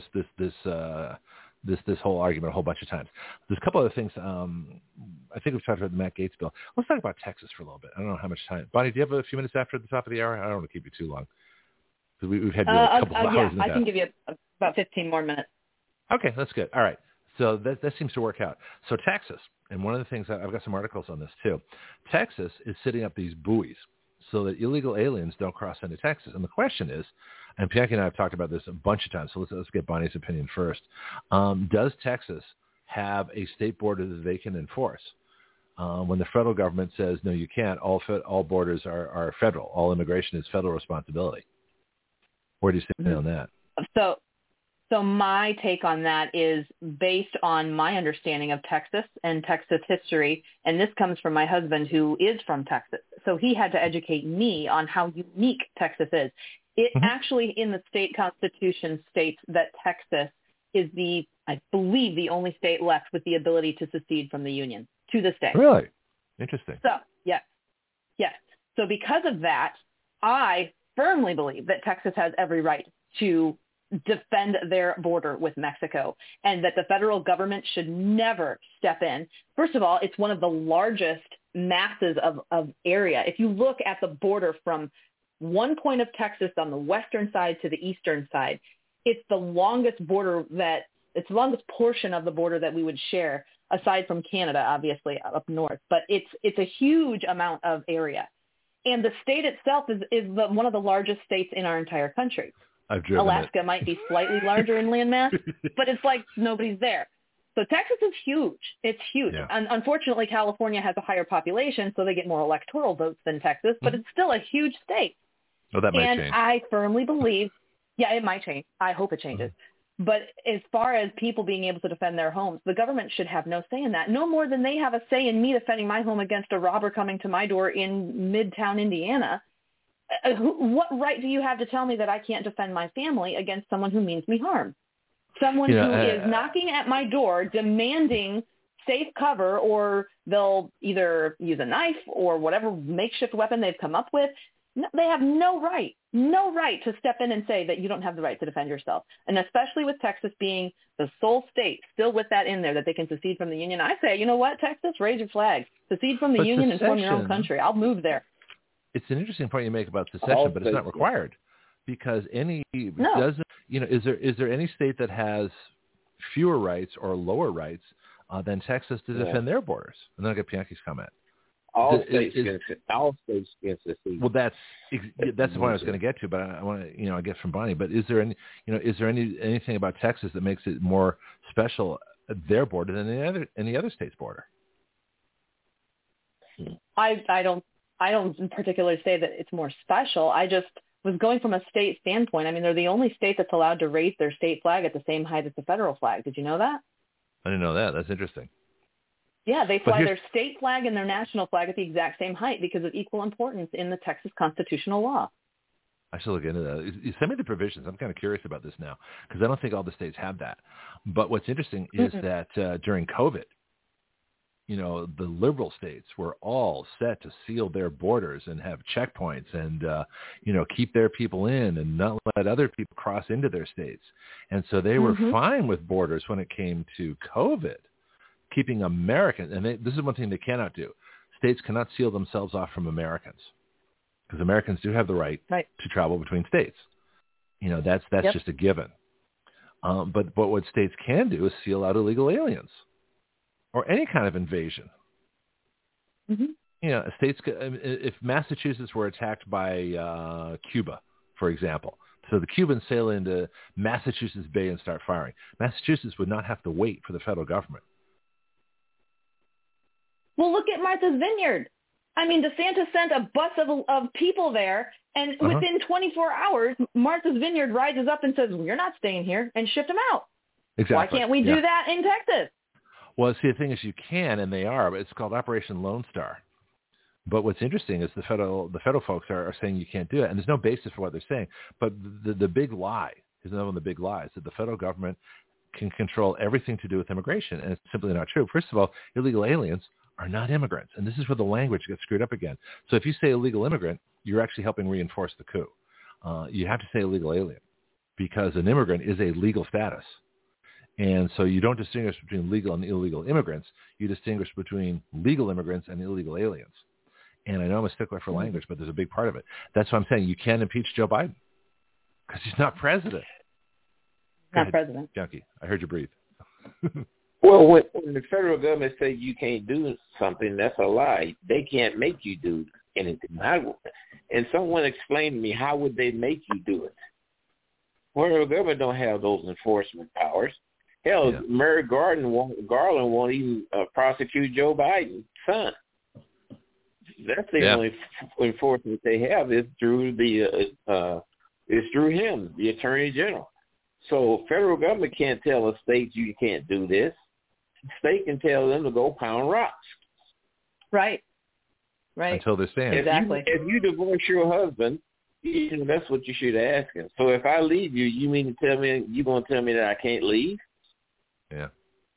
S2: this whole argument a whole bunch of times. There's a couple other things. I think we've talked about the Matt Gates bill. Let's talk about Texas for a little bit. I don't know how much time. Bonnie, do you have a few minutes after the top of the hour? I don't want to keep you too long because we've had you a couple of hours.
S6: Yeah, I can give you about 15 more minutes.
S2: Okay, that's good. All right. So that seems to work out. So Texas, and one of the things, I've got some articles on this too. Texas is setting up these buoys so that illegal aliens don't cross into Texas. And the question is, and Bianchi and I have talked about this a bunch of times, so let's get Bonnie's opinion first. Does Texas have a state border that they can enforce? When the federal government says, no, you can't, all borders are federal. All immigration is federal responsibility. Where do you stand on that?
S6: So my take on that is based on my understanding of Texas and Texas history, and this comes from my husband who is from Texas. So he had to educate me on how unique Texas is. It actually in the state constitution states that Texas is I believe, the only state left with the ability to secede from the Union to this day.
S2: Really? Interesting.
S6: So, yes. So because of that, I firmly believe that Texas has every right to defend their border with Mexico and that the federal government should never step in. First of all, it's one of the largest masses of area. If you look at the border from one point of Texas on the western side to the eastern side, it's the longest portion of the border that we would share aside from Canada, obviously up north. But it's a huge amount of area. And the state itself is one of the largest states in our entire country.
S2: I've driven
S6: Alaska
S2: it.
S6: might be slightly larger in landmass, but it's like nobody's there. So Texas is huge. It's huge.
S2: Yeah.
S6: And unfortunately, California has a higher population, so they get more electoral votes than Texas, but it's still a huge state.
S2: Oh, that might
S6: and
S2: change.
S6: I firmly believe, it might change. I hope it changes. But as far as people being able to defend their homes, the government should have no say in that, no more than they have a say in me defending my home against a robber coming to my door in Midtown, Indiana. What right do you have to tell me that I can't defend my family against someone who means me harm? Someone who is knocking at my door demanding safe cover, or they'll either use a knife or whatever makeshift weapon they've come up with. No, they have no right to step in and say that you don't have the right to defend yourself. And especially with Texas being the sole state still with that in there, that they can secede from the union. I say, you know what, Texas, raise your flag. Secede from the union and form your own country. I'll move there.
S2: It's an interesting point you make about secession, but it's not required. Because is there any state that has fewer rights or lower rights than Texas to defend their borders? And then I'll get Bianchi's comment.
S4: All states can secede.
S2: Well, that's the point I was going to get to, but I want to, I get from Bonnie. But is there anything about Texas that makes it more special their border than any other state's border?
S6: I don't particularly say that it's more special. I just was going from a state standpoint. I mean, they're the only state that's allowed to raise their state flag at the same height as the federal flag. Did you know that?
S2: I didn't know that. That's interesting.
S6: Yeah, they fly their state flag and their national flag at the exact same height because of equal importance in the Texas constitutional law.
S2: I should look into that. You send me the provisions. I'm kind of curious about this now because I don't think all the states have that. But what's interesting is that during COVID, the liberal states were all set to seal their borders and have checkpoints and, keep their people in and not let other people cross into their states. And so they were fine with borders when it came to COVID, keeping Americans. And this is one thing they cannot do. States cannot seal themselves off from Americans because Americans do have the right to travel between states. That's just a given. But what states can do is seal out illegal aliens. Or any kind of invasion. States. If Massachusetts were attacked by Cuba, for example, so the Cubans sail into Massachusetts Bay and start firing, Massachusetts would not have to wait for the federal government.
S6: Well, look at Martha's Vineyard. I mean, DeSantis sent a bus of people there, and within 24 hours, Martha's Vineyard rises up and says, well, "You're not staying here," and shipped them out.
S2: Exactly.
S6: Why can't we do that in Texas?
S2: Well, see, the thing is you can, and they are, but it's called Operation Lone Star. But what's interesting is the federal folks are saying you can't do it, and there's no basis for what they're saying. But the big lie is another one of the big lies, that the federal government can control everything to do with immigration, and it's simply not true. First of all, illegal aliens are not immigrants, and this is where the language gets screwed up again. So if you say illegal immigrant, you're actually helping reinforce the coup. You have to say illegal alien, because an immigrant is a legal status. And so you don't distinguish between legal and illegal immigrants. You distinguish between legal immigrants and illegal aliens. And I know I'm a stickler for language, but there's a big part of it. That's what I'm saying. You can't impeach Joe Biden because he's not president.
S6: Not president.
S2: Junkie, I heard you breathe.
S4: Well, when the federal government says you can't do something, that's a lie. They can't make you do anything. And someone explained to me, how would they make you do it? Well, the government don't have those enforcement powers. Hell, Merrick Garland won't even prosecute Joe Biden's son. That's the only enforcement they have is through him, the Attorney General. So federal government can't tell a state you can't do this. State can tell them to go pound rocks.
S6: Right.
S2: Until they stand.
S6: Exactly.
S4: If you divorce your husband, that's what you should ask him. So if I leave you, you mean to tell me you're going to tell me that I can't leave?
S2: Yeah.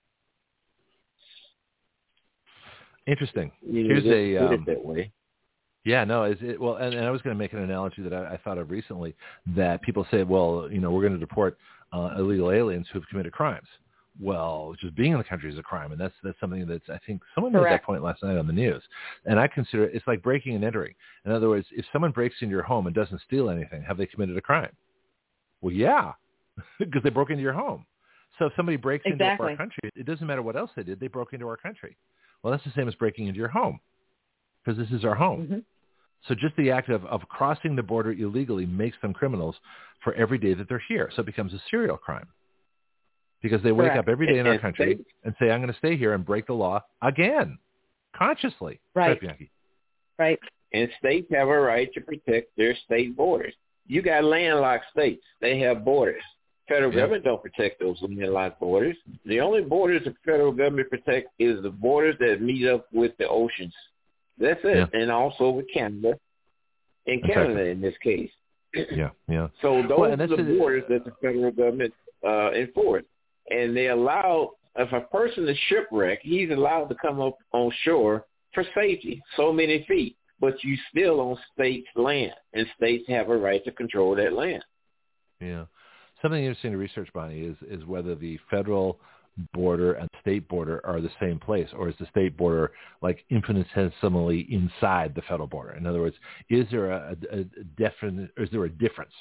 S2: Interesting.
S4: Here's put it that way.
S2: Yeah, no. And I was going to make an analogy that I thought of recently, that people say, well, we're going to deport illegal aliens who have committed crimes. Well, just being in the country is a crime, and that's something that's, I think someone made that point last night on the news. And I consider it's like breaking and entering. In other words, if someone breaks into your home and doesn't steal anything, have they committed a crime? Well, yeah, because they broke into your home. So if somebody breaks into
S6: Exactly.
S2: our country, it doesn't matter what else they did. They broke into our country. Well, that's the same as breaking into your home because this is our home.
S6: Mm-hmm.
S2: So just the act of crossing the border illegally makes them criminals for every day that they're here. So it becomes a serial crime because they wake
S6: Correct.
S2: up every day in our country
S4: states,
S2: and say, I'm going to stay here and break the law again, consciously.
S6: Right.
S2: Bianchi.
S6: Right.
S4: and states have a right to protect their state borders. You got landlocked states. They have borders. Federal government don't protect those landlocked borders. The only borders the federal government protects is the borders that meet up with the oceans. That's it.
S2: Yeah.
S4: And also with Canada. In Canada, in this case.
S2: Yeah, yeah.
S4: So those
S2: Well,
S4: are the borders that the federal government enforce. And they allow, if a person is shipwrecked, he's allowed to come up on shore for safety, so many feet. But you still on state's land, and states have a right to control that land.
S2: Yeah. Something interesting to research, Bonnie, is whether the federal border and state border are the same place, or is the state border like infinitesimally inside the federal border? In other words, is there a definite, or is there a difference?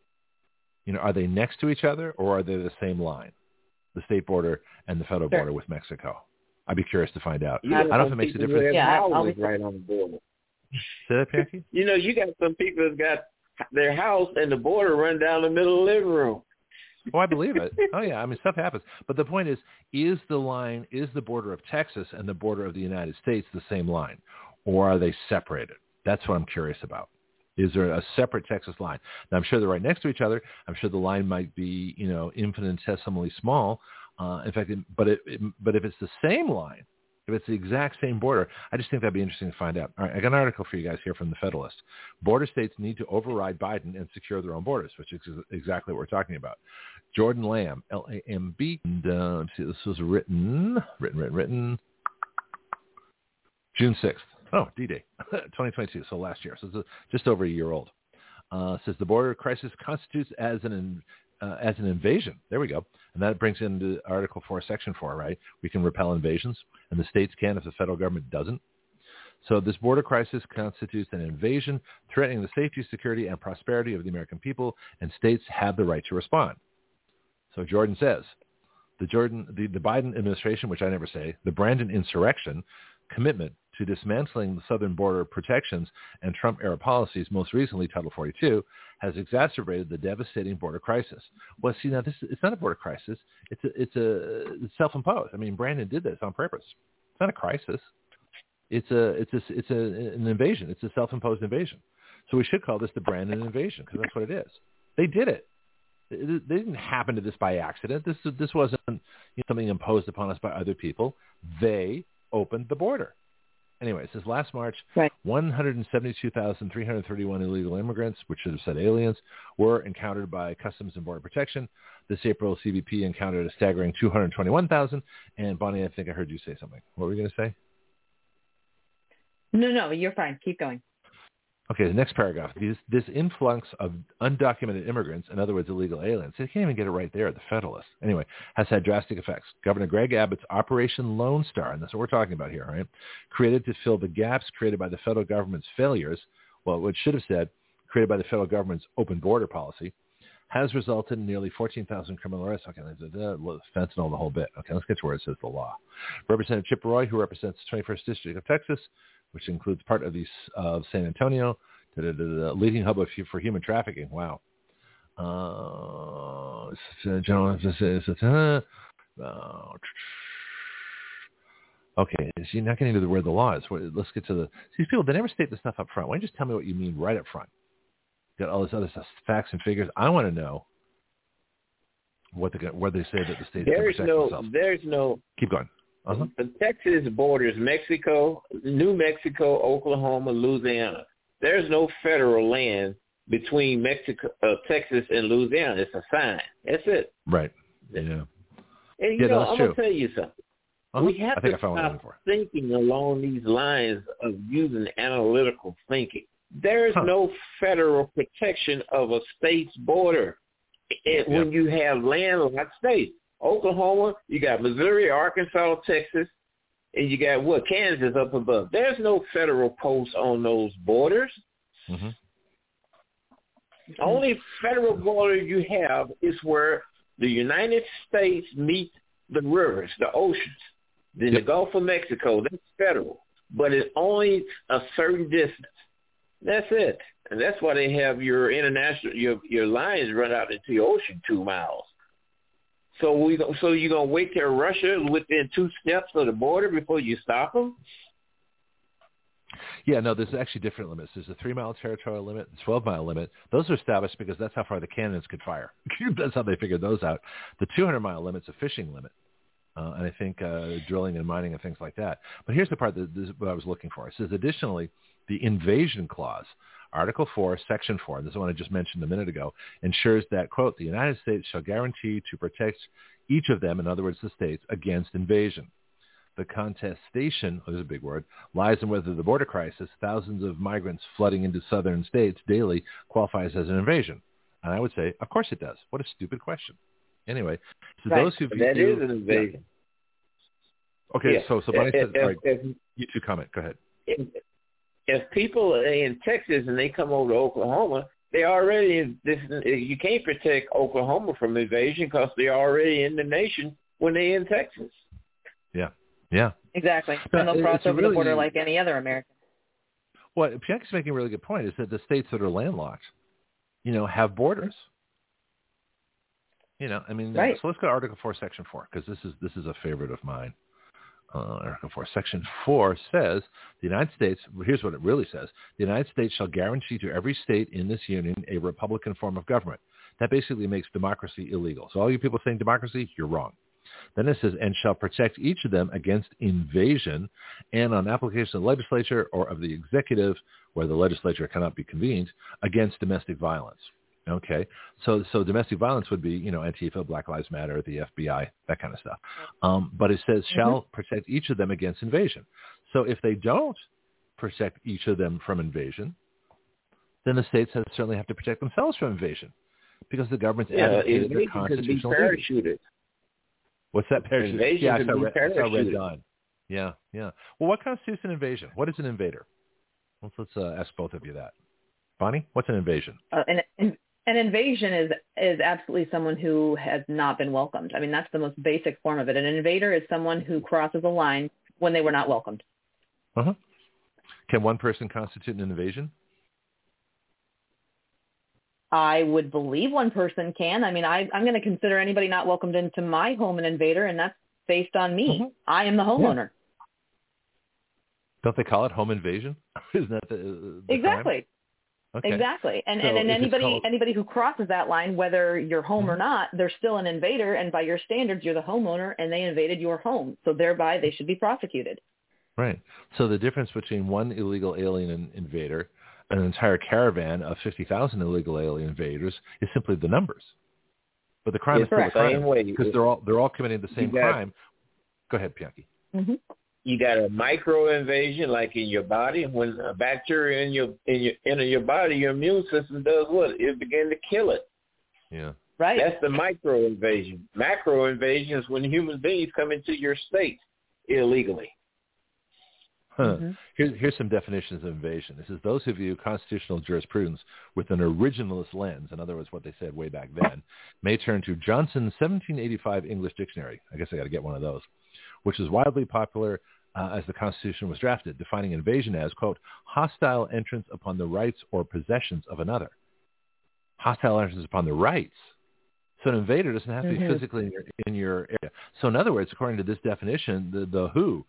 S2: You know, are they next to each other, or are they the same line, the state border and the federal border with Mexico? I'd be curious to find out. I don't know if it makes a difference.
S6: Yeah,
S4: houses right on the border.
S2: Say that, Bianchi?
S4: You know, you got some people that's got their house and the border run down the middle of the living room.
S2: Oh, I believe it. Oh, yeah. I mean, stuff happens. But the point is the border of Texas and the border of the United States the same line, or are they separated? That's what I'm curious about. Is there a separate Texas line? Now, I'm sure they're right next to each other. I'm sure the line might be, you know, infinitesimally small. In fact, but if it's the same line, if it's the exact same border, I just think that'd be interesting to find out. All right, I got an article for you guys here from the Federalist. Border states need to override Biden and secure their own borders, which is exactly what we're talking about. Jordan Lamb, L-A-M-B, and let's see, this was written June 6th. Oh, D-Day, 2022, so last year. So it's just over a year old. Says the border crisis constitutes as an invasion. There we go. And that brings into Article 4, Section 4, right? We can repel invasions, and the states can if the federal government doesn't. So this border crisis constitutes an invasion threatening the safety, security, and prosperity of the American people, and states have the right to respond. So Jordan says, the Biden administration, which I never say, the Brandon insurrection commitment to dismantling the southern border protections and Trump-era policies, most recently Title 42, has exacerbated the devastating border crisis. Well, see, now it's not a border crisis. It's self-imposed. I mean, Brandon did this on purpose. It's not a crisis. It's an invasion. It's a self-imposed invasion. So we should call this the Brandon invasion because that's what it is. They did it. They didn't happen to this by accident. This wasn't something imposed upon us by other people. They opened the border. Anyway, it says last March, 172,331 illegal immigrants, which should have said aliens, were encountered by Customs and Border Protection. This April, CBP encountered a staggering 221,000. And Bonnie, I think I heard you say something. What were you going to say?
S6: No, you're fine. Keep going.
S2: Okay, the next paragraph. This influx of undocumented immigrants, in other words, illegal aliens, they can't even get it right there at the Federalist. Anyway, has had drastic effects. Governor Greg Abbott's Operation Lone Star, and that's what we're talking about here, right, created to fill the gaps created by the federal government's failures, well, what should have said, created by the federal government's open border policy, has resulted in nearly 14,000 criminal arrests. Okay, fentanyl, the whole bit. Okay, let's get to where it says the law. Representative Chip Roy, who represents the 21st District of Texas, which includes part of San Antonio, the leading hub for human trafficking. Wow. Okay, so you're not getting to where the law is. Let's get to these people. They never state this stuff up front. Why don't you just tell me what you mean right up front? Got all this other stuff, facts and figures. I want to know where they say that the state can protect themselves.
S4: There's no.
S2: Keep going.
S4: The Texas borders Mexico, New Mexico, Oklahoma, Louisiana. There's no federal land between Texas and Louisiana. It's a sign. That's it.
S2: Right. Yeah.
S4: And I'm going to tell you something. We have to stop thinking along these lines of using analytical thinking. There's no federal protection of a state's border when you have landlocked states. Oklahoma, you got Missouri, Arkansas, Texas, and you got Kansas up above. There's no federal posts on those borders. Mm-hmm. Only federal border you have is where The United States meets the rivers, the oceans. Then the Gulf of Mexico, that's federal. But it's only a certain distance. That's it. And that's why they have your international, your lines run out into the ocean 2 miles. So you're going to wait till Russia is within 2 steps of the border before you stop them?
S2: Yeah, no, there's actually different limits. There's a 3-mile territorial limit, the 12-mile limit. Those are established because that's how far the cannons could fire. That's how they figured those out. The 200-mile limit's a fishing limit, and I think drilling and mining and things like that. But here's the part that this is what I was looking for. It says, additionally, the invasion clause, Article 4, Section 4, and this is one I just mentioned a minute ago, ensures that, quote, the United States shall guarantee to protect each of them, in other words, the states, against invasion. The contestation, this is a big word, lies in whether the border crisis, thousands of migrants flooding into southern states daily, qualifies as an invasion. And I would say, of course it does. What a stupid question. Anyway, so
S4: right.
S2: those who
S4: that is an invasion.
S2: Yeah. Okay, so Bonnie said, all right,
S4: if,
S2: you two comment. Go ahead.
S4: If people are in Texas and they come over to Oklahoma, they already you can't protect Oklahoma from invasion because they're already in the nation when they're in Texas.
S2: Yeah. Yeah.
S6: Exactly. And they'll cross over the border like any other American.
S2: What Bianca's making a really good point is that the states that are landlocked, have borders. I mean,
S6: right.
S2: So let's go to Article 4, Section 4, because this is a favorite of mine. Article 4, Section 4 says, the United States, here's what it really says, the United States shall guarantee to every state in this union a Republican form of government. That basically makes democracy illegal. So all you people saying democracy, you're wrong. Then it says, and shall protect each of them against invasion and on application of the legislature or of the executive, where the legislature cannot be convened, against domestic violence. Okay, so domestic violence would be, Antifa, Black Lives Matter, the FBI, that kind of stuff. But it says shall protect each of them against invasion. So if they don't protect each of them from invasion, then the states certainly have to protect themselves from invasion because the government's advocated their constitutional duty. What's that? Parachute?
S4: Invasion
S2: I saw Red Dawn. Yeah. Well, what constitutes an invasion? What is an invader? Let's ask both of you that. Bonnie, what's an invasion?
S6: An invasion is absolutely someone who has not been welcomed. I mean, that's the most basic form of it. An invader is someone who crosses a line when they were not welcomed.
S2: Uh-huh. Can one person constitute an invasion?
S6: I would believe one person can. I mean, I'm going to consider anybody not welcomed into my home an invader, and that's based on me. Mm-hmm. I am the homeowner.
S2: Yeah. Don't they call it home invasion? Isn't that the
S6: exactly?
S2: Crime? Okay.
S6: Exactly. And anybody who crosses that line, whether you're home or not, they're still an invader. And by your standards, you're the homeowner, and they invaded your home. So thereby, they should be prosecuted.
S2: Right. So the difference between one illegal alien invader and an entire caravan of 50,000 illegal alien invaders is simply the numbers. But the crime is still the crime because they're all committing the same crime. Go ahead, Bianchi.
S6: Mm-hmm.
S4: You got a micro invasion, like in your body. When a bacteria enter your body, your immune system does what? It begins to kill it.
S2: Yeah.
S6: Right.
S4: That's the micro invasion. Macro invasion is when human beings come into your state illegally.
S2: Mm-hmm. Here's some definitions of invasion. This is those who view constitutional jurisprudence with an originalist lens, in other words, what they said way back then, may turn to Johnson's 1785 English Dictionary. I guess I got to get one of those, which is widely popular as the Constitution was drafted, defining invasion as, quote, hostile entrance upon the rights or possessions of another. Hostile entrance upon the rights. So an invader doesn't have to be physically in your area. So in other words, according to this definition, the WHO,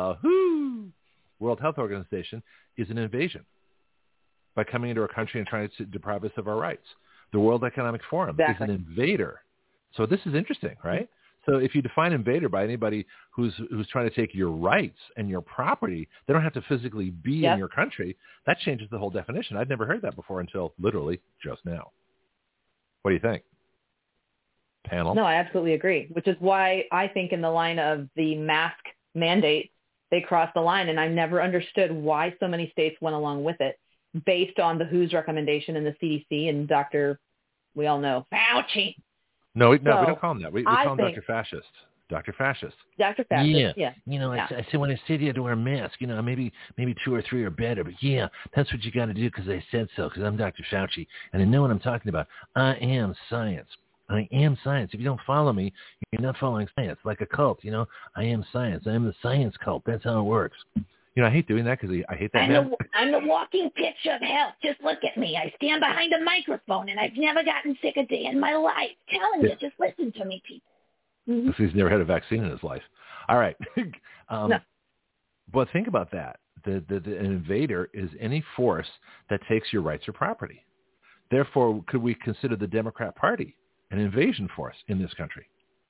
S2: World Health Organization, is an invasion by coming into our country and trying to deprive us of our rights. The World Economic Forum is an invader. So this is interesting, right? So if you define invader by anybody who's trying to take your rights and your property, they don't have to physically be in your country. That changes the whole definition. I'd never heard that before until literally just now. What do you think? Panel?
S6: No, I absolutely agree, which is why I think in the line of the mask mandate, they crossed the line, and I never understood why so many states went along with it based on the WHO's recommendation and the CDC and we all know, Fauci.
S2: No, we don't call him that. We call him Dr. Fascist. Dr. Fascist.
S6: Dr. Fascist, yeah.
S2: I said when I said you had to wear a mask, maybe 2 or 3 are better, but that's what you got to do because I said so, because I'm Dr. Fauci, and I know what I'm talking about. I am science. I am science. If you don't follow me, you're not following science. Like a cult, I am science. I am the science cult. That's how it works. I hate doing that because I hate that man.
S7: I'm the walking picture of health. Just look at me. I stand behind a microphone, and I've never gotten sick a day in my life. Telling you, just listen to me, people.
S2: Mm-hmm. He's never had a vaccine in his life. All right.
S6: No.
S2: But think about that. The invader is any force that takes your rights or property. Therefore, could we consider the Democrat Party an invasion force in this country?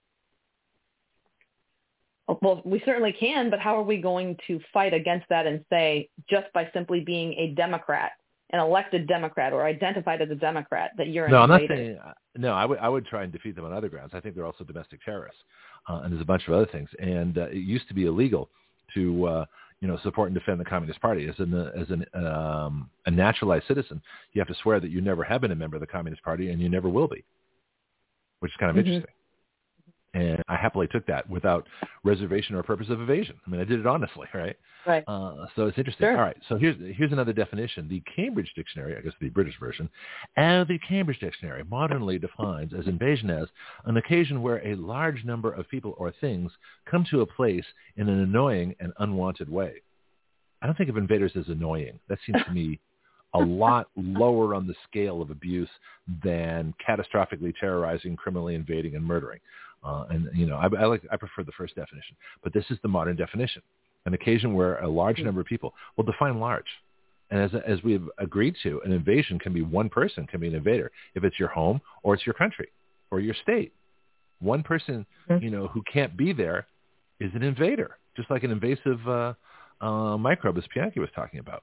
S6: Well, we certainly can, but how are we going to fight against that and say just by simply being a Democrat, an elected Democrat, or identified as a Democrat that you're an invader?
S2: I'm not saying. No, I would try and defeat them on other grounds. I think they're also domestic terrorists, and there's a bunch of other things. And it used to be illegal to support and defend the Communist Party as a naturalized citizen. You have to swear that you never have been a member of the Communist Party and you never will be, which is kind of interesting. And I happily took that without reservation or purpose of evasion. I mean, I did it honestly, right?
S6: Right.
S2: So it's interesting.
S6: Sure.
S2: All right. So here's another definition. The Cambridge Dictionary, I guess the British version, and the Cambridge Dictionary modernly defines as invasion as an occasion where a large number of people or things come to a place in an annoying and unwanted way. I don't think of invaders as annoying. That seems to me a lot lower on the scale of abuse than catastrophically terrorizing, criminally invading, and murdering. I prefer the first definition, but this is the modern definition: an occasion where a large number of people. Will define large, and as we have agreed to, an invasion can be one person, can be an invader if it's your home or it's your country or your state. One person, who can't be there, is an invader, just like an invasive microbe, as Bianchi was talking about.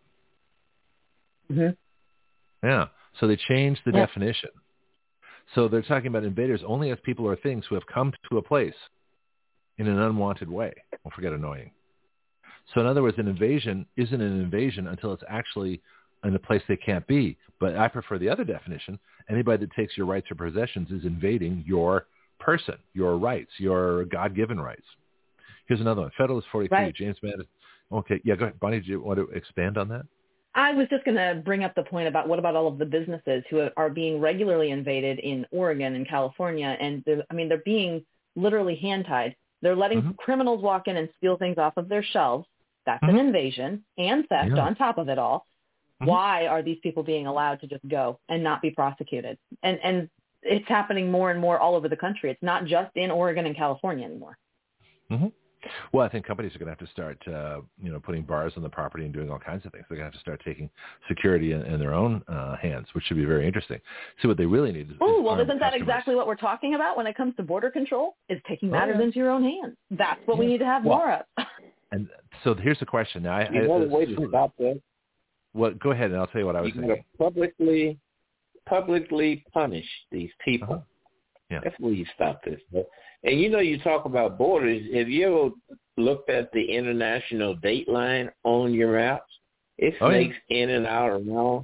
S6: Mm-hmm.
S2: Yeah. So they changed the definition. So they're talking about invaders only as people or things who have come to a place in an unwanted way. Don't forget annoying. So in other words, an invasion isn't an invasion until it's actually in a place they can't be. But I prefer the other definition. Anybody that takes your rights or possessions is invading your person, your rights, your God-given rights. Here's another one. Federalist 43,
S6: right.
S2: James Madison. Okay, yeah, go ahead. Bonnie, do you want to expand on that?
S6: I was just going to bring up the point about what about all of the businesses who are being regularly invaded in Oregon and California, and they're being literally hand-tied. They're letting criminals walk in and steal things off of their shelves. That's an invasion and theft on top of it all. Why are these people being allowed to just go and not be prosecuted? And it's happening more and more all over the country. It's not just in Oregon and California anymore.
S2: Well, I think companies are going to have to start, putting bars on the property and doing all kinds of things. They're going to have to start taking security in their own hands, which should be very interesting. So what they really need is
S6: isn't that exactly what we're talking about when it comes to border control? Is taking matters into your own hands. That's what we need to have more of.
S2: And so here's the question. Now,
S4: another way to stop that.
S2: Well, go ahead, and I'll tell you what I was thinking.
S4: Publicly punish these people.
S2: Yeah.
S4: That's where you stop this. And you talk about borders. Have you ever looked at the international date line on your maps? It snakes in and out around,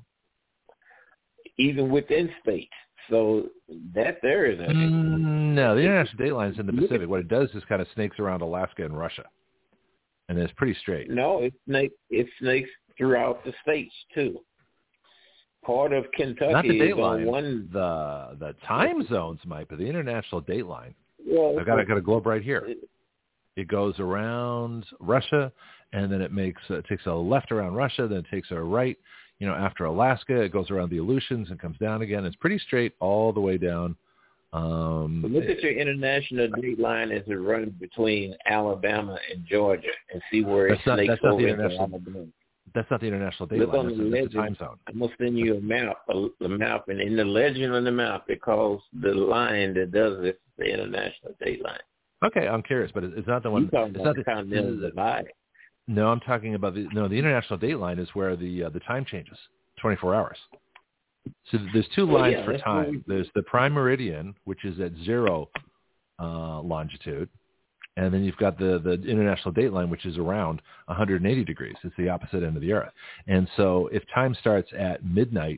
S4: even within states. So that there is a...
S2: No, the international date line is in the Pacific. What it does is kind of snakes around Alaska and Russia. And it's pretty straight.
S4: No, it snakes throughout the states, too. Part of Kentucky
S2: not the date
S4: is
S2: line.
S4: on one...
S2: The time zones might, but the international date line.
S4: Well,
S2: I got a globe right here. It goes around Russia, and then it takes a left around Russia, then it takes a right, after Alaska. It goes around the Aleutians and comes down again. It's pretty straight all the way down.
S4: Look at your international date line as it runs between Alabama and Georgia and see where it snakes over into Alabama.
S2: That's not the international date line. That's the time zone.
S4: I'm going to send you a map, and in the legend on the map, it calls the line that does it the international date line.
S2: Okay, I'm curious, but it's not the one.
S4: You're talking about the continental divide.
S2: No, I'm talking about the international date line is where the time changes, 24 hours. So there's two lines for time. There's the prime meridian, which is at 0 longitude. And then you've got the international date line, which is around 180 degrees. It's the opposite end of the Earth. And so if time starts at midnight,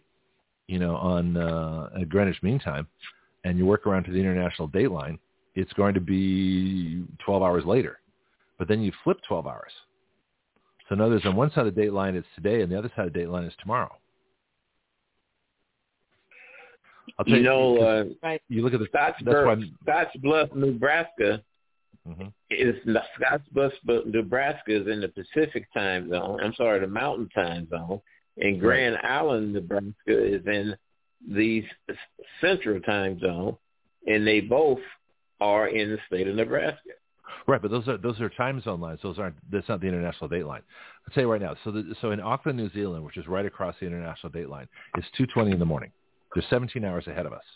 S2: on Greenwich Mean Time, and you work around to the international date line, it's going to be 12 hours later. But then you flip 12 hours. So in other words, on one side of the date line, it's today, and the other side of the date line is tomorrow. I'll tell
S4: you,
S6: right.
S2: You look at the
S4: Scottsbluff, Nebraska.
S2: Mm-hmm.
S4: Scottsbluff, Nebraska is in the Pacific time zone. I'm sorry, the Mountain time zone. And Grand Island, Nebraska is in the Central time zone, and they both are in the state of Nebraska.
S2: Right, but those are time zone lines. That's not the international date line. I'll tell you right now. So in Auckland, New Zealand, which is right across the international date line, it's 2:20 in the morning. They're 17 hours ahead of us.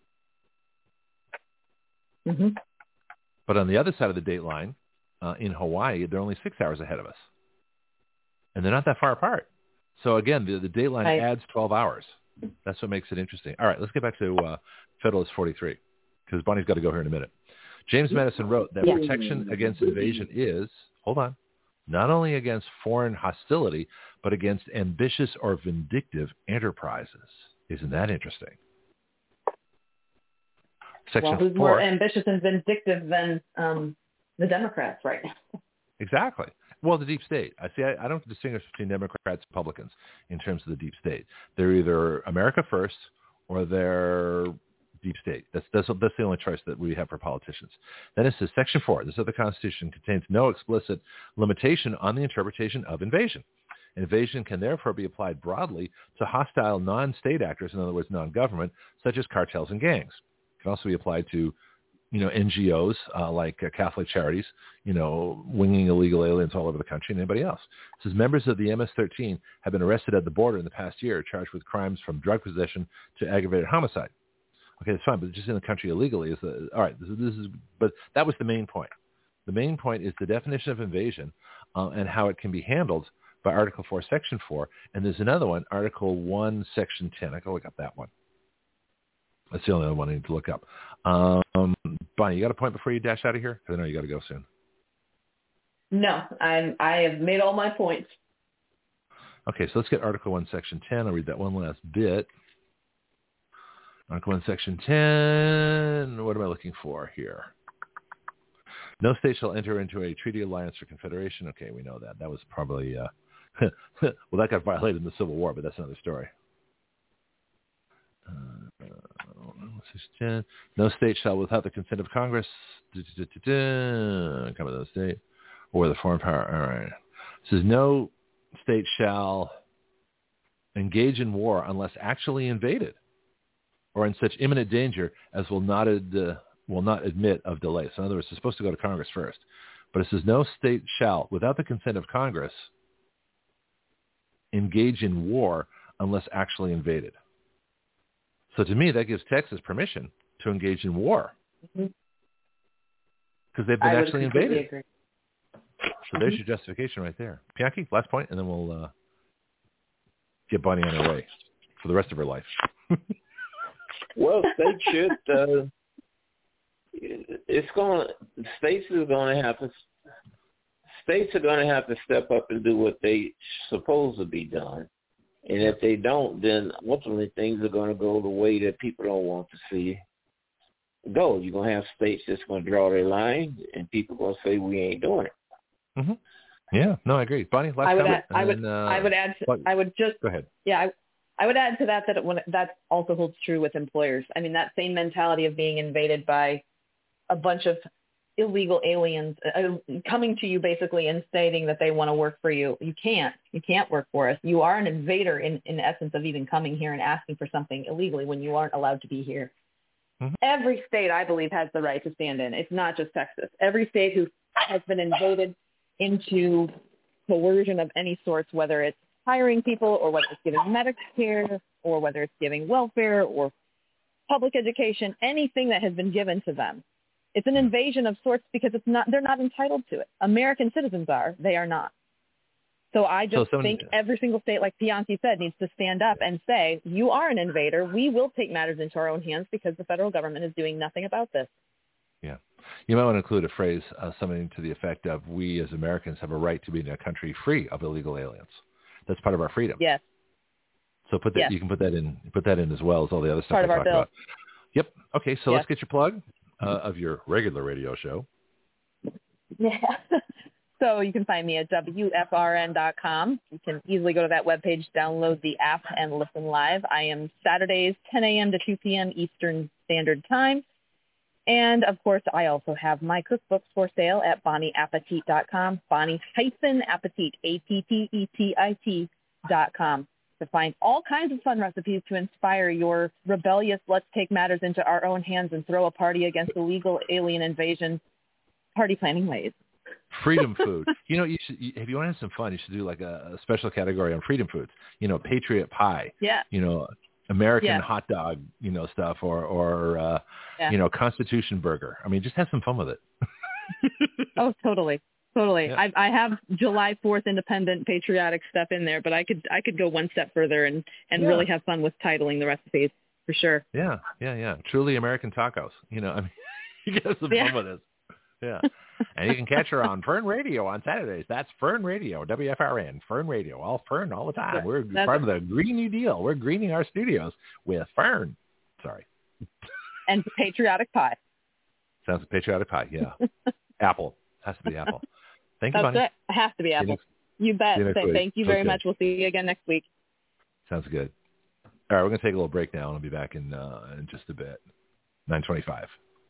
S6: Mm-hmm.
S2: But on the other side of the date line, in Hawaii, they're only 6 hours ahead of us, and they're not that far apart. So again, the date line adds 12 hours. That's what makes it interesting. All right, let's get back to Federalist 43, because Bonnie's got to go here in a minute. James Madison wrote that protection against invasion is, not only against foreign hostility, but against ambitious or vindictive enterprises. Isn't that interesting? Section
S6: who's
S2: 4.
S6: More ambitious and vindictive than the Democrats right now?
S2: Exactly. Well, the deep state. I don't distinguish between Democrats and Republicans in terms of the deep state. They're either America first or they're deep state. That's the only choice that we have for politicians. Then it says Section 4. This of the Constitution contains no explicit limitation on the interpretation of invasion. Invasion can therefore be applied broadly to hostile non-state actors, in other words, non-government, such as cartels and gangs. It can also be applied to, NGOs like Catholic Charities, winging illegal aliens all over the country, and anybody else. It says members of the MS-13 have been arrested at the border in the past year, charged with crimes from drug possession to aggravated homicide. Okay, that's fine, but just in the country illegally all right. But that was the main point. The main point is the definition of invasion and how it can be handled by Article 4, Section 4, and there's another one, Article 1, Section 10. I can look up that one. That's the only other one I need to look up. Bonnie, you got a point before you dash out of here? Because I know you got to go soon.
S6: No, I have made all my points.
S2: Okay, so let's get Article 1, Section 10. I'll read that one last bit. Article 1, Section 10. What am I looking for here? No state shall enter into a treaty, alliance, or confederation. Okay, we know that. That was probably, well, that got violated in the Civil War, but that's another story. No state shall, without the consent of Congress, come with the state, or the foreign power. All right. It says no state shall engage in war unless actually invaded, or in such imminent danger as will not admit of delay. So in other words, it's supposed to go to Congress first. But it says no state shall, without the consent of Congress, engage in war unless actually invaded. So to me, that gives Texas permission to engage in war. Because they've been actually invaded.
S6: Agree.
S2: So there's your justification right there. Bianchi, last point, and then we'll get Bonnie on her way for the rest of her life.
S4: Well, states should. States are going to have to step up and do what they supposed to be done, and if they don't, then ultimately things are going to go the way that people don't want to see go. You're going to have states that's going to draw their line, and people are going to say we ain't doing it.
S2: Mm-hmm. Yeah, no, I agree. Bonnie, last comment.
S6: Go ahead. Yeah, I would add to that that also holds true with employers. I mean, that same mentality of being invaded by a bunch of illegal aliens coming to you basically and stating that they want to work for you. You can't work for us. You are an invader in essence of even coming here and asking for something illegally when you aren't allowed to be here. Mm-hmm. Every state, I believe, has the right to stand in. It's not just Texas. Every state who has been invaded into coercion of any sorts, whether it's hiring people or whether it's giving medical care or whether it's giving welfare or public education, anything that has been given to them. It's an invasion of sorts because they're not entitled to it. American citizens are. They are not. So I just think every single state, like Bianchi said, needs to stand up and say, you are an invader. We will take matters into our own hands because the federal government is doing nothing about this.
S2: Yeah. You might want to include a phrase, something to the effect of, we as Americans have a right to be in a country free of illegal aliens. That's part of our freedom.
S6: Yes.
S2: So put that. Yes. You can put that in as well as all the other stuff
S6: part of our
S2: talked
S6: bill.
S2: About. Yep. Okay. So let's get your plug of your regular radio show.
S6: Yeah. So you can find me at WFRN.com. You can easily go to that webpage, download the app, and listen live. I am Saturdays, 10 a.m. to 2 p.m. Eastern Standard Time. And, of course, I also have my cookbooks for sale at BonnieAppetit.com, Bonnie-Appetit, APPETIT.com, to find all kinds of fun recipes to inspire your rebellious, let's take matters into our own hands and throw a party against illegal alien invasion party planning ways.
S2: Freedom food. You know, if you want to have some fun, you should do like a special category on freedom foods. You know, Patriot pie.
S6: Yeah.
S2: You know, American hot dog, you know, stuff, or you know, Constitution burger. I mean, just have some fun with it.
S6: Oh, totally.
S2: Yeah.
S6: I have July 4th independent patriotic stuff in there, but I could go one step further and really have fun with titling the recipes for sure.
S2: Yeah. Truly American tacos. You know, I mean, you get some fun with this. Yeah. And you can catch her on Fern Radio on Saturdays. That's Fern Radio, WFRN, Fern Radio, all Fern all the time. We're part of the Green New Deal. We're greening our studios with Fern. Sorry.
S6: And patriotic pie.
S2: Sounds like patriotic pie, yeah. Apple. Has to be apple. Thank you,
S6: Bonnie. That's it. It has to be apple. You bet. Thank you very much. We'll see you again next week.
S2: Sounds good. All right, we're going to take a little break now, and I'll be back in just a bit. 9:25.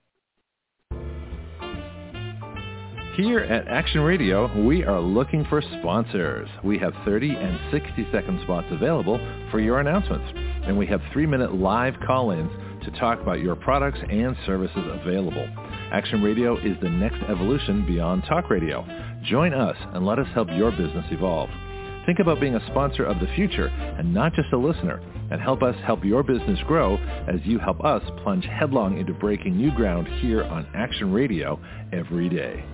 S2: Here at Action Radio, we are looking for sponsors. We have 30 and 60-second spots available for your announcements. And we have 3-minute live call-ins to talk about your products and services available. Action Radio is the next evolution beyond talk radio. Join us and let us help your business evolve. Think about being a sponsor of the future and not just a listener, and help us help your business grow as you help us plunge headlong into breaking new ground here on Action Radio every day.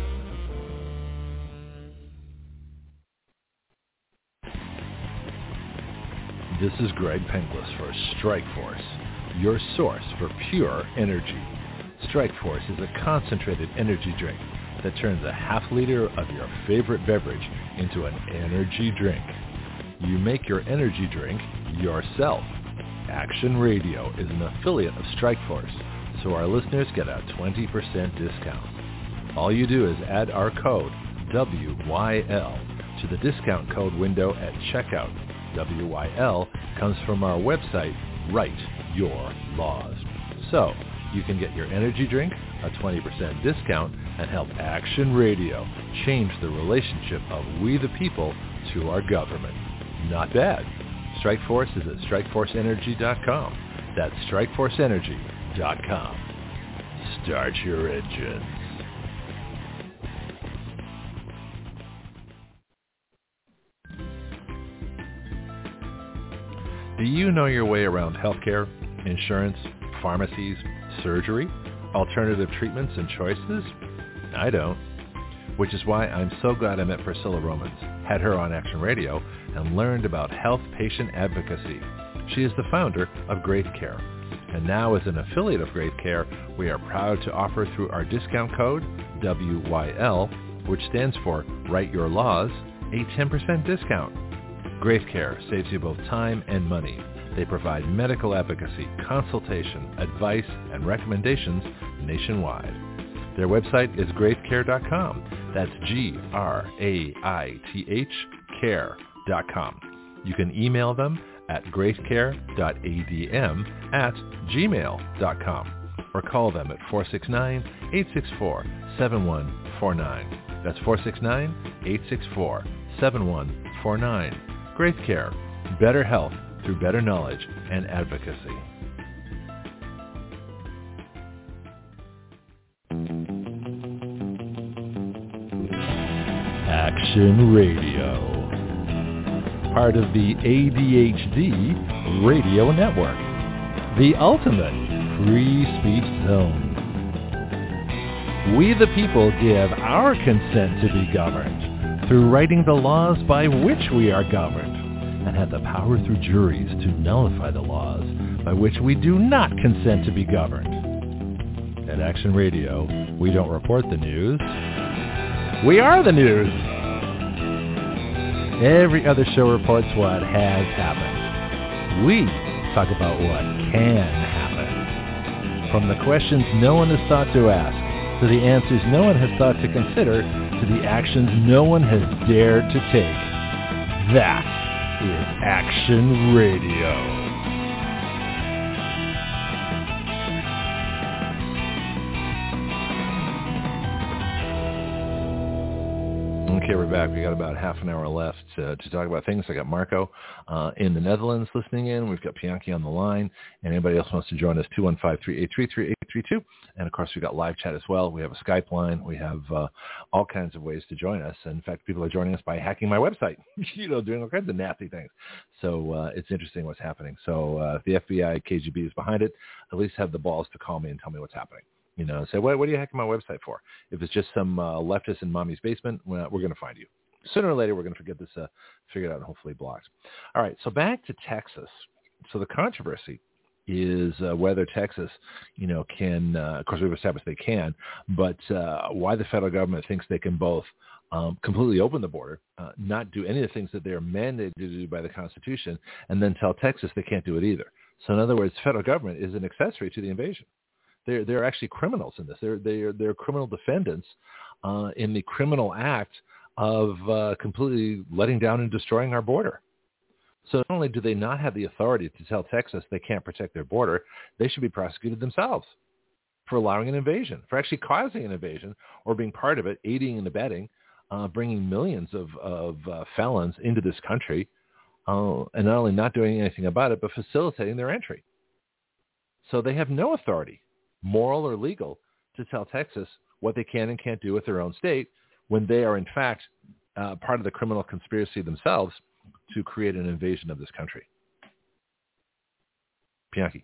S2: This is Greg Penglis for Strikeforce, your source for pure energy. Strikeforce is a concentrated energy drink that turns a half liter of your favorite beverage into an energy drink. You make your energy drink yourself. Action Radio is an affiliate of Strikeforce, so our listeners get a 20% discount. All you do is add our code WYL to the discount code window at checkout. WYL comes from our website, Write Your Laws. So you can get your energy drink, a 20% discount, and help Action Radio change the relationship of we the people to our government. Not bad. Strikeforce is at StrikeForceEnergy.com. That's StrikeForceEnergy.com. Start your engines. Do you know your way around healthcare, insurance, pharmacies, surgery, alternative treatments and choices? I don't. Which is why I'm so glad I met Priscilla Romans, had her on Action Radio, and learned about health patient advocacy. She is the founder of Great Care. And now as an affiliate of Great Care, we are proud to offer through our discount code, WYL, which stands for Write Your Laws, a 10% discount. Great Care saves you both time and money. They provide medical advocacy, consultation, advice, and recommendations nationwide. Their website is greatcare.com. That's GRAITH care.com. You can email them at greatcare.adm@gmail.com or call them at 469-864-7149. That's 469-864-7149. Great Care, better health through better knowledge and advocacy. Action Radio, part of the ADHD Radio Network, the ultimate free speech zone. We the people give our consent to be governed through writing the laws by which we are governed, and have the power through juries to nullify the laws by which we do not consent to be governed. At Action Radio, we don't report the news. We are the news. Every other show reports what has happened. We talk about what can happen. From the questions no one has thought to ask to the answers no one has thought to consider, to the actions no one has dared to take. That is Action Radio. Okay, we're back. We got about half an hour left to talk about things. I got Marco in the Netherlands listening in. We've got Pianki on the line. And anybody else wants to join us, 215-383-3832. And, of course, we've got live chat as well. We have a Skype line. We have all kinds of ways to join us. In fact, people are joining us by hacking my website, doing all kinds of nasty things. So it's interesting what's happening. So if the FBI, KGB is behind it, at least have the balls to call me and tell me what's happening. Say, what are you hacking my website for? If it's just some leftist in mommy's basement, well, we're going to find you. Sooner or later, we're going to get this figured out and hopefully blocked. All right, so back to Texas. So the controversy is whether Texas, can, of course, we've established they can, but why the federal government thinks they can both completely open the border, not do any of the things that they are mandated to do by the Constitution, and then tell Texas they can't do it either. So in other words, the federal government is an accessory to the invasion. They're actually criminals in this. They're criminal defendants in the criminal act of completely letting down and destroying our border. So not only do they not have the authority to tell Texas they can't protect their border, they should be prosecuted themselves for allowing an invasion, for actually causing an invasion or being part of it, aiding and abetting, bringing millions of felons into this country, and not only not doing anything about it, but facilitating their entry. So they have no authority, moral or legal, to tell Texas what they can and can't do with their own state when they are, in fact, part of the criminal conspiracy themselves to create an invasion of this country. Pianki.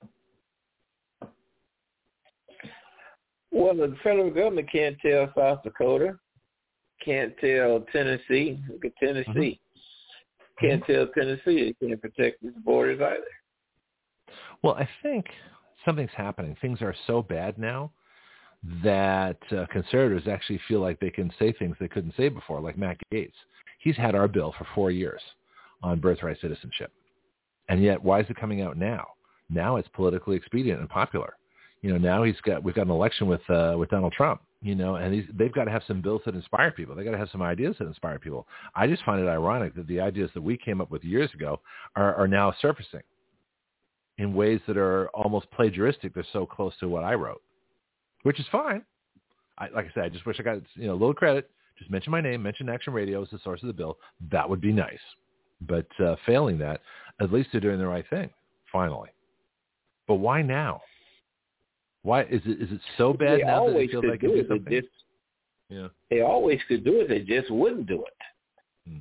S4: Well, the federal government can't tell South Dakota, can't tell Tennessee. Look at Tennessee. Can't tell Tennessee they can't protect its borders either.
S2: Well, I think something's happening. Things are so bad now that conservatives actually feel like they can say things they couldn't say before, like Matt Gaetz. He's had our bill for 4 years on birthright citizenship. And yet, why is it coming out now? Now it's politically expedient and popular. Now we've got an election with Donald Trump, and they've got to have some bills that inspire people. They've got to have some ideas that inspire people. I just find it ironic that the ideas that we came up with years ago are now surfacing in ways that are almost plagiaristic. They're so close to what I wrote, which is fine. Like I said, I just wish I got a little credit. Just mention my name, mention Action Radio as the source of the bill. That would be nice. But failing that, at least they're doing the right thing, finally. But why now? Why is it so bad now that they feel like they do something?
S4: They always could do it. They just wouldn't do it.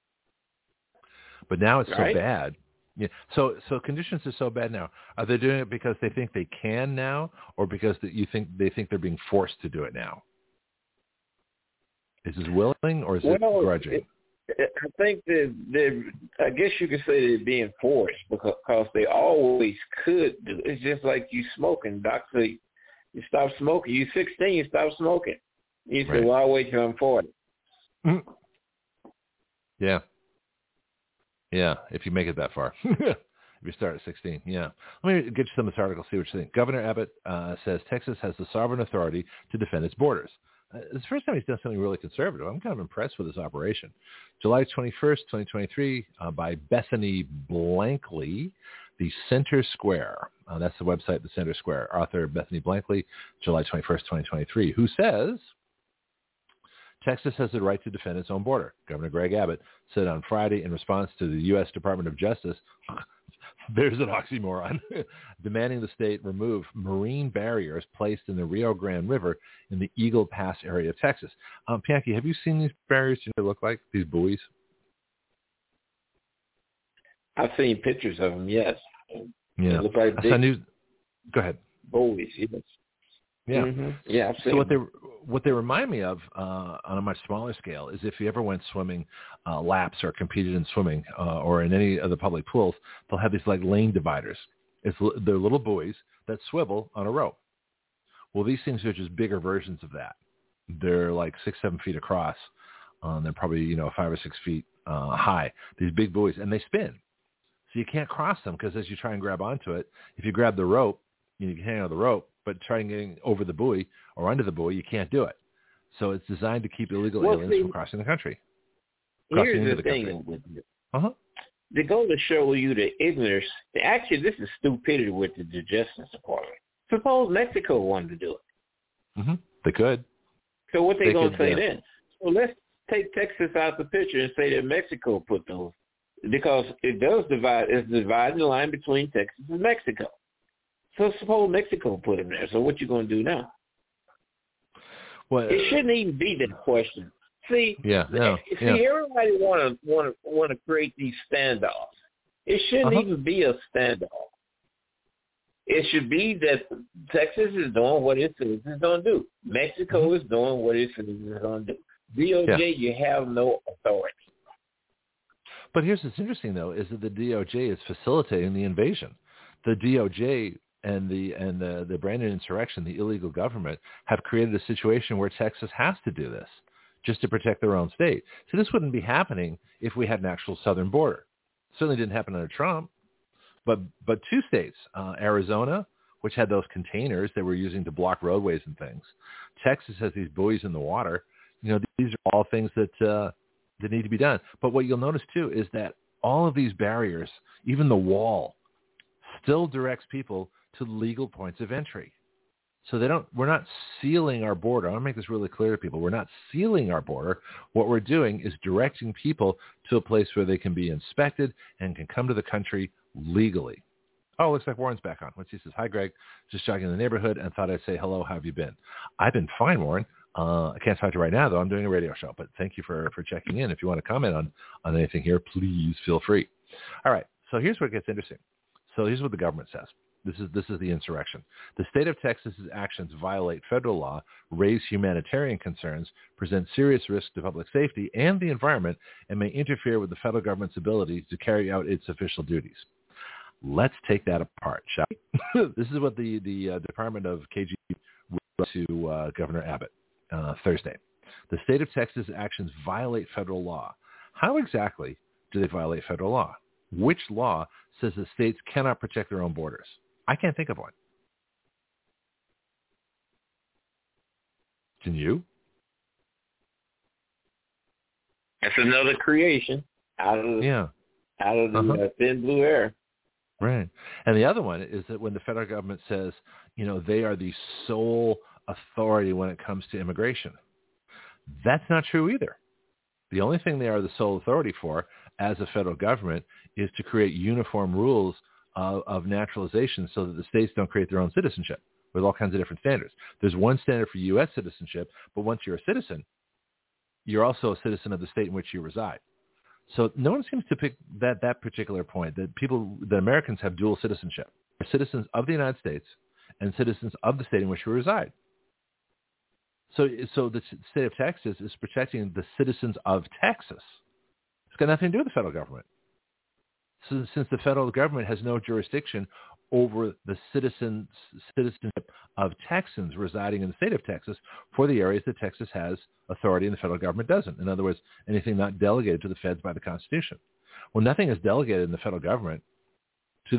S2: But now it's so bad. Yeah. So conditions are so bad now. Are they doing it because they think they can now, or because they think they're being forced to do it now? Is this willing, or is it grudging?
S4: I think I guess you could say they're being forced because they always could do it. It's just like you smoking. Doc said, you stop smoking. You're 16, you stop smoking. You say, well, I'll wait till I'm 40.
S2: Yeah. Yeah, if you make it that far. If you start at 16, yeah. Let me get you some of this article, see what you think. Governor Abbott says Texas has the sovereign authority to defend its borders. It's the first time he's done something really conservative. I'm kind of impressed with this operation. July 21st, 2023, by Bethany Blankley, the Center Square. That's the website, the Center Square. Author Bethany Blankley, July 21st, 2023, who says Texas has the right to defend its own border. Governor Greg Abbott said on Friday in response to the U.S. Department of Justice, there's an oxymoron, demanding the state remove marine barriers placed in the Rio Grande River in the Eagle Pass area of Texas. Pianki, have you seen these barriers? Do they look like these buoys?
S4: I've seen pictures of them, yes.
S2: Yeah.
S4: They look like
S2: Go ahead.
S4: buoys, yes.
S2: Yeah.
S4: Mm-hmm. Yeah, I've seen
S2: them. What they remind me of on a much smaller scale is if you ever went swimming laps or competed in swimming or in any of the public pools, they'll have these like lane dividers. They're little buoys that swivel on a rope. Well, these things are just bigger versions of that. They're like 6-7 feet across. They're probably 5 or 6 feet high. These big buoys, and they spin, so you can't cross them because as you try and grab onto it, if you grab the rope, you can hang on the rope, but trying getting over the buoy or under the buoy, you can't do it. So it's designed to keep illegal aliens from crossing the country.
S4: Here's the thing with it. They go to show you the ignorance. Actually, this is stupidity with the Justice Department. Suppose Mexico wanted to do it.
S2: Mm-hmm. They could.
S4: So what they going to say then? So let's take Texas out the picture and say that Mexico put those, because it does divide. It's dividing the line between Texas and Mexico. So suppose Mexico put them there. So what you going to do now?
S2: Well,
S4: it shouldn't even be that question. See, everybody want to create these standoffs. It shouldn't even be a standoff. It should be that Texas is doing what it says it's going to do. Mexico is doing what it says it's going to do. DOJ, you have no authority.
S2: But here's what's interesting, though, is that the DOJ is facilitating the invasion. The DOJ and the Brandon insurrection, the illegal government, have created a situation where Texas has to do this just to protect their own state. So this wouldn't be happening if we had an actual southern border. It certainly didn't happen under Trump. But two states, Arizona, which had those containers they were using to block roadways and things. Texas has these buoys in the water. You know, these are all things that need to be done. But what you'll notice, too, is that all of these barriers, even the wall, still directs people to legal points of entry. So we're not sealing our border. I want to make this really clear to people. We're not sealing our border. What we're doing is directing people to a place where they can be inspected and can come to the country legally. Oh, looks like Warren's back on. He says, "Hi, Greg. Just jogging in the neighborhood and thought I'd say hello. How have you been?" I've been fine, Warren. I can't talk to you right now, though. I'm doing a radio show. But thank you for checking in. If you want to comment on anything here, please feel free. All right. So here's where it gets interesting. So here's what the government says. This is the insurrection. The state of Texas's actions violate federal law, raise humanitarian concerns, present serious risk to public safety and the environment, and may interfere with the federal government's ability to carry out its official duties. Let's take that apart, shall we? This is what the Department of KG wrote to Governor Abbott Thursday. The state of Texas's actions violate federal law. How exactly do they violate federal law? Which law says that states cannot protect their own borders? I can't think of one. Can you?
S4: That's another creation out of the thin blue air.
S2: Right. And the other one is that when the federal government says, you know, they are the sole authority when it comes to immigration, that's not true either. The only thing they are the sole authority for as a federal government is to create uniform rules of naturalization so that the states don't create their own citizenship with all kinds of different standards. There's one standard for U.S. citizenship, but once you're a citizen, you're also a citizen of the state in which you reside. So no one seems to pick that particular point, that Americans have dual citizenship. They're citizens of the United States and citizens of the state in which we reside. So the state of Texas is protecting the citizens of Texas. It's got nothing to do with the federal government. So since the federal government has no jurisdiction over the citizenship of Texans residing in the state of Texas for the areas that Texas has authority and the federal government doesn't. In other words, anything not delegated to the feds by the Constitution. Well, nothing is delegated in the federal government to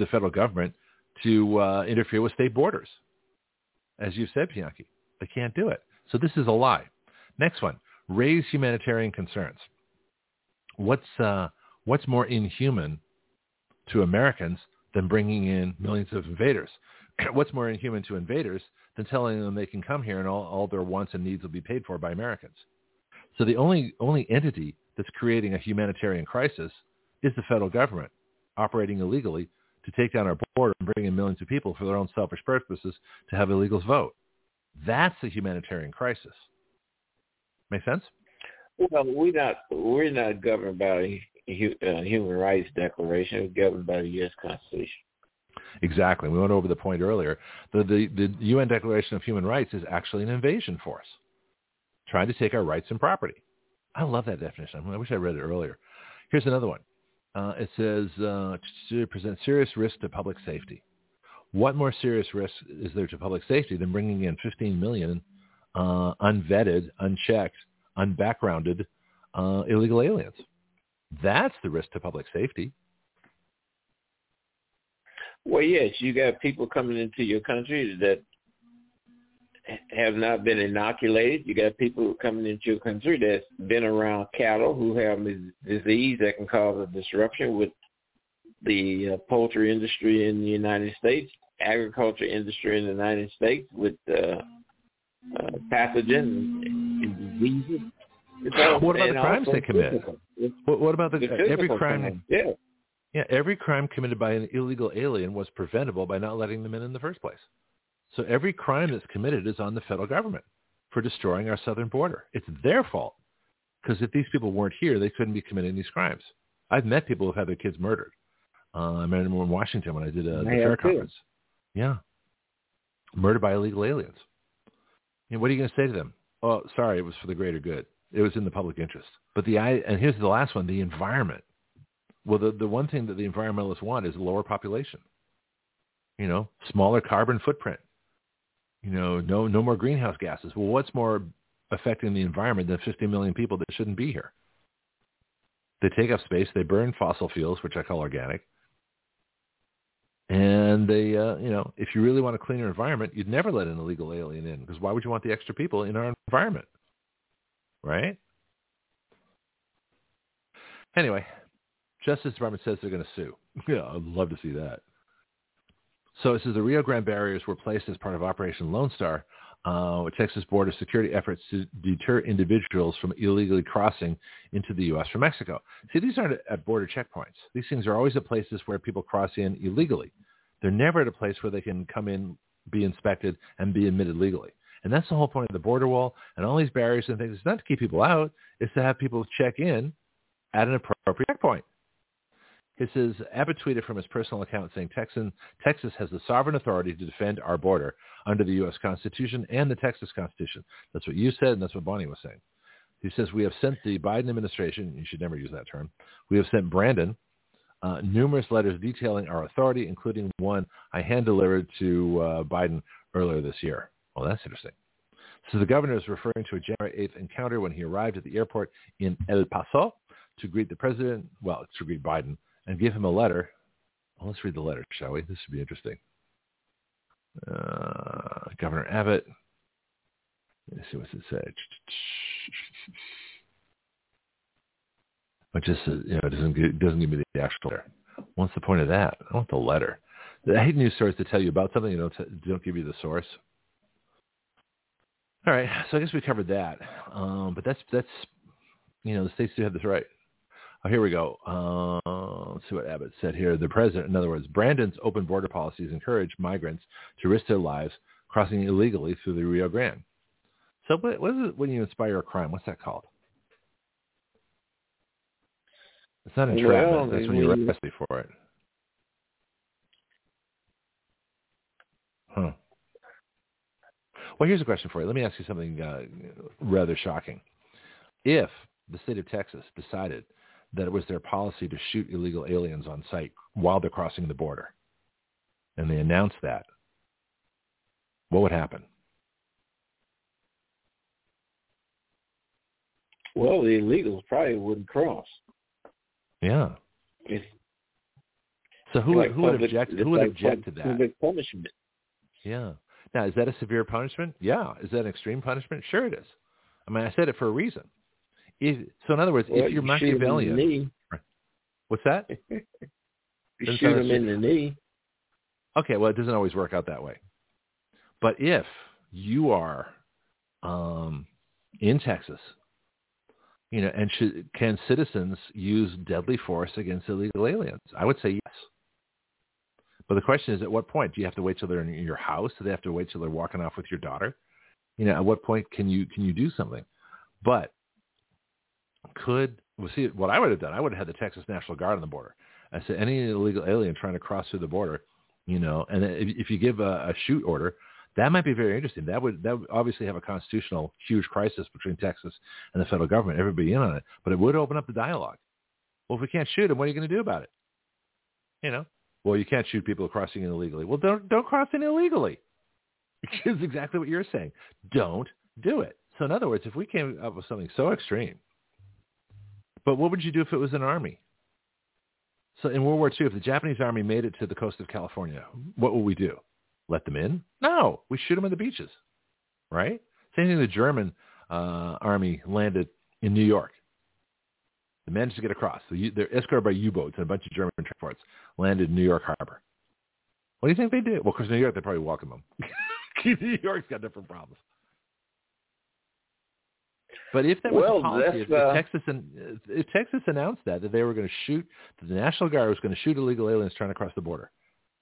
S2: to interfere with state borders. As you said, Bianchi, they can't do it. So this is a lie. Next one, raise humanitarian concerns. What's more inhuman to Americans than bringing in millions of invaders? What's more inhuman to invaders than telling them they can come here and all their wants and needs will be paid for by Americans? So the only entity that's creating a humanitarian crisis is the federal government operating illegally to take down our border and bring in millions of people for their own selfish purposes to have illegals vote. That's a humanitarian crisis. Make sense?
S4: Well, we're not governed by a human rights declaration. We're governed by the U.S. Constitution.
S2: Exactly. We went over the point earlier. The UN Declaration of Human Rights is actually an invasion force, trying to take our rights and property. I love that definition. I wish I read it earlier. Here's another one. It says to present serious risk to public safety. What more serious risk is there to public safety than bringing in 15 million unvetted, unchecked, unbackgrounded illegal aliens? That's the risk to public safety.
S4: Well, yes, you got people coming into your country that have not been inoculated. You got people coming into your country that's been around cattle who have a disease that can cause a disruption with the poultry industry in the United States, agriculture industry in the United States with pathogens and diseases.
S2: What about the crimes they commit? What about every crime?
S4: Yeah.
S2: Yeah, every crime committed by an illegal alien was preventable by not letting them in the first place. So every crime that's committed is on the federal government for destroying our southern border. It's their fault. Because if these people weren't here, they couldn't be committing these crimes. I've met people who've had their kids murdered. I met them in Washington when I did the fair conference. Yeah. Murdered by illegal aliens. And what are you going to say to them? Oh, sorry, it was for the greater good. It was in the public interest. But and here's the last one, the environment. Well, the one thing that the environmentalists want is a lower population. Smaller carbon footprint. No more greenhouse gases. Well, what's more affecting the environment than 50 million people that shouldn't be here? They take up space. They burn fossil fuels, which I call organic. And they, if you really want a cleaner environment, you'd never let an illegal alien in, because why would you want the extra people in our environment? Right? Anyway, Justice Department says they're going to sue. Yeah, I'd love to see that. So it says the Rio Grande barriers were placed as part of Operation Lone Star, with Texas border security efforts to deter individuals from illegally crossing into the U.S. from Mexico. See, these aren't at border checkpoints. These things are always at places where people cross in illegally. They're never at a place where they can come in, be inspected, and be admitted legally. And that's the whole point of the border wall and all these barriers and things. It's not to keep people out. It's to have people check in at an appropriate checkpoint. It says, Abbott tweeted from his personal account saying, Texas has the sovereign authority to defend our border under the U.S. Constitution and the Texas Constitution. That's what you said, and that's what Bonnie was saying. He says, we have sent the Biden administration, you should never use that term, we have sent Brandon numerous letters detailing our authority, including one I hand-delivered to Biden earlier this year. Well, that's interesting. So the governor is referring to a January 8th encounter when he arrived at the airport in El Paso to greet the president, to greet Biden, and give him a letter. Well, let's read the letter, shall we? This should be interesting. Governor Abbott. Let's see what's it say. It just says, it doesn't give me the actual letter. What's the point of that? I want the letter. I hate news stories to tell you about something, don't give you the source. All right, so I guess we covered that. But that's the states do have this right. Oh, here we go. Let's see what Abbott said here. The president, in other words, Brandon's open border policies encourage migrants to risk their lives crossing illegally through the Rio Grande. So what is it when you inspire a crime? What's that called? It's not entrapment. That's when you arrest me for it. Huh. Well, here's a question for you. Let me ask you something rather shocking. If the state of Texas decided that it was their policy to shoot illegal aliens on sight while they're crossing the border, and they announced that, what would happen?
S4: Well, the illegals probably wouldn't cross.
S2: Yeah. So who would object? Who would object to that?
S4: Public punishment.
S2: Yeah. Now, is that a severe punishment? Yeah. Is that an extreme punishment? Sure, it is. I mean, I said it for a reason. So, in other words, if you're Machiavellian, what's that?
S4: You shoot them in the knee.
S2: Okay, well, it doesn't always work out that way. But if you are in Texas, and can citizens use deadly force against illegal aliens? I would say yes. But the question is, at what point? Do you have to wait till they're in your house? Do they have to wait till they're walking off with your daughter? At what point can you do something? But what I would have done, I would have had the Texas National Guard on the border. I said, any illegal alien trying to cross through the border, and if you give a shoot order, that might be very interesting. That would obviously have a constitutional huge crisis between Texas and the federal government, everybody in on it, but it would open up the dialogue. Well, if we can't shoot them, what are you going to do about it? Well, you can't shoot people crossing in illegally. Well, don't cross in illegally. Which is exactly what you're saying. Don't do it. So in other words, if we came up with something so extreme, but what would you do if it was an army? So in World War II, if the Japanese army made it to the coast of California, what would we do? Let them in? No, we shoot them on the beaches. right? Same thing. The German army landed in New York. They managed to get across. They're escorted by U-boats and a bunch of German transports landed in New York Harbor. What do you think they did? Well, because New York, they probably welcome them. New York's got different problems. But if that was a policy, if Texas announced that they were going to shoot, that the National Guard was going to shoot illegal aliens trying to cross the border,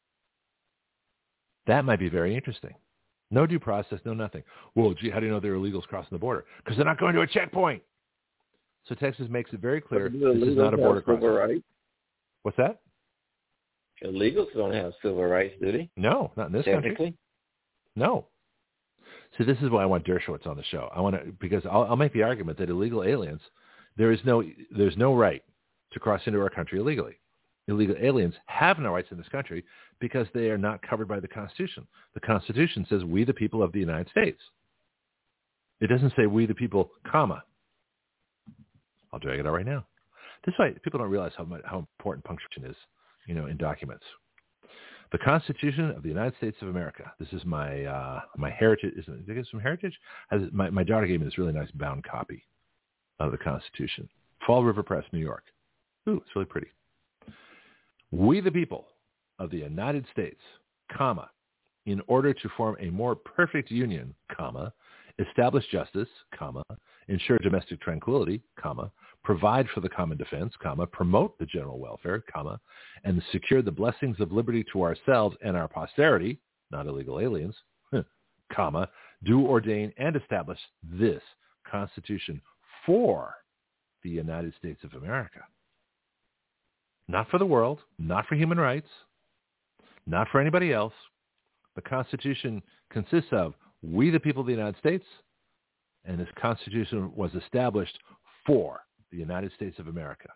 S2: that might be very interesting. No due process, no nothing. Well, gee, how do you know they're illegals crossing the border? Because they're not going to a checkpoint. So Texas makes it very clear this is not a border crossing. Right? What's that?
S4: Illegals don't have civil rights, do they?
S2: No, not in this country. No. So this is why I want Dershowitz on the show. I want to, because I'll make the argument that illegal aliens, there's no right to cross into our country illegally. Illegal aliens have no rights in this country because they are not covered by the Constitution. The Constitution says we the people of the United States. It doesn't say we the people, comma. I'll drag it out right now. This is why people don't realize how important punctuation is, in documents. The Constitution of the United States of America. This is my my heritage. Did I get some heritage? My daughter gave me this really nice bound copy of the Constitution. Fall River Press, New York. Ooh, it's really pretty. We the people of the United States, comma, in order to form a more perfect union, comma, establish justice, comma, ensure domestic tranquility, comma, provide for the common defense, comma, promote the general welfare, comma, and secure the blessings of liberty to ourselves and our posterity, not illegal aliens, comma, do ordain and establish this Constitution for the United States of America. Not for the world, not for human rights, not for anybody else. The Constitution consists of we the people of the United States, and this Constitution was established for the United States of America.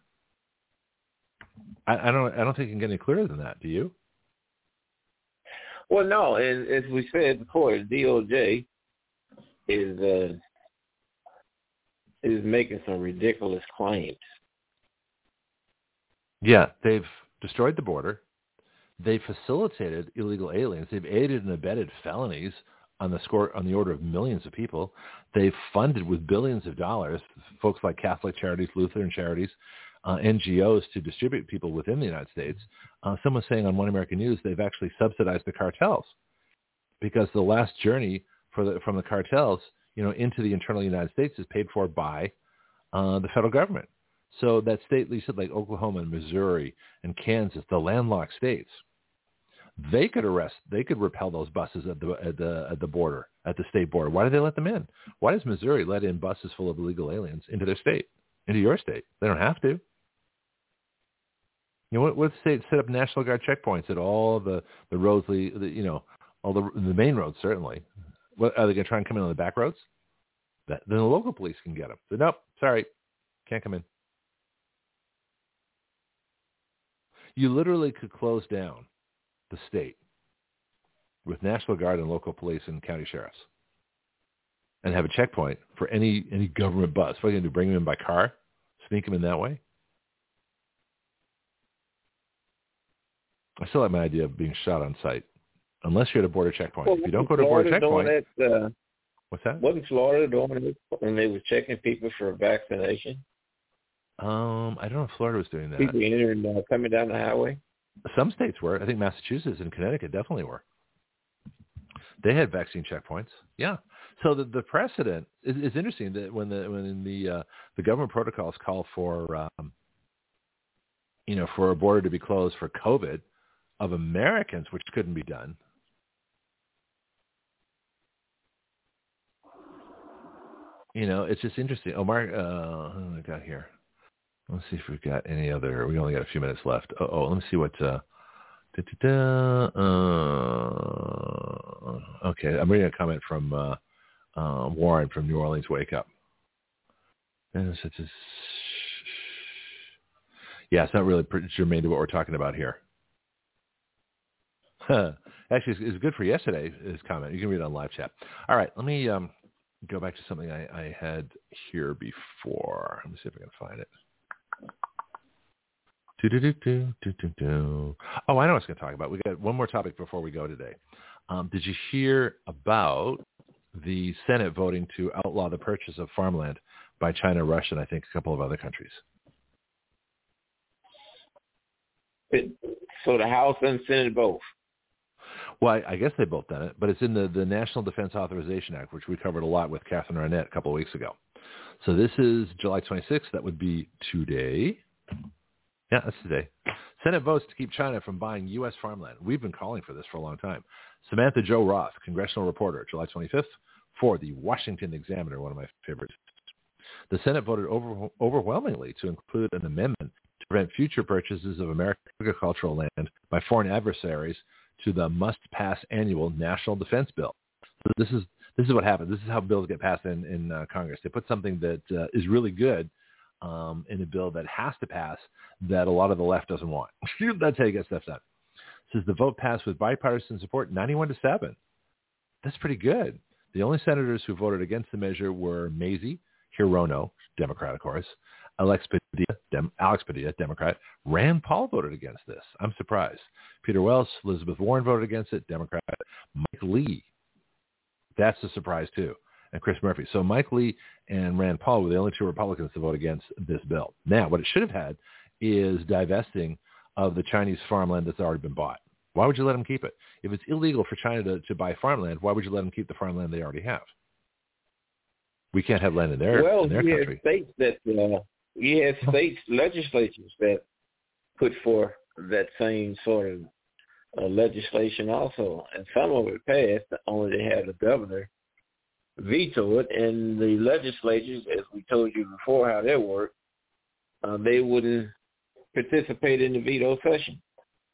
S2: I don't think it can get any clearer than that. Do you?
S4: Well, no. And as we said before, the DOJ is making some ridiculous claims.
S2: Yeah, they've destroyed the border. They facilitated illegal aliens. They've aided and abetted felonies on the order of millions of people. They've funded with billions of dollars folks like Catholic Charities, Lutheran Charities, NGOs to distribute people within the United States. Someone's saying on One American News they've actually subsidized the cartels because the last journey from the cartels, into the internal United States is paid for by the federal government. So that state, you said like Oklahoma and Missouri and Kansas, the landlocked states, they could repel those buses at the border, at the state border. Why do they let them in? Why does Missouri let in buses full of illegal aliens into their state, into your state? They don't have to. What state set up National Guard checkpoints at all the roads, all the main roads certainly? What, are they going to try and come in on the back roads? Then the local police can get them. So, nope, sorry, can't come in. You literally could close down the state with National Guard and local police and county sheriffs and have a checkpoint for any government bus. What are you going to do, bring them in by car? Sneak them in that way? I still like my idea of being shot on sight, unless you're at a border checkpoint. Well, if you don't go to a border checkpoint... what's that?
S4: Wasn't Florida doing it when they were checking people for vaccination?
S2: I don't know if Florida was doing that.
S4: People entering, coming down the highway?
S2: Some states were. I think Massachusetts and Connecticut definitely were. They had vaccine checkpoints. Yeah. So the precedent is interesting that when the government protocols call for for a border to be closed for COVID of Americans, which couldn't be done. It's just interesting. Omar, what I got here? Let's see if we've got any other. We only got a few minutes left. Let me see what. Okay, I'm reading a comment from Warren from New Orleans Wake Up. Yeah, it's not really germane to what we're talking about here. Actually, it's good for yesterday, his comment. You can read it on live chat. All right, let me go back to something I had here before. Let me see if I can find it. Oh, I know what I was going to talk about. We got one more topic before we go today. Did you hear about the Senate voting to outlaw the purchase of farmland by China, Russia, and I think a couple of other countries.
S4: So the House and Senate both?
S2: Well, I guess they both done it, but it's in the National Defense Authorization Act, which we covered a lot with Catherine Arnett a couple of weeks ago. So this is July 26th. That would be today. Yeah, that's today. Senate votes to keep China from buying U.S. farmland. We've been calling for this for a long time. Samantha Jo Roth, congressional reporter, July 25th, for the Washington Examiner, one of my favorites. The Senate voted overwhelmingly to include an amendment to prevent future purchases of American agricultural land by foreign adversaries to the must-pass annual National Defense Bill. So this is what happens. This is how bills get passed in Congress. They put something that is really good in a bill that has to pass that a lot of the left doesn't want. That's how you get stuff done. It says the vote passed with bipartisan support, 91-7. That's pretty good. The only senators who voted against the measure were Mazie Hirono, Democrat, of course, Alex Padilla, Democrat. Rand Paul voted against this. I'm surprised. Peter Welch, Elizabeth Warren voted against it, Democrat. Mike Lee, that's a surprise too, and Chris Murphy. So Mike Lee and Rand Paul were the only two Republicans to vote against this bill. Now, what it should have had is divesting of the Chinese farmland that's already been bought. Why would you let them keep it? If it's illegal for China to buy farmland, why would you let them keep the farmland they already have? We can't have land in their country.
S4: States that you have states legislatures that put forth that same sort of legislation also, and some of it passed. Only they had the governor veto it, and the legislatures, as we told you before, how they work, they wouldn't participate in the veto session.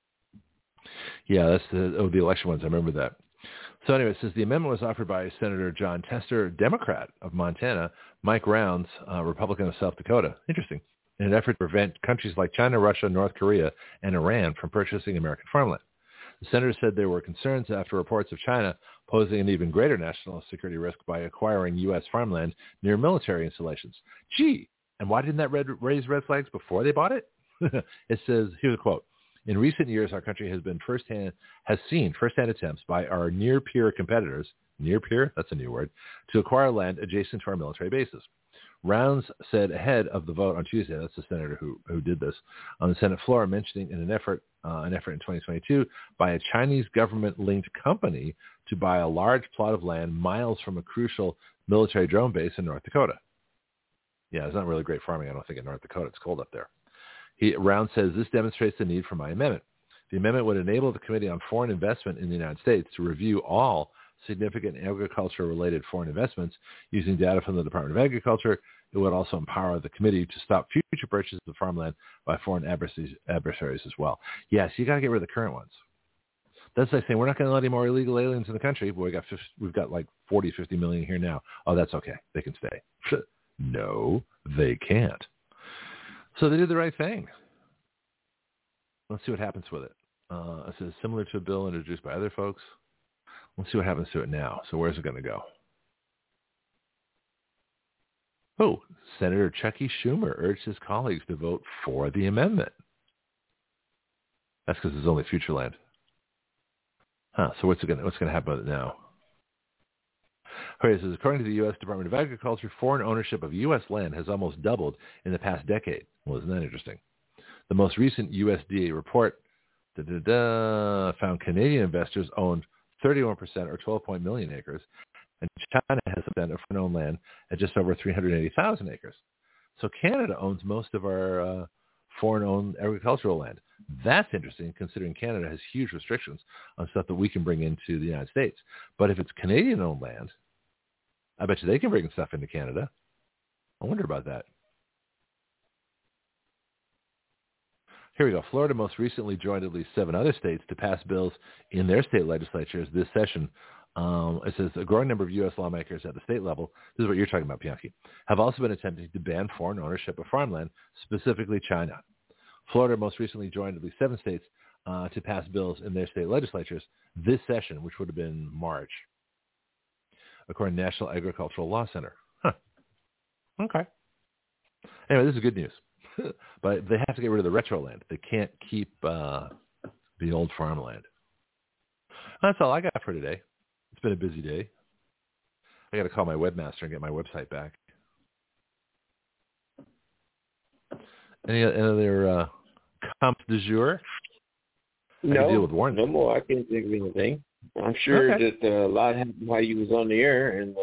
S2: Yeah, that's the election ones. I remember that. So anyway, it says the amendment was offered by Senator John Tester, Democrat of Montana, Mike Rounds, Republican of South Dakota. Interesting. In an effort to prevent countries like China, Russia, North Korea, and Iran from purchasing American farmland. The senator said there were concerns after reports of China posing an even greater national security risk by acquiring U.S. farmland near military installations. Gee, and why didn't that raise red flags before they bought it? It says, here's a quote. In recent years, our country has seen firsthand attempts by our near-peer competitors, near-peer, that's a new word, to acquire land adjacent to our military bases. Rounds said ahead of the vote on Tuesday, that's the senator who did this, on the Senate floor, mentioning an effort in 2022 by a Chinese government-linked company to buy a large plot of land miles from a crucial military drone base in North Dakota. Yeah, it's not really great farming, I don't think, in North Dakota. It's cold up there. Round says this demonstrates the need for my amendment. The amendment would enable the Committee on Foreign Investment in the United States to review all significant agriculture-related foreign investments using data from the Department of Agriculture. It would also empower the committee to stop future purchases of farmland by foreign adversaries as well. Yes, you got to get rid of the current ones. That's like saying we're not going to let any more illegal aliens in the country. But we've got like 40, 50 million here now. Oh, that's okay. They can stay. No, they can't. So they did the right thing. Let's see what happens with it. It says similar to a bill introduced by other folks. Let's see what happens to it now. So where's it going to go? Oh, Senator Chucky Schumer urged his colleagues to vote for the amendment. That's because it's only future land. So what's going to happen with it now? Okay, it says, according to the U.S. Department of Agriculture, foreign ownership of U.S. land has almost doubled in the past decade. Well, isn't that interesting? The most recent USDA report found Canadian investors owned 31% or 12 million acres, and China has a percent of foreign-owned land at just over 380,000 acres. So Canada owns most of our foreign-owned agricultural land. That's interesting, considering Canada has huge restrictions on stuff that we can bring into the United States. But if it's Canadian-owned land, I bet you they can bring stuff into Canada. I wonder about that. Here we go. Florida most recently joined at least 7 other states to pass bills in their state legislatures this session. It says a growing number of U.S. lawmakers at the state level, this is what you're talking about, Bianchi, have also been attempting to ban foreign ownership of farmland, specifically China. Florida most recently joined at least 7 states to pass bills in their state legislatures this session, which would have been March, according to National Agricultural Law Center. Okay. Anyway, this is good news. But they have to get rid of the retro land. They can't keep the old farmland. That's all I got for today. It's been a busy day. I got to call my webmaster and get my website back. Any other comments du jour? I can deal with Warren.
S4: No more. I can't think of anything. I'm sure that a lot happened while you was on the air. And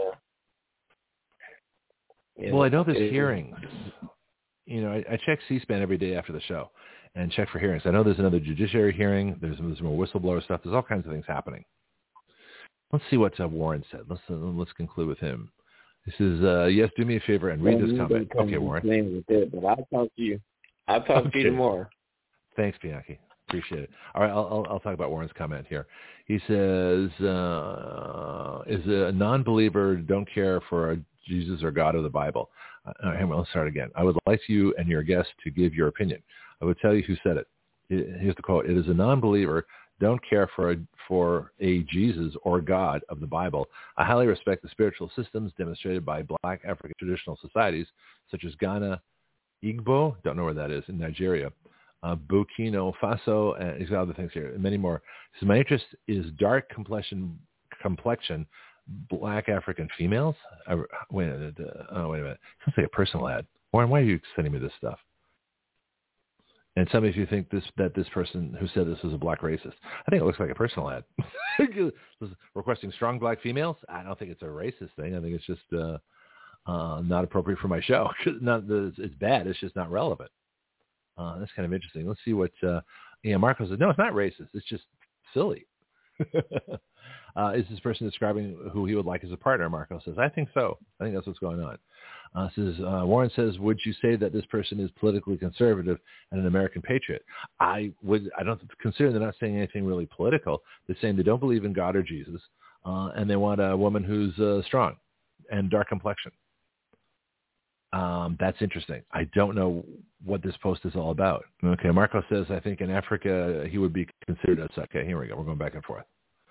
S2: well, I know there's hearings. You know, I check C-SPAN every day after the show and check for hearings. I know there's another judiciary hearing. There's more whistleblower stuff. There's all kinds of things happening. Let's see what Warren said. Let's conclude with him. This is, yes, do me a favor and read this comment. Okay, Warren.
S4: With it, but I'll talk to you. I'll talk to you tomorrow.
S2: Thanks, Bianchi. Appreciate it. All right, I'll talk about Warren's comment here. He says, is a non-believer don't care for Jesus or God or the Bible. Let's start again. I would like you and your guest to give your opinion. I would tell you who said it. Here's the quote. It is a non-believer don't care for a Jesus or God of the Bible. I highly respect the spiritual systems demonstrated by Black African traditional societies such as Ghana, Igbo, don't know where that is, in Nigeria, Burkina Faso, and he's got other things here, and many more. So my interest is dark complexion, Black African females. Wait a minute. Sounds like a personal ad. Warren, why are you sending me this stuff? And some of you think that this person who said this was a black racist. I think it looks like a personal ad. Requesting strong black females? I don't think it's a racist thing. I think it's just not appropriate for my show. Not that it's bad. It's just not relevant. That's kind of interesting. Let's see what Marco said. No, it's not racist. It's just silly. Is this person describing who he would like as a partner? Marco says, I think so. I think that's what's going on. Warren says, would you say that this person is politically conservative and an American patriot? I don't consider they're not saying anything really political. They're saying they don't believe in God or Jesus, and they want a woman who's strong and dark complexion. That's interesting. I don't know what this post is all about. Okay, Marco says, I think in Africa he would be considered as, okay, here we go. We're going back and forth.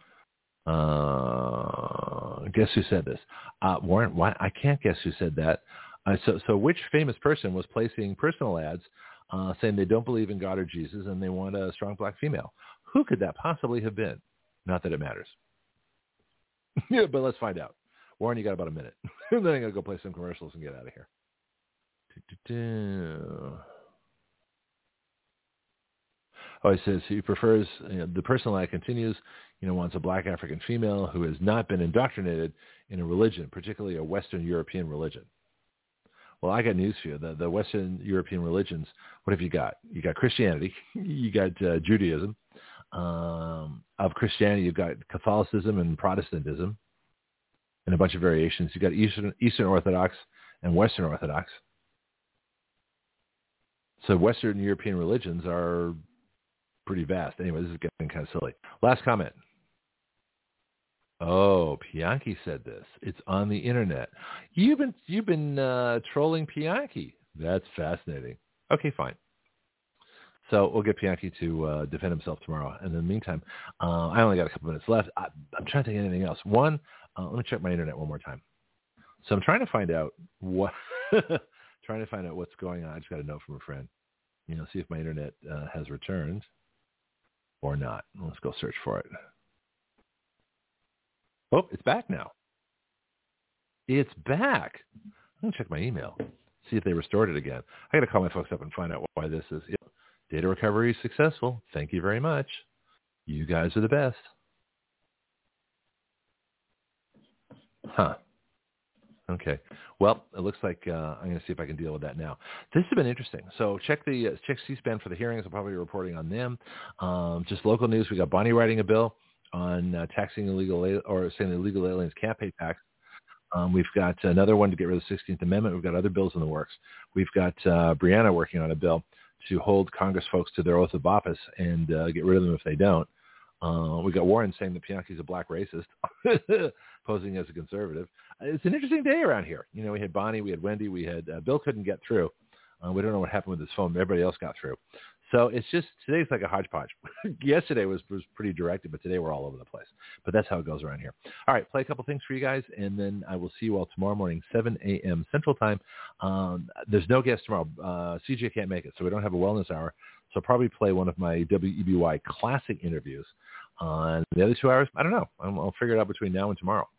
S2: Guess who said this? Warren, why? I can't guess who said that. So which famous person was placing personal ads saying they don't believe in God or Jesus and they want a strong black female? Who could that possibly have been? Not that it matters. Yeah, but let's find out. Warren, you got about a minute. Then I'm going to go play some commercials and get out of here. Oh, he says he prefers, the personal ad continues, wants a black African female who has not been indoctrinated in a religion, particularly a Western European religion. Well, I got news for you. The Western European religions, what have you got? You got Christianity. You got Judaism. Of Christianity, you've got Catholicism and Protestantism and a bunch of variations. You got Eastern Orthodox and Western Orthodox. So Western European religions are pretty vast. Anyway, this is getting kind of silly. Last comment. Oh, Bianchi said this. It's on the internet. You've been trolling Bianchi. That's fascinating. Okay, fine. So we'll get Bianchi to defend himself tomorrow. And in the meantime, I only got a couple minutes left. I'm trying to think of anything else. One, let me check my internet one more time. So I'm trying to find out what's going on. I just got a note from a friend. See if my internet has returned or not. Let's go search for it. Oh, it's back now. It's back. I'm going to check my email, see if they restored it again. I got to call my folks up and find out why this is. Data recovery is successful. Thank you very much. You guys are the best. Huh. Okay. Well, it looks like I'm going to see if I can deal with that now. This has been interesting. So check C-SPAN for the hearings. I'm probably reporting on them. Just local news. We got Bonnie writing a bill on taxing illegal or saying illegal aliens can't pay tax. We've got another one to get rid of the 16th Amendment. We've got other bills in the works. We've got Brianna working on a bill to hold Congress folks to their oath of office and get rid of them if they don't. We got Warren saying that Bianchi's a black racist, posing as a conservative. It's an interesting day around here. We had Bonnie, we had Wendy, we had Bill couldn't get through. We don't know what happened with his phone. Everybody else got through. So it's just, today's like a hodgepodge. Yesterday was pretty directed, but today we're all over the place. But that's how it goes around here. All right, play a couple things for you guys, and then I will see you all tomorrow morning, 7 a.m. Central Time. There's no guest tomorrow. CJ can't make it, so we don't have a wellness hour. So I'll probably play one of my WEBY classic interviews. The other 2 hours, I don't know. I'll figure it out between now and tomorrow.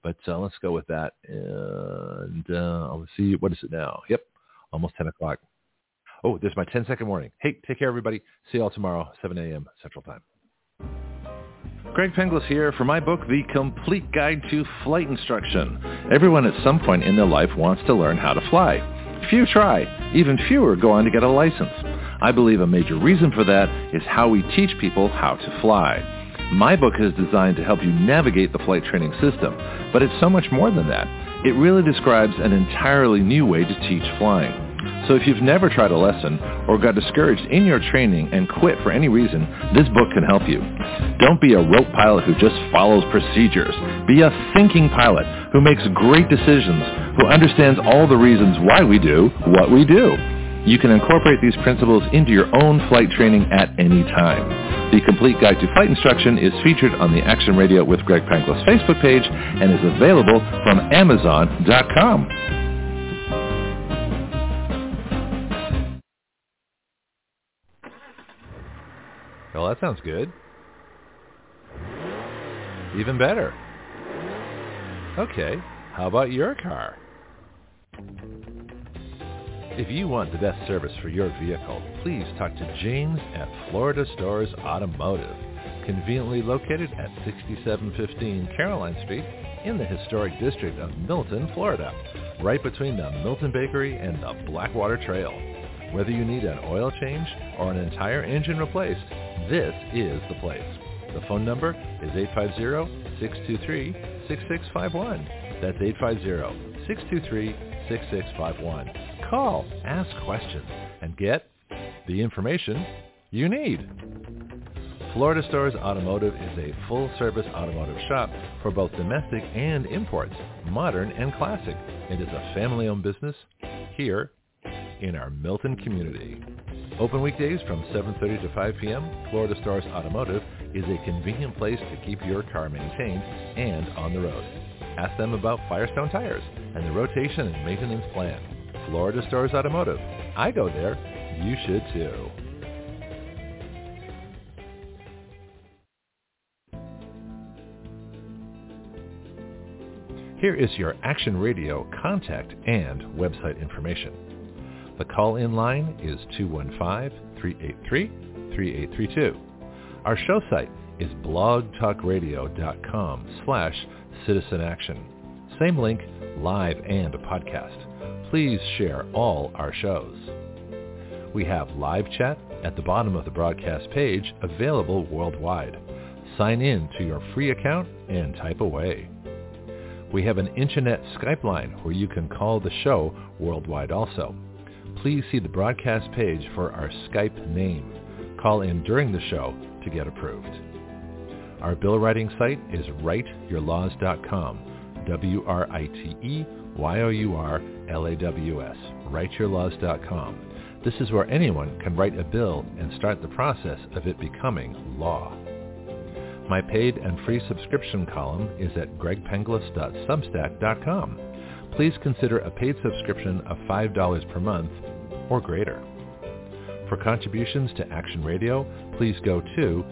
S2: But let's go with that. And I'll see, what is it now? Yep, almost 10 o'clock. Oh, there's my 10-second warning. Hey, take care, everybody. See you all tomorrow, 7 a.m. Central Time. Greg Penglis here for my book, The Complete Guide to Flight Instruction. Everyone at some point in their life wants to learn how to fly. Few try. Even fewer go on to get a license. I believe a major reason for that is how we teach people how to fly. My book is designed to help you navigate the flight training system, but it's so much more than that. It really describes an entirely new way to teach flying. So if you've never tried a lesson or got discouraged in your training and quit for any reason, this book can help you. Don't be a rote pilot who just follows procedures. Be a thinking pilot who makes great decisions, who understands all the reasons why we do what we do. You can incorporate these principles into your own flight training at any time. The Complete Guide to Flight Instruction is featured on the Action Radio with Greg Penglis Facebook page and is available from Amazon.com. Well, that sounds good. Even better. Okay, how about your car? If you want the best service for your vehicle, please talk to James at Florida Stores Automotive, conveniently located at 6715 Caroline Street in the historic district of Milton, Florida, right between the Milton Bakery and the Blackwater Trail. Whether you need an oil change or an entire engine replaced, this is the place. The phone number is 850-623-6651. That's 850-623-6651. Call, ask questions, and get the information you need. Florida Stores Automotive is a full-service automotive shop for both domestic and imports, modern and classic. It is a family-owned business here in our Milton community. Open weekdays from 7:30 to 5 p.m., Florida Stars Automotive is a convenient place to keep your car maintained and on the road. Ask them about Firestone tires and the rotation and maintenance plan. Florida Stars Automotive. I go there. You should too. Here is your Action Radio contact and website information. The call-in line is 215-383-3832. Our show site is blogtalkradio.com/citizanaction. Same link, live and a podcast. Please share all our shows. We have live chat at the bottom of the broadcast page, available worldwide. Sign in to your free account and type away. We have an internet Skype line where you can call the show worldwide also. Please see the broadcast page for our Skype name. Call in during the show to get approved. Our bill writing site is writeyourlaws.com, WRITEYOURLAWS, writeyourlaws.com. This is where anyone can write a bill and start the process of it becoming law. My paid and free subscription column is at gregpenglis.substack.com. Please consider a paid subscription of $5 per month or greater. For contributions to Action Radio, please go to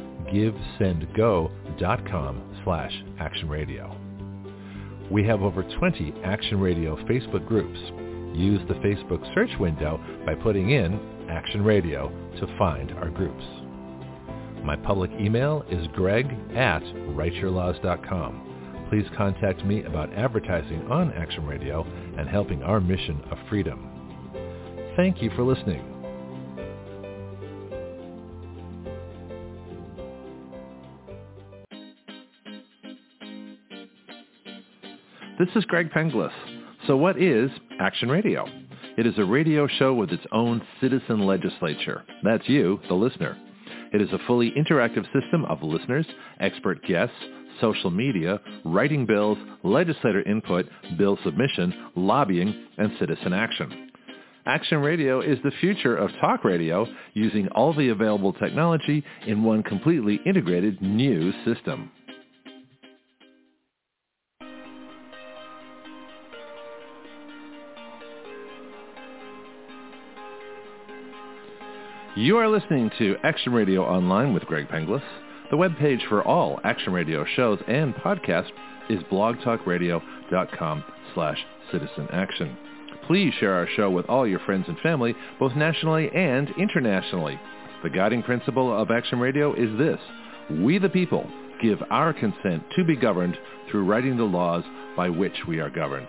S2: givesendgo.com/actionradio. We have over 20 Action Radio Facebook groups. Use the Facebook search window by putting in Action Radio to find our groups. My public email is greg@writeyourlaws.com. Please contact me about advertising on Action Radio and helping our mission of freedom. Thank you for listening. This is Greg Penglis. So what is Action Radio? It is a radio show with its own citizen legislature. That's you, the listener. It is a fully interactive system of listeners, expert guests, social media, writing bills, legislator input, bill submission, lobbying, and citizen action. Action Radio is the future of talk radio using all the available technology in one completely integrated new system. You are listening to Action Radio Online with Greg Penglis. The webpage for all Action Radio shows and podcasts is blogtalkradio.com/citizenaction. Please share our show with all your friends and family, both nationally and internationally. The guiding principle of Action Radio is this: we the people give our consent to be governed through writing the laws by which we are governed.